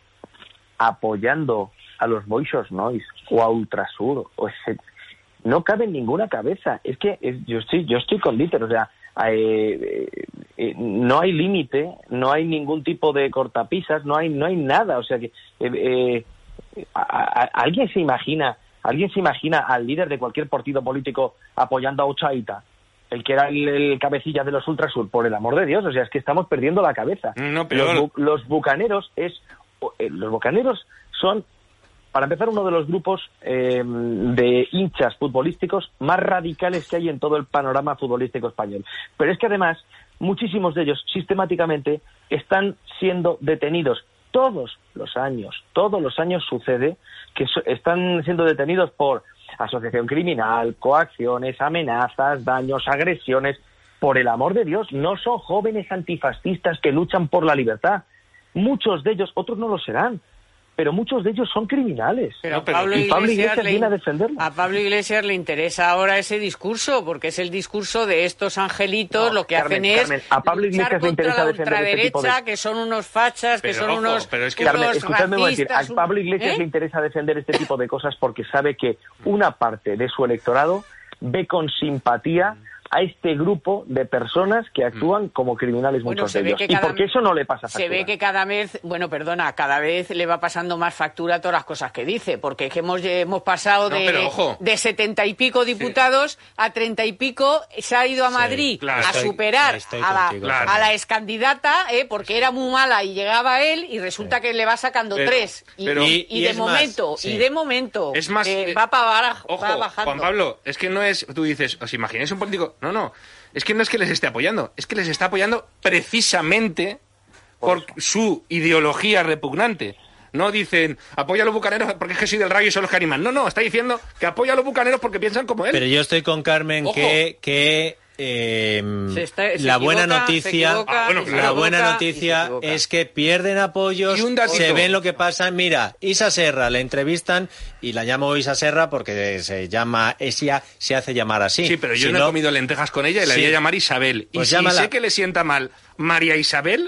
apoyando a los Boixos Nois o a Ultrasur, o ese... No cabe en ninguna cabeza. Es que es, yo estoy yo estoy con Dieter, o sea, eh, eh, no hay límite, no hay ningún tipo de cortapisas, no hay no hay nada. O sea que eh, eh, a, a, alguien se imagina, alguien se imagina al líder de cualquier partido político apoyando a Ochaita, el que era el, el cabecilla de los Ultrasur, por el amor de Dios. O sea, es que estamos perdiendo la cabeza. No, pero... los, bu los bucaneros es eh, los bucaneros son, para empezar, uno de los grupos eh, de hinchas futbolísticos más radicales que hay en todo el panorama futbolístico español. Pero es que además, muchísimos de ellos sistemáticamente están siendo detenidos todos los años. Todos los años sucede que so están siendo detenidos por asociación criminal, coacciones, amenazas, daños, agresiones. Por el amor de Dios, no son jóvenes antifascistas que luchan por la libertad. Muchos de ellos, otros no lo serán, pero muchos de ellos son criminales. Pero, pero Pablo, y Pablo Iglesias, Iglesias le, viene a defenderlo. A Pablo Iglesias le interesa ahora ese discurso, porque es el discurso de estos angelitos, no, lo que Carmen, hacen Carmen, es a Pablo Iglesias luchar le interesa contra la defender este tipo de... que son unos fachas, pero, que son ojo, unos, pero es que... unos Carmen, escuchadme decir, a Pablo Iglesias ¿eh? le interesa defender este tipo de cosas porque sabe que una parte de su electorado ve con simpatía a este grupo de personas que actúan como criminales, bueno, muchos se de ve ellos. Que y cada, porque eso no le pasa factura. Se ve que cada vez, bueno, perdona, cada vez le va pasando más factura a todas las cosas que dice, porque es que hemos, hemos pasado no, de, de setenta y pico diputados sí. a treinta y pico, se ha ido a Madrid sí, claro, a estoy, superar estoy a, la, contigo, claro. a la excandidata, eh, porque sí. era muy mala y llegaba él y resulta sí. que le va sacando pero, tres. Y, pero, y, y, y de momento, más, sí. y de momento, es más, eh, va, para, ojo, va bajando. Juan Pablo, es que no es, tú dices, ¿os imagináis un político? No, no. Es que no es que les esté apoyando, es que les está apoyando precisamente por, por su ideología repugnante. No dicen, apoya a los bucaneros porque es que soy del Rayo y son los que animan. No, no, está diciendo que apoya a los bucaneros porque piensan como él. Pero yo estoy con Carmen Ojo. que... que... Eh, se está, se la buena equivoca, noticia, equivoca, ah, bueno, claro. la buena noticia es que pierden apoyos, se ven lo que pasa. Mira, Isa Serra le entrevistan y la llamo Isa Serra porque se llama, ella se hace llamar así. Sí, pero yo si no, no he comido lentejas con ella y la sí. voy a llamar Isabel. Y pues si llámala. Sé que le sienta mal María Isabel,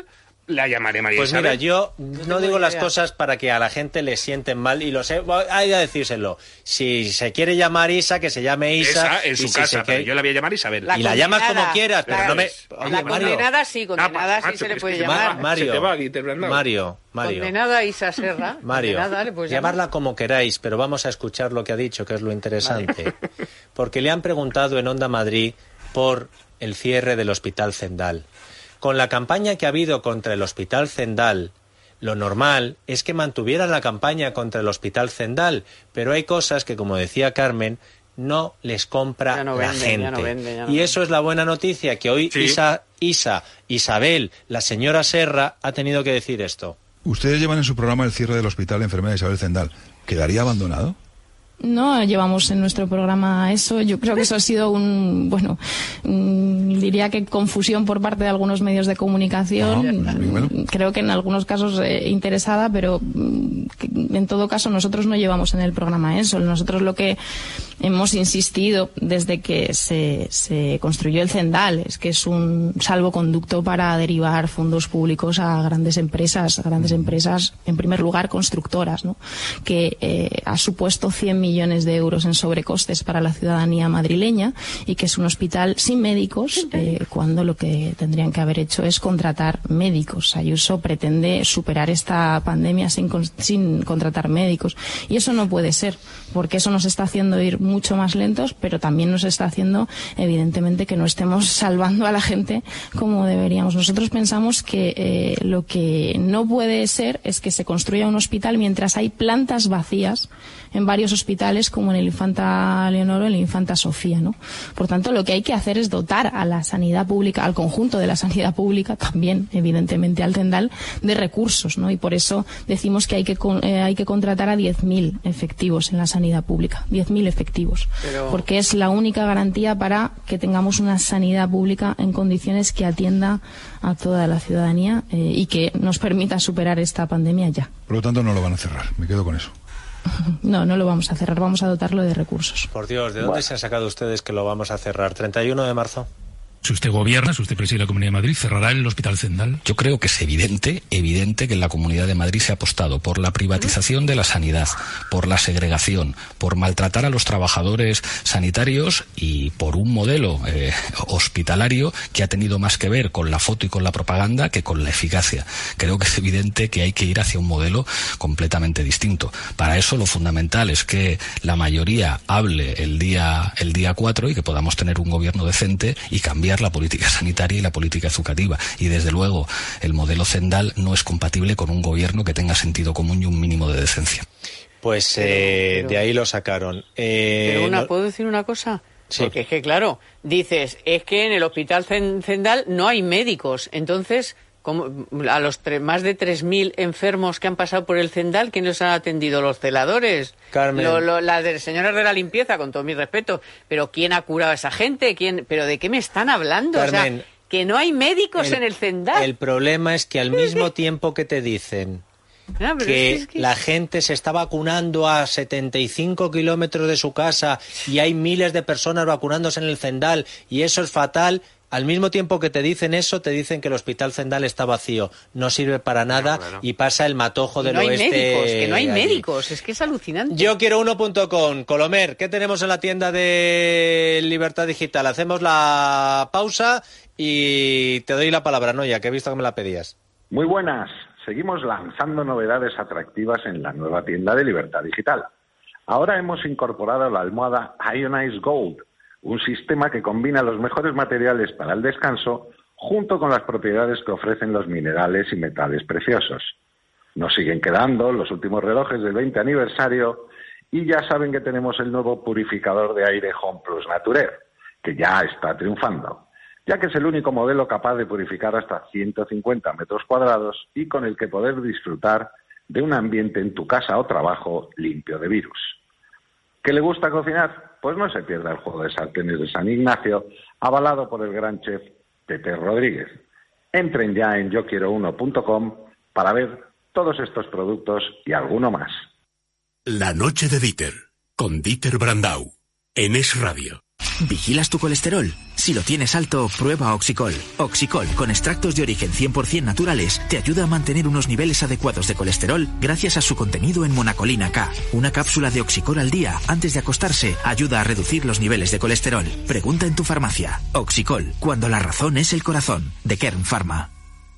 la llamaré María Pues Isabel. mira, yo no digo las cosas para que a la gente le sienten mal y lo sé, hay que decírselo. Si se quiere llamar Isa, que se llame Isa. Esa en su y si casa, se pero que... yo la voy a llamar Isabel. La y la llamas como condenada, quieras, pero la- no me... La Oye, Mario, condenada sí, condenada Ah, sí se le es puede que- llamar. Ma- Mario, Se te va, Guiter Brandao. Mario, Mario, Condenada Isa Serra. Mario, Condenada, le puedes llamar. llamarla como queráis, pero vamos a escuchar lo que ha dicho, que es lo interesante. Porque le han preguntado en Onda Madrid por el cierre del Hospital Zendal. Con la campaña que ha habido contra el Hospital Zendal, lo normal es que mantuvieran la campaña contra el Hospital Zendal, pero hay cosas que, como decía Carmen, no les compra Ya no la venden, gente. ya no venden, ya no y eso es la buena noticia, que hoy Sí. Isa, Isa, Isabel, la señora Serra, ha tenido que decir esto. Ustedes llevan en su programa el cierre del Hospital Enfermera Isabel Zendal. ¿Quedaría abandonado? No llevamos en nuestro programa eso. Yo creo que eso ha sido un, bueno, mm, diría que confusión por parte de algunos medios de comunicación. Ajá, bueno. Creo que en algunos casos eh, interesada, pero mm, que en todo caso nosotros no llevamos en el programa eso. Nosotros lo que hemos insistido desde que se, se construyó el Zendal es que es un salvoconducto para derivar fondos públicos a grandes empresas, a grandes empresas, en primer lugar, constructoras, ¿no? Que eh, ha supuesto cien millones de euros en sobrecostes para la ciudadanía madrileña y que es un hospital sin médicos, eh, cuando lo que tendrían que haber hecho es contratar médicos. Ayuso pretende superar esta pandemia sin, con- sin contratar médicos. Y eso no puede ser, porque eso nos está haciendo ir mucho más lentos, pero también nos está haciendo, evidentemente, que no estemos salvando a la gente como deberíamos. Nosotros pensamos que eh, lo que no puede ser es que se construya un hospital mientras hay plantas vacías en varios hospitales, como en el Infanta Leonor o en el Infanta Sofía, ¿no? Por tanto, lo que hay que hacer es dotar a la sanidad pública, al conjunto de la sanidad pública, también, evidentemente, al Zendal, de recursos, ¿no? Y por eso decimos que hay que, con- eh, hay que contratar a diez mil efectivos en la sanidad pública, diez mil efectivos, Pero- porque es la única garantía para que tengamos una sanidad pública en condiciones que atienda a toda la ciudadanía eh, y que nos permita superar esta pandemia ya. Por lo tanto, no lo van a cerrar. Me quedo con eso. No, no lo vamos a cerrar, vamos a dotarlo de recursos. Por Dios, ¿de dónde Bueno. se han sacado ustedes que lo vamos a cerrar? ¿treinta y uno de marzo? Si usted gobierna, si usted preside la Comunidad de Madrid, ¿cerrará el Hospital Zendal? Yo creo que es evidente, evidente que en la Comunidad de Madrid se ha apostado por la privatización de la sanidad, por la segregación, por maltratar a los trabajadores sanitarios y por un modelo eh, hospitalario que ha tenido más que ver con la foto y con la propaganda que con la eficacia. Creo que es evidente que hay que ir hacia un modelo completamente distinto. Para eso lo fundamental es que la mayoría hable el día el día cuatro y que podamos tener un gobierno decente y cambiar la política sanitaria y la política educativa. Y desde luego el modelo Zendal no es compatible con un gobierno que tenga sentido común y un mínimo de decencia. Pues eh, pero- de ahí lo sacaron. Eh, Pero una, no- ¿puedo decir una cosa? Sí. Porque es que, claro, dices, es que en el Hospital Zen- Zendal no hay médicos. Entonces, como a los tre- más de tres mil enfermos que han pasado por el Zendal, ¿quién los ha atendido? Los celadores. Carmen. Lo- lo- las de señoras de la limpieza, con todo mi respeto. Pero ¿quién ha curado a esa gente? ¿Quién? ¿Pero de qué me están hablando? O sea, Carmen, que no hay médicos en el Zendal. El problema es que al mismo tiempo que te dicen Ah, pero que, es que- es que- la gente se está vacunando a setenta y cinco kilómetros de su casa y hay miles de personas vacunándose en el Zendal y eso es fatal, al mismo tiempo que te dicen eso, te dicen que el Hospital Zendal está vacío, no sirve para nada y pasa el matojo Y del no hay oeste. médicos, que no hay allí. médicos. Es que es alucinante. Yo quiero uno punto com. Colomer, ¿qué tenemos en la tienda de Libertad Digital? Hacemos la pausa y te doy la palabra, ¿no? Ya que he visto que me la pedías. Muy buenas. Seguimos lanzando novedades atractivas en la nueva tienda de Libertad Digital. Ahora hemos incorporado la almohada Ionize Gold, un sistema que combina los mejores materiales para el descanso junto con las propiedades que ofrecen los minerales y metales preciosos. Nos siguen quedando los últimos relojes del veinte aniversario y ya saben que tenemos el nuevo purificador de aire Home Plus Naturer, que ya está triunfando, ya que es el único modelo capaz de purificar hasta ciento cincuenta metros cuadrados y con el que poder disfrutar de un ambiente en tu casa o trabajo limpio de virus. ¿Qué le gusta cocinar? Pues no se pierda el juego de sartenes de San Ignacio, avalado por el gran chef Pepe Rodríguez. Entren ya en yo quiero uno punto com para ver todos estos productos y alguno más. La noche de Dieter, con Dieter Brandau, en Es Radio. ¿Vigilas tu colesterol? Si lo tienes alto, prueba Oxicol. Oxicol, con extractos de origen cien por ciento naturales, te ayuda a mantener unos niveles adecuados de colesterol gracias a su contenido en monacolina K. Una cápsula de Oxicol al día, antes de acostarse, ayuda a reducir los niveles de colesterol. Pregunta en tu farmacia. Oxicol, cuando la razón es el corazón. De Kern Pharma.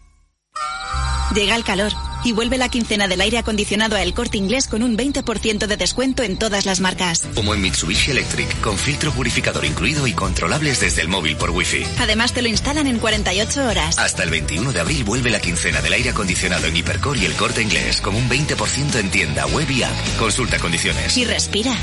Llega el calor y vuelve la quincena del aire acondicionado a El Corte Inglés con un veinte por ciento de descuento en todas las marcas. Como en Mitsubishi Electric, con filtro purificador incluido y controlables desde el móvil por wifi. Además te lo instalan en cuarenta y ocho horas. Hasta el veintiuno de abril vuelve la quincena del aire acondicionado en Hipercor y El Corte Inglés, con un veinte por ciento en tienda, web y app. Consulta condiciones. Y respira.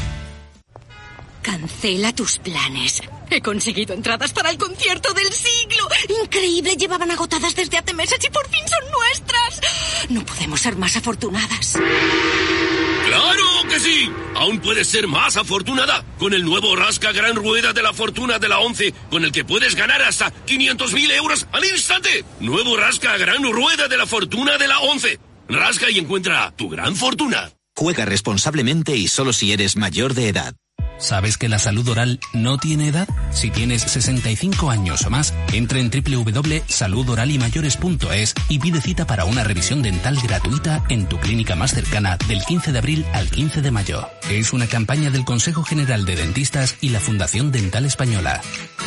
Cancela tus planes. He conseguido entradas para el concierto del siglo. Increíble, llevaban agotadas desde hace meses y por fin son nuestras. No podemos ser más afortunadas. ¡Claro que sí! Aún puedes ser más afortunada con el nuevo Rasca Gran Rueda de la Fortuna de la ONCE, con el que puedes ganar hasta quinientos mil euros al instante. Nuevo Rasca Gran Rueda de la Fortuna de la ONCE. Rasca y encuentra tu gran fortuna. Juega responsablemente y solo si eres mayor de edad. ¿Sabes que la salud oral no tiene edad? Si tienes sesenta y cinco años o más, entra en doble u doble u doble u punto salud oral y mayores punto es y pide cita para una revisión dental gratuita en tu clínica más cercana del quince de abril al quince de mayo. Es una campaña del Consejo General de Dentistas y la Fundación Dental Española.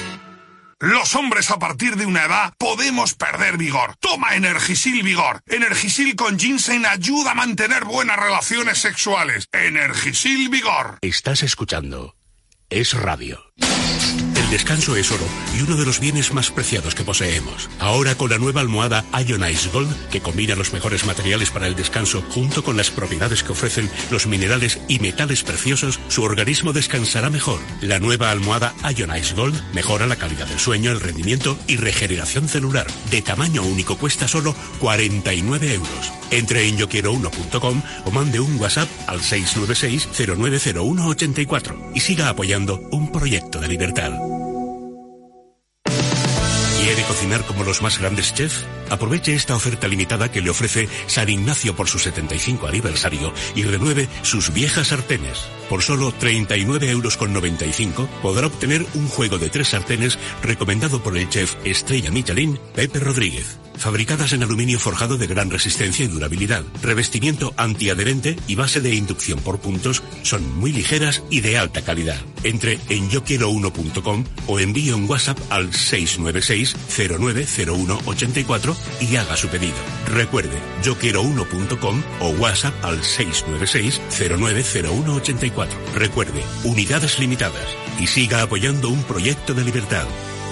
Los hombres a partir de una edad podemos perder vigor. Toma Energisil Vigor. Energisil con ginseng ayuda a mantener buenas relaciones sexuales. Energisil Vigor. Estás escuchando Es Radio. El descanso es oro y uno de los bienes más preciados que poseemos. Ahora con la nueva almohada Ionize Gold, que combina los mejores materiales para el descanso junto con las propiedades que ofrecen los minerales y metales preciosos, su organismo descansará mejor. La nueva almohada Ionize Gold mejora la calidad del sueño, el rendimiento y regeneración celular. De tamaño único cuesta solo cuarenta y nueve euros. Entre en yo quiero uno punto com o mande un WhatsApp al seis nueve seis cero nueve cero uno ocho cuatro y siga apoyando un proyecto de libertad. ¿Quiere cocinar como los más grandes chefs? Aproveche esta oferta limitada que le ofrece San Ignacio por su setenta y cinco aniversario y renueve sus viejas sartenes. Por solo treinta y nueve euros con noventa y cinco podrá obtener un juego de tres sartenes recomendado por el chef estrella Michelin, Pepe Rodríguez. Fabricadas en aluminio forjado de gran resistencia y durabilidad, revestimiento antiadherente y base de inducción por puntos, son muy ligeras y de alta calidad. Entre en yo quiero uno punto com o envíe un WhatsApp al seis nueve seis cero nueve cero uno ocho cuatro y haga su pedido. Recuerde, yo quiero uno punto com o WhatsApp al seis nueve seis cero nueve cero uno ocho cuatro. Recuerde, unidades limitadas y siga apoyando un proyecto de libertad.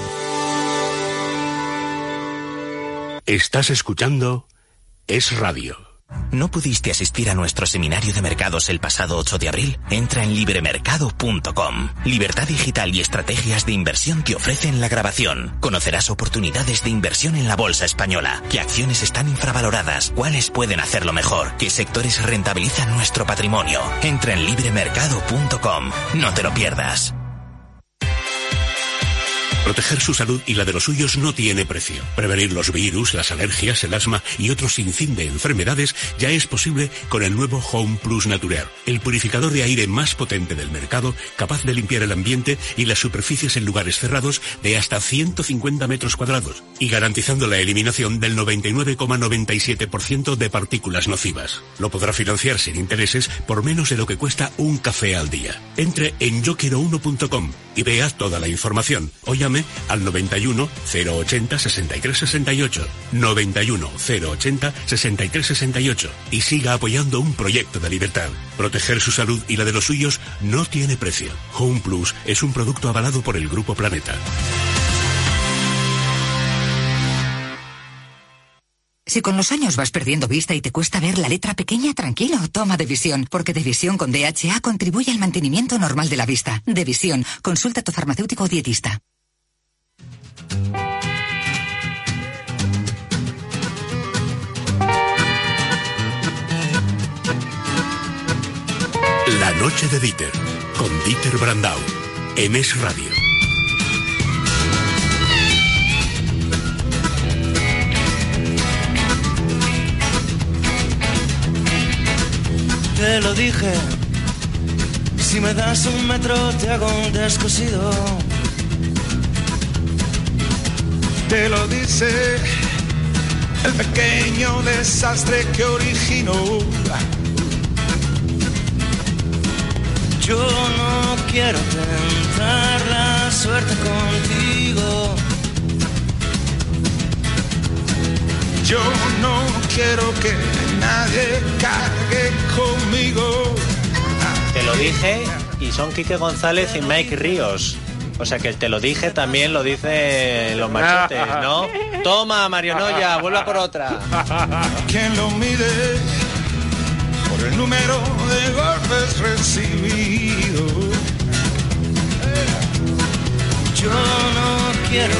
Estás escuchando Es Radio. ¿No pudiste asistir a nuestro seminario de mercados el pasado ocho de abril? Entra en libremercado punto com. Libertad digital y estrategias de inversión te ofrecen la grabación. Conocerás oportunidades de inversión en la bolsa española. ¿Qué acciones están infravaloradas? ¿Cuáles pueden hacerlo mejor? ¿Qué sectores rentabilizan nuestro patrimonio? Entra en libremercado punto com. No te lo pierdas. Proteger su salud y la de los suyos no tiene precio. Prevenir los virus, las alergias, el asma y otros sinfín de enfermedades ya es posible con el nuevo Home Plus Naturel, el purificador de aire más potente del mercado, capaz de limpiar el ambiente y las superficies en lugares cerrados de hasta ciento cincuenta metros cuadrados y garantizando la eliminación del noventa y nueve coma noventa y siete por ciento de partículas nocivas. Lo podrá financiar sin intereses por menos de lo que cuesta un café al día. Entre en yo quiero uno punto com y vea toda la información o llame al noventa y uno cero ochenta sesenta y tres sesenta y ocho, noventa y uno cero ochenta sesenta y tres sesenta y ocho y siga apoyando un proyecto de libertad. Proteger su salud y la de los suyos no tiene precio. Home Plus es un producto avalado por el Grupo Planeta. Si con los años vas perdiendo vista y te cuesta ver la letra pequeña, tranquilo, toma Devisión, porque Devisión con D H A contribuye al mantenimiento normal de la vista. Devisión, consulta a tu farmacéutico o dietista. La noche de Dieter, con Dieter Brandau, en Es Radio. Te lo dije, si me das un metro te hago un descosido. te lo dice el pequeño desastre que originó. Yo no quiero tentar la suerte contigo. Yo no quiero que nadie cargue conmigo. Te lo dije y son Quique González y Mike Ríos. O sea que el te lo dije también lo dicen los machetes, ¿no? Toma, Marionoya, vuelva por otra. ¿Quién lo mide por el número de golpes recibidos? Yo no quiero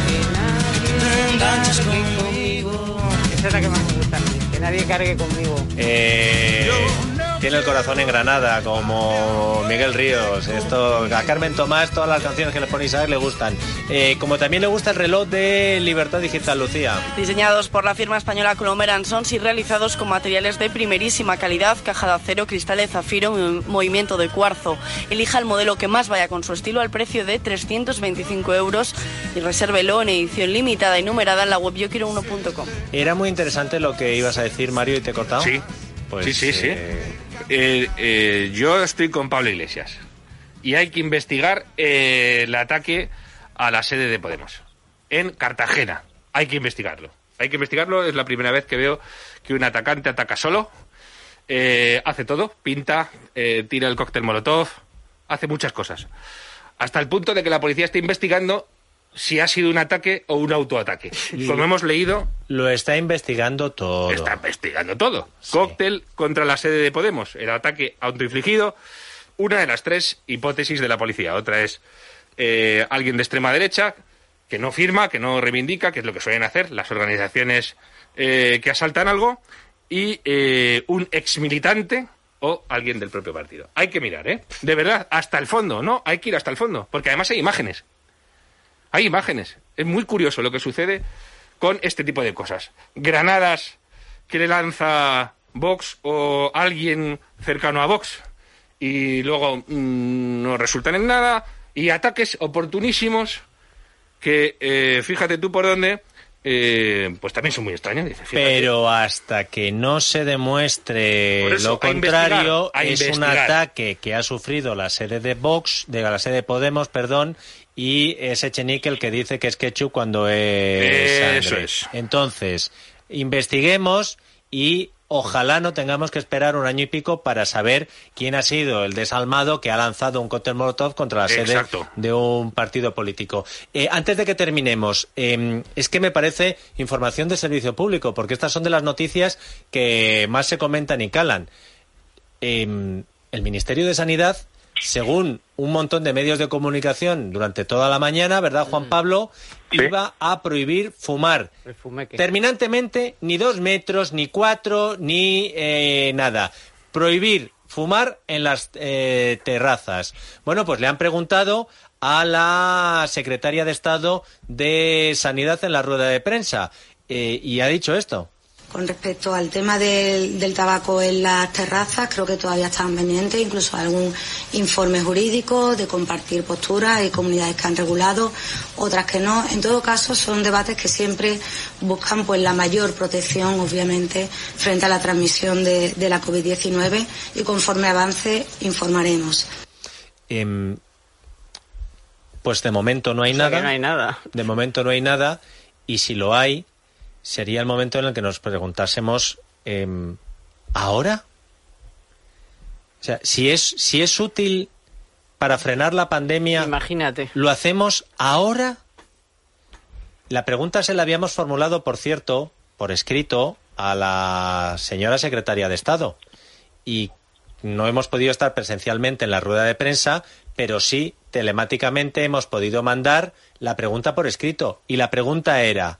que te enganches conmigo. Esa es la que más me gusta a mí, que nadie cargue conmigo. Eh, tiene el corazón en Granada, como Miguel Ríos. Esto, a Carmen Tomás, todas las canciones que le ponéis a ver le gustan. Eh, como también le gusta el reloj de Libertad Digital, Lucía. Diseñados por la firma española Colomer Sons y realizados con materiales de primerísima calidad, caja de acero, cristal de zafiro y movimiento de cuarzo. Elija el modelo que más vaya con su estilo al precio de trescientos veinticinco euros y resérvelo en edición limitada y numerada en la web yo quiero uno punto com. Era muy interesante lo que ibas a decir, Mario, y te he cortado. Sí, pues, sí, sí, sí. Eh... Eh, eh, yo estoy con Pablo Iglesias y hay que investigar eh, el ataque a la sede de Podemos en Cartagena. Hay que investigarlo. Hay que investigarlo. Es la primera vez que veo que un atacante ataca solo. Eh, hace todo. Pinta, eh, tira el cóctel Molotov, hace muchas cosas. Hasta el punto de que la policía está investigando si ha sido un ataque o un autoataque. Como hemos leído... Lo está investigando todo. Está investigando todo. Sí. Cóctel contra la sede de Podemos. El ataque autoinfligido. Una de las tres hipótesis de la policía. Otra es eh, alguien de extrema derecha que no firma, que no reivindica, que es lo que suelen hacer las organizaciones eh, que asaltan algo. Y eh, un exmilitante o alguien del propio partido. Hay que mirar, ¿eh? De verdad, hasta el fondo, ¿no? Hay que ir hasta el fondo. Porque además hay imágenes. Hay imágenes. Es muy curioso lo que sucede con este tipo de cosas. Granadas que le lanza Vox o alguien cercano a Vox y luego mmm, no resultan en nada. Y ataques oportunísimos que, eh, fíjate tú por dónde, eh, pues también son muy extraños. Dice, pero hasta que no se demuestre eso, lo contrario, a es investigar. Un ataque que ha sufrido la sede de Vox, de la sede de Podemos, perdón, y es Echenique el que dice que es ketchup cuando es sangre. Eso es. Entonces, investiguemos y ojalá no tengamos que esperar un año y pico para saber quién ha sido el desalmado que ha lanzado un cóctel Molotov contra la sede Exacto. de un partido político. Eh, antes de que terminemos, eh, es que me parece información de servicio público, porque estas son de las noticias que más se comentan y calan. Eh, el Ministerio de Sanidad, según un montón de medios de comunicación durante toda la mañana, ¿verdad, Juan Pablo? Sí. Iba a prohibir fumar. Terminantemente, ni dos metros, ni cuatro, ni eh, nada. Prohibir fumar en las eh, terrazas. Bueno, pues le han preguntado a la secretaria de Estado de Sanidad en la rueda de prensa eh, y ha dicho esto. Con respecto al tema del, del tabaco en las terrazas, creo que todavía están pendientes, incluso algún informe jurídico de compartir posturas. Hay comunidades que han regulado, otras que no. En todo caso, son debates que siempre buscan pues la mayor protección, obviamente, frente a la transmisión de, de la covid diecinueve y conforme avance informaremos. Eh, pues de momento no hay o sea nada. Que no hay nada. De momento no hay nada y si lo hay, sería el momento en el que nos preguntásemos eh, ¿ahora? O sea, si es, si es útil para frenar la pandemia, imagínate, ¿lo hacemos ahora? La pregunta se la habíamos formulado, por cierto, por escrito, a la señora secretaria de Estado. Y no hemos podido estar presencialmente en la rueda de prensa, pero sí telemáticamente hemos podido mandar la pregunta por escrito. Y la pregunta era...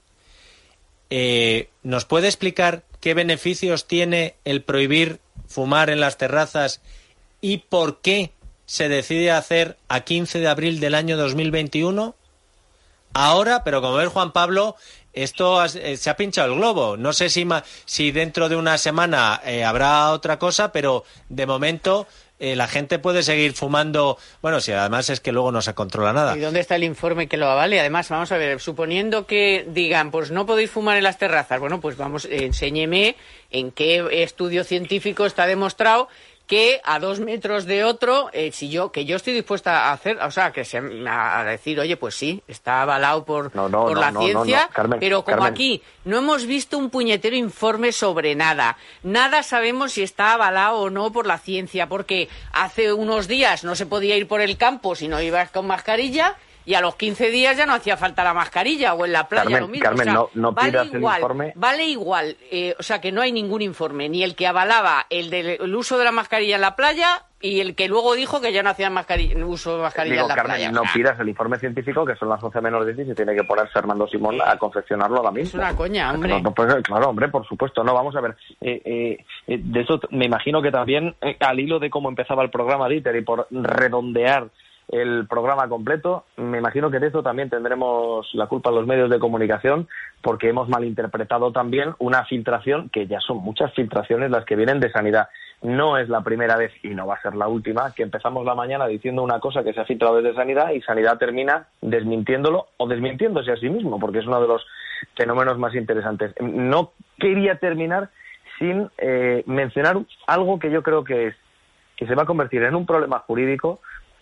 Eh, ¿nos puede explicar qué beneficios tiene el prohibir fumar en las terrazas y por qué se decide hacer a quince de abril del año dos mil veintiuno? Ahora, pero como ves, Juan Pablo, esto ha, eh, se ha pinchado el globo. No sé si, ma, si dentro de una semana eh, habrá otra cosa, pero de momento eh, la gente puede seguir fumando. Bueno, si además es que luego no se controla nada. ¿Y dónde está el informe que lo avale? Además, vamos a ver, suponiendo que digan, pues no podéis fumar en las terrazas, bueno, pues vamos, eh, enséñeme en qué estudio científico está demostrado que a dos metros de otro, eh, si yo, que yo estoy dispuesta a hacer, o sea, que se, a, a decir, oye, pues sí, está avalado por, no, no, por no, la no, ciencia, no, no. Carmen, pero como Carmen. aquí no hemos visto un puñetero informe sobre nada, nada sabemos si está avalado o no por la ciencia, porque hace unos días no se podía ir por el campo si no ibas con mascarilla, y a los quince días ya no hacía falta la mascarilla, o en la playa Carmen, lo mismo. Carmen, o sea, no, no vale pidas igual, el informe. Vale igual, eh, o sea que no hay ningún informe, ni el que avalaba el del el uso de la mascarilla en la playa y el que luego dijo que ya no hacían mascarilla, uso de mascarilla Digo, en la Carmen, playa. no O sea, pidas el informe científico, que son las once menos diez y se tiene que poner Fernando Simón a confeccionarlo ahora mismo. es una coña, hombre. No, no, pues, claro, hombre, por supuesto. No, vamos a ver. Eh, eh, eh, de eso t- me imagino que también, eh, al hilo de cómo empezaba el programa Dieter y por redondear el programa completo, me imagino que de eso también tendremos la culpa los medios de comunicación, porque hemos malinterpretado también una filtración, que ya son muchas filtraciones las que vienen de Sanidad. No es la primera vez, y no va a ser la última, que empezamos la mañana diciendo una cosa que se ha filtrado desde Sanidad y Sanidad termina desmintiéndolo o desmintiéndose a sí mismo, porque es uno de los fenómenos más interesantes. No quería terminar sin eh, mencionar algo que yo creo que es que se va a convertir en un problema jurídico.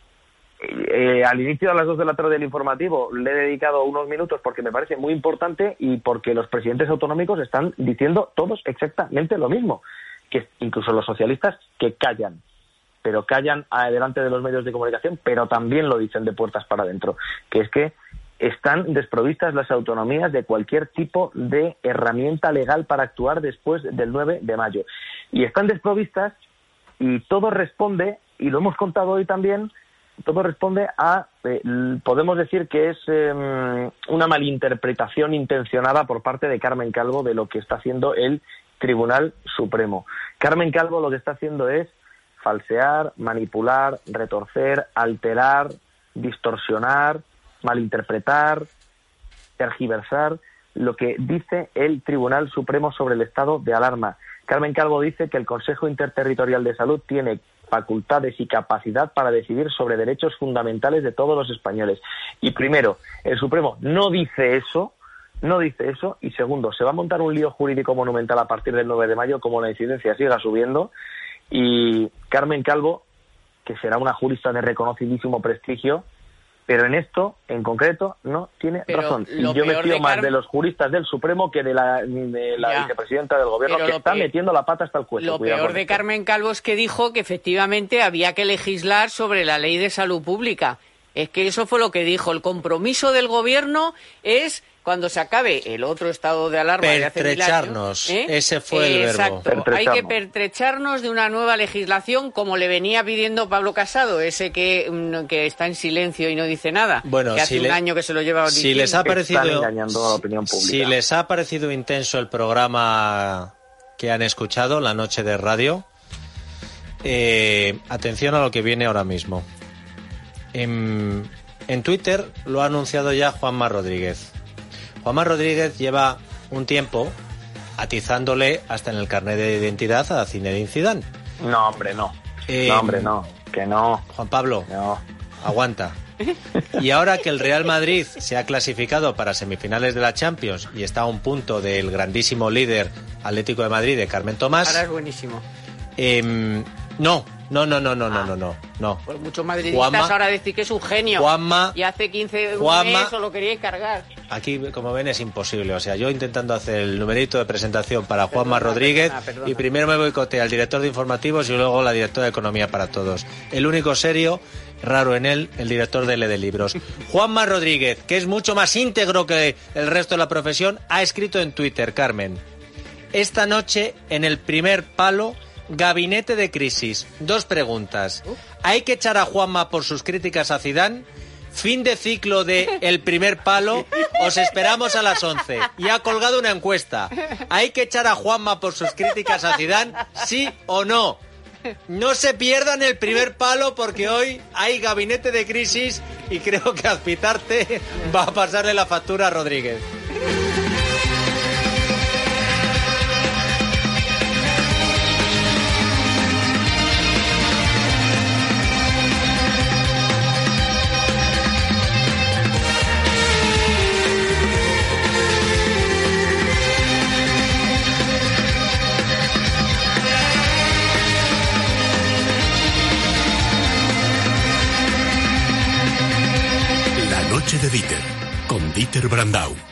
Eh, al inicio, a las dos de la tarde del informativo, le he dedicado unos minutos porque me parece muy importante y porque los presidentes autonómicos están diciendo todos exactamente lo mismo, que incluso los socialistas, que callan, pero callan delante de los medios de comunicación, pero también lo dicen de puertas para adentro, que es que están desprovistas las autonomías de cualquier tipo de herramienta legal para actuar después del nueve de mayo. Y están desprovistas y todo responde, y lo hemos contado hoy también, todo responde a, eh, podemos decir que es eh, una malinterpretación intencionada por parte de Carmen Calvo de lo que está haciendo el Tribunal Supremo. Carmen Calvo lo que está haciendo es falsear, manipular, retorcer, alterar, distorsionar, malinterpretar, tergiversar lo que dice el Tribunal Supremo sobre el estado de alarma. Carmen Calvo dice que el Consejo Interterritorial de Salud tiene facultades y capacidad para decidir sobre derechos fundamentales de todos los españoles. Y primero, el Supremo no dice eso, no dice eso, y segundo, se va a montar un lío jurídico monumental a partir del nueve de mayo, como la incidencia siga subiendo, y Carmen Calvo, que será una jurista de reconocidísimo prestigio, pero en esto, en concreto, no tiene Pero razón. Y lo yo me peor fío de más Car- de los juristas del Supremo que de la, de la Ya. vicepresidenta del Gobierno, Pero que lo está peor- metiendo la pata hasta el cuello. Lo Cuidado peor con de esto. Carmen Calvo es que dijo que efectivamente había que legislar sobre la ley de salud pública. Es que eso fue lo que dijo. El compromiso del gobierno es, cuando se acabe el otro estado de alarma de hace mil Pertrecharnos. años, ¿eh? Ese fue el verbo. Exacto. Hay que Pertrecharnos. pertrecharnos de una nueva legislación, como le venía pidiendo Pablo Casado, ese que, mm, que está en silencio y no dice nada. Bueno, que hace si un le- año que se lo lleva si diciendo. les ha parecido Están engañando a la opinión pública. Si les ha parecido intenso el programa que han escuchado, la noche de radio, eh, atención a lo que viene ahora mismo. En, en Twitter lo ha anunciado ya Juanma Rodríguez. Juanma Rodríguez lleva un tiempo atizándole hasta en el carnet de identidad a Zinedine Zidane. No, hombre, no. Eh, no, hombre, no. Que no. Juan Pablo, no. Aguanta. Y ahora que el Real Madrid se ha clasificado para semifinales de la Champions y está a un punto del grandísimo líder Atlético de Madrid, de Carmen Tomás. Ahora es buenísimo. Eh, no, no, no, no, no, no, no, no, no. Pues muchos madridistas Juanma- ahora decir que es un genio. Juanma- y hace quince un Juanma- mes os lo queríais cargar. Aquí, como ven, es imposible. O sea, yo intentando hacer el numerito de presentación para Juanma Perdona, Rodríguez perdona, perdona. y primero me boicotea el director de informativos y luego la directora de Economía para Todos. El único serio, raro en él, el director de L de Libros. Juanma Rodríguez, que es mucho más íntegro que el resto de la profesión, ha escrito en Twitter, Carmen: esta noche, en el primer palo, gabinete de crisis. Dos preguntas. ¿Hay que echar a Juanma por sus críticas a Zidane? Fin de ciclo de El primer palo. Os esperamos a las once. Y ha colgado una encuesta. ¿Hay que echar a Juanma por sus críticas a Zidane? ¿Sí o no? No se pierdan el primer palo, porque hoy hay gabinete de crisis y creo que Azpitarte va a pasarle la factura a Rodríguez. noche de Dieter, con Dieter Brandau.